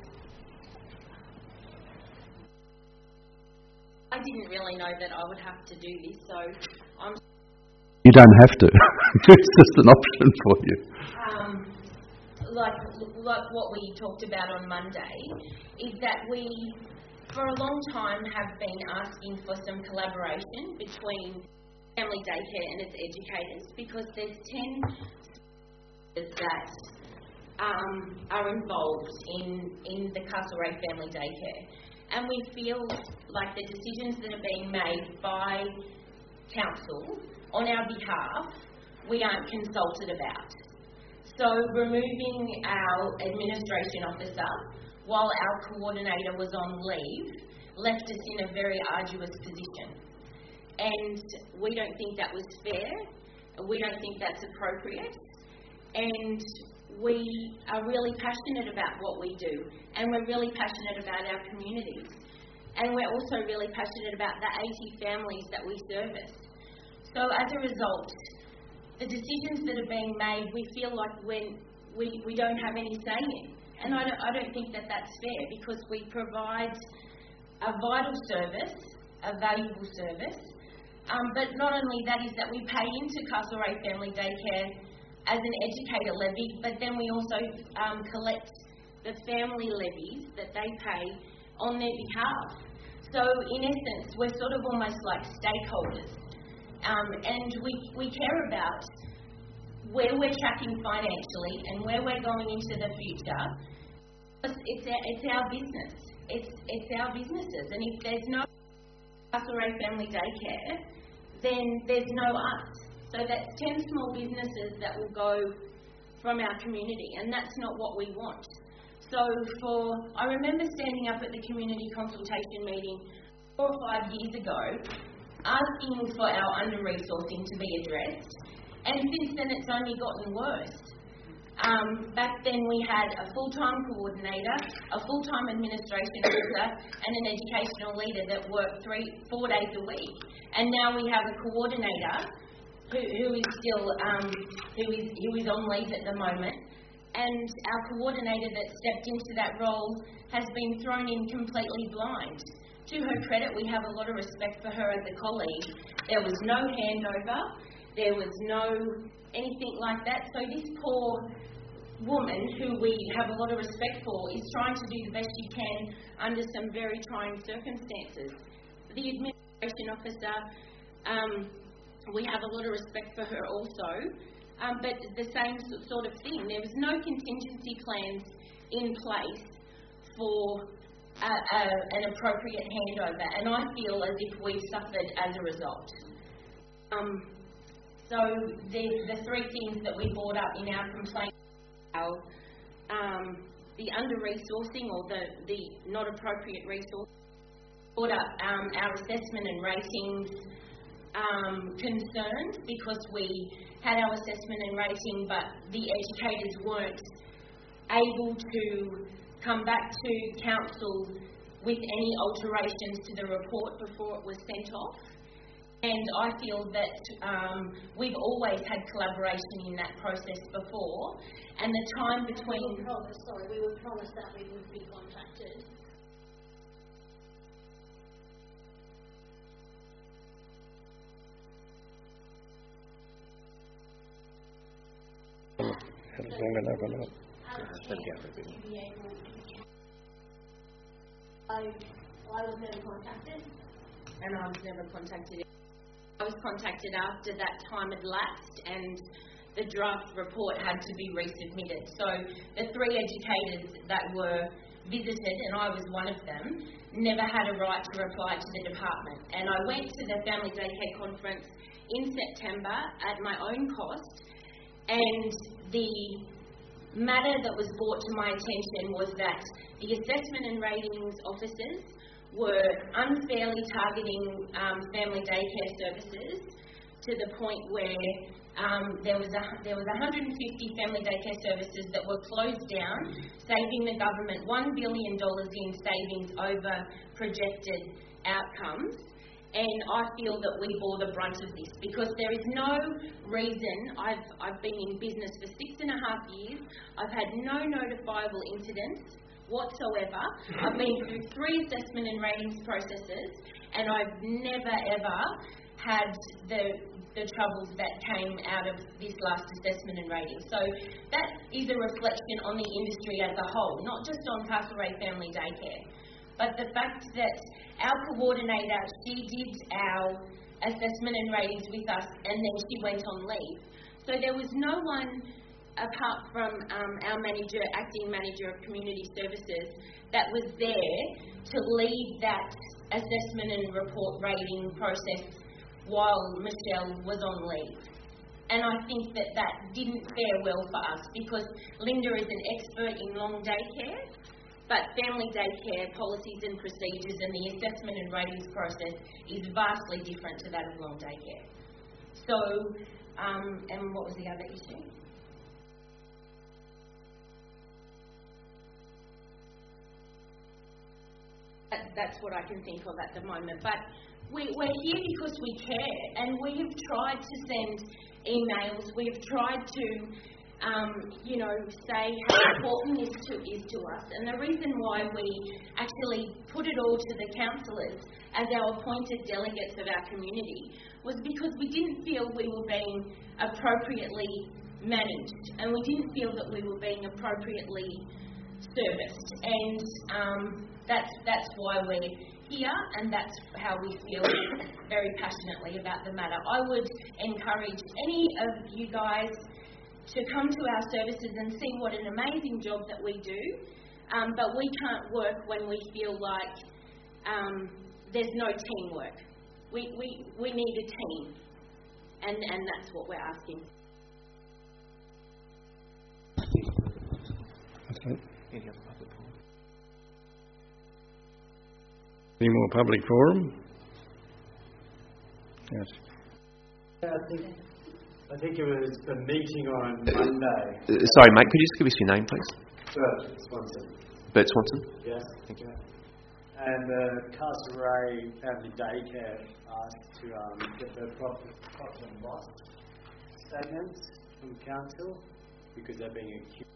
I didn't really know that I would have to do this, so I'm... You don't have to. It's just an option for you. Um, like, like what we talked about on Monday, is that we, for a long time, have been asking for some collaboration between family daycare and its educators, because there's ten that um, are involved in, in the Castlereagh Family Daycare. And we feel like the decisions that are being made by council on our behalf, we aren't consulted about. So removing our administration officer while our coordinator was on leave left us in a very arduous position. And we don't think that was fair. We don't think that's appropriate. And we are really passionate about what we do, and we're really passionate about our communities, and we're also really passionate about the eighty families that we service. So as a result, the decisions that are being made, we feel like when we, we don't have any say in, and I don't, I don't think that that's fair, because we provide a vital service, a valuable service, um, but not only that is that we pay into Castlereagh Family Daycare as an educator levy, but then we also um, collect the family levies that they pay on their behalf. So in essence, we're sort of almost like stakeholders, um, and we, we care about where we're tracking financially and where we're going into the future. It's our, it's our business. It's, it's our businesses, and if there's no Castlereagh Family Daycare, then there's no us. So that's ten small businesses that will go from our community, and that's not what we want. So for, I remember standing up at the community consultation meeting four or five years ago, asking for our under-resourcing to be addressed, and since then it's only gotten worse. Um, back then we had a full-time coordinator, a full-time administration officer, and an educational leader that worked three, four days a week. And now we have a coordinator Who, who is still um, who is who is on leave at the moment, and our coordinator that stepped into that role has been thrown in completely blind. To her credit, we have a lot of respect for her as a colleague. There was no handover, there was no anything like that. So this poor woman, who we have a lot of respect for, is trying to do the best she can under some very trying circumstances. The administration officer. Um, We have a lot of respect for her also, um, but the same sort of thing. There was no contingency plans in place for a, a, an appropriate handover, and I feel as if we've suffered as a result. Um, so the, the three things that we brought up in our complaint are um, the under-resourcing or the, the not appropriate resource, brought up um, our assessment and ratings um, concerns because we had our assessment and rating, but the educators weren't able to come back to council with any alterations to the report before it was sent off. And I feel that um, we've always had collaboration in that process before, and the time between... We were promised, sorry, we were promised that we would be contacted. That's long enough, enough. I, I was never contacted, and I was never contacted. I was contacted after that time had lapsed and the draft report had to be resubmitted. So the three educators that were visited, and I was one of them, never had a right to reply to the department. And I went to the Family Daycare Conference in September at my own cost, and the matter that was brought to my attention was that the assessment and ratings officers were unfairly targeting um, family daycare services to the point where um, there was a, there was one hundred fifty family daycare services that were closed down, saving the government one billion dollars in savings over projected outcomes. And I feel that we bore the brunt of this because there is no reason. I've, I've been in business for six and a half years. I've had no notifiable incidents whatsoever. I've been through three assessment and ratings processes, and I've never ever had the the troubles that came out of this last assessment and rating. So that is a reflection on the industry as a whole, not just on Castlereagh Family Daycare. But the fact that our coordinator, she did our assessment and ratings with us, and then she went on leave. So there was no one, apart from um, our manager, acting manager of community services, that was there to lead that assessment and report rating process while Michelle was on leave. And I think that that didn't fare well for us because Linda is an expert in long day care, but family daycare policies and procedures and the assessment and ratings process is vastly different to that of long day care. So, um, and what was the other issue? That, that's what I can think of at the moment. But we, we're here because we care, and we have tried to send emails. We've tried to Um, you know, say how important this to, is to us. And the reason why we actually put it all to the councillors as our appointed delegates of our community was because we didn't feel we were being appropriately managed, and we didn't feel that we were being appropriately serviced. And um, that's, that's why we're here, and that's how we feel very passionately about the matter. I would encourage any of you guys to come to our services and see what an amazing job that we do, um, but we can't work when we feel like um, there's no teamwork. We, we, we need a team, and, and that's what we're asking. Any more public forum? Yes. Yeah, I think I think it was a meeting on Monday. Uh, sorry, mate, could you just give us your name, please? Bert Swanson. Bert Swanson? Yes. Thank you. And the uh, Castlereagh Family Daycare asked to um, get the profit, profit and loss statements from council because they're being accused.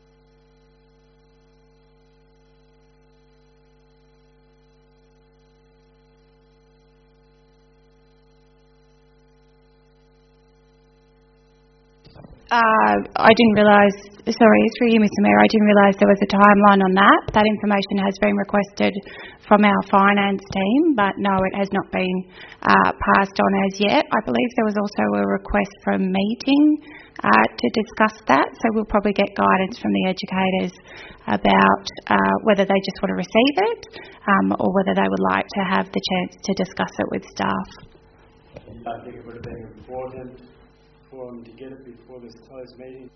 Uh, I didn't realise, sorry, through you, Mister Mayor, I didn't realise there was a timeline on that. That information has been requested from our finance team, but no, it has not been uh, passed on as yet. I believe there was also a request for a meeting uh, to discuss that. So we'll probably get guidance from the educators about uh, whether they just want to receive it um, or whether they would like to have the chance to discuss it with staff. I think it would have been important for them to get it before this closed meeting.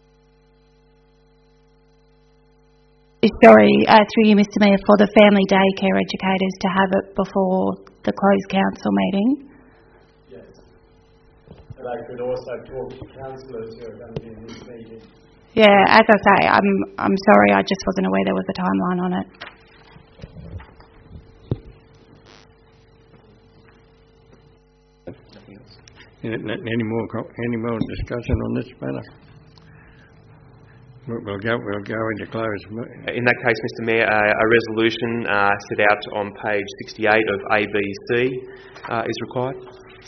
Sorry, uh, through you, Mister Mayor, for the family daycare educators to have it before the closed council meeting. Yes. But I could also talk to councillors who are going to be in this meeting. Yeah, as I say, I'm I'm sorry, I just wasn't aware there was a timeline on it. Any more co- any more discussion on this matter? We'll we'll go we'll go into closed. In that case, Mister Mayor, uh, a resolution uh, set out on page sixty-eight of A B C uh, is required.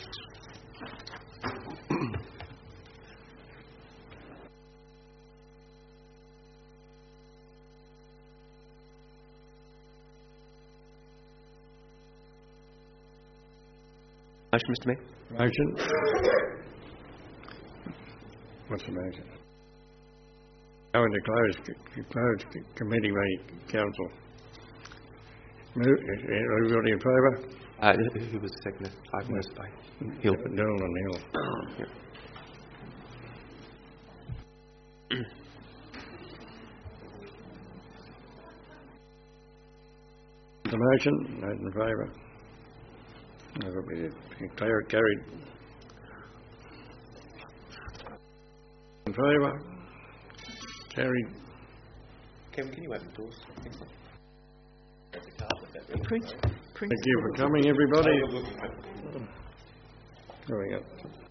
Motion, Mister Mayor. Motion. What's the motion? Go into closed, closed committee meeting, council. Move, everybody in favour? Uh, who who was the second? I was by Hill. Down on Hill. Yep. The motion, those in favour? That'll be declared carried. In favour? Carried. Kevin, can you open the doors? Thank you for coming, everybody. There we go.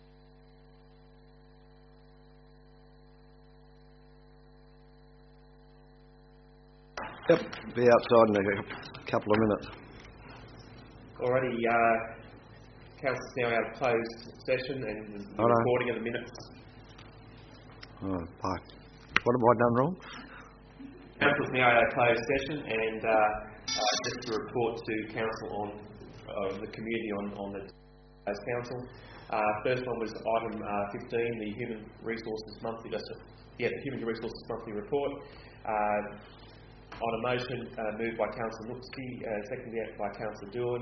Yep, be outside in a couple of minutes. Alrighty, uh, Council's now out of closed session and the Hold on. recording of the minutes. Oh, bye. What have I done wrong? Council's now out of closed session and uh, uh, just to report to Council on uh, the community on, on the closed council. Uh, first one was item uh, fifteen, the Human Resources Monthly, just, yeah, the Human Resources Monthly Report. Uh, on a motion uh, moved by Councillor Nooksky, uh, seconded by Councillor Doolan,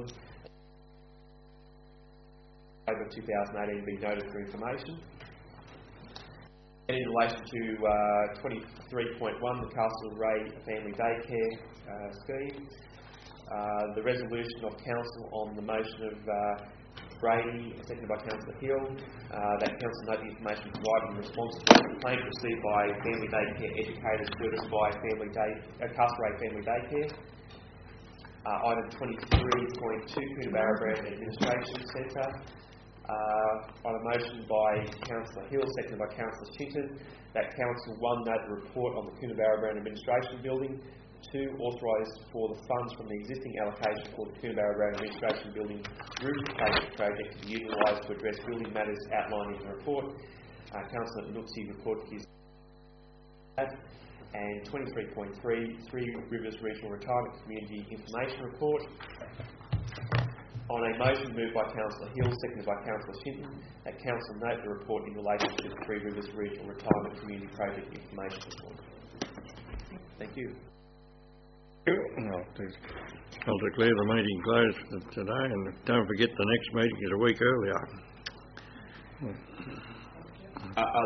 over two thousand eighteen be noted for information. And in relation to uh, twenty-three point one, the Castle Ray Family Daycare uh, scheme, uh, the resolution of Council on the motion of uh, Brady, seconded by Councillor Hill, uh, that Council note the information provided in response to the complaint received by family daycare educators serviced by Family Day, uh, Castle Ray Family Daycare. Uh, item twenty-three point two, Coonabarra Brand Administration Centre. Uh, on a motion by Councillor Hill, seconded by Councillor Chinton, that Council one note the report on the Coonabarra Brand Administration Building, two authorise for the funds from the existing allocation for the Coonabarra Brand Administration Building roof replacement project to be utilised to address building matters outlined in the report. Uh, Councillor Nooksy reported his and twenty-three point three, Three Rivers Regional Retirement Community Information Report. On a motion moved by Councillor Hill, seconded by Councillor Shinton, that Council note the report in relation to the Three Rivers Regional Retirement Community Project Information Report. Thank you. I'll declare the meeting closed for today, and don't forget the next meeting is a week earlier. Uh,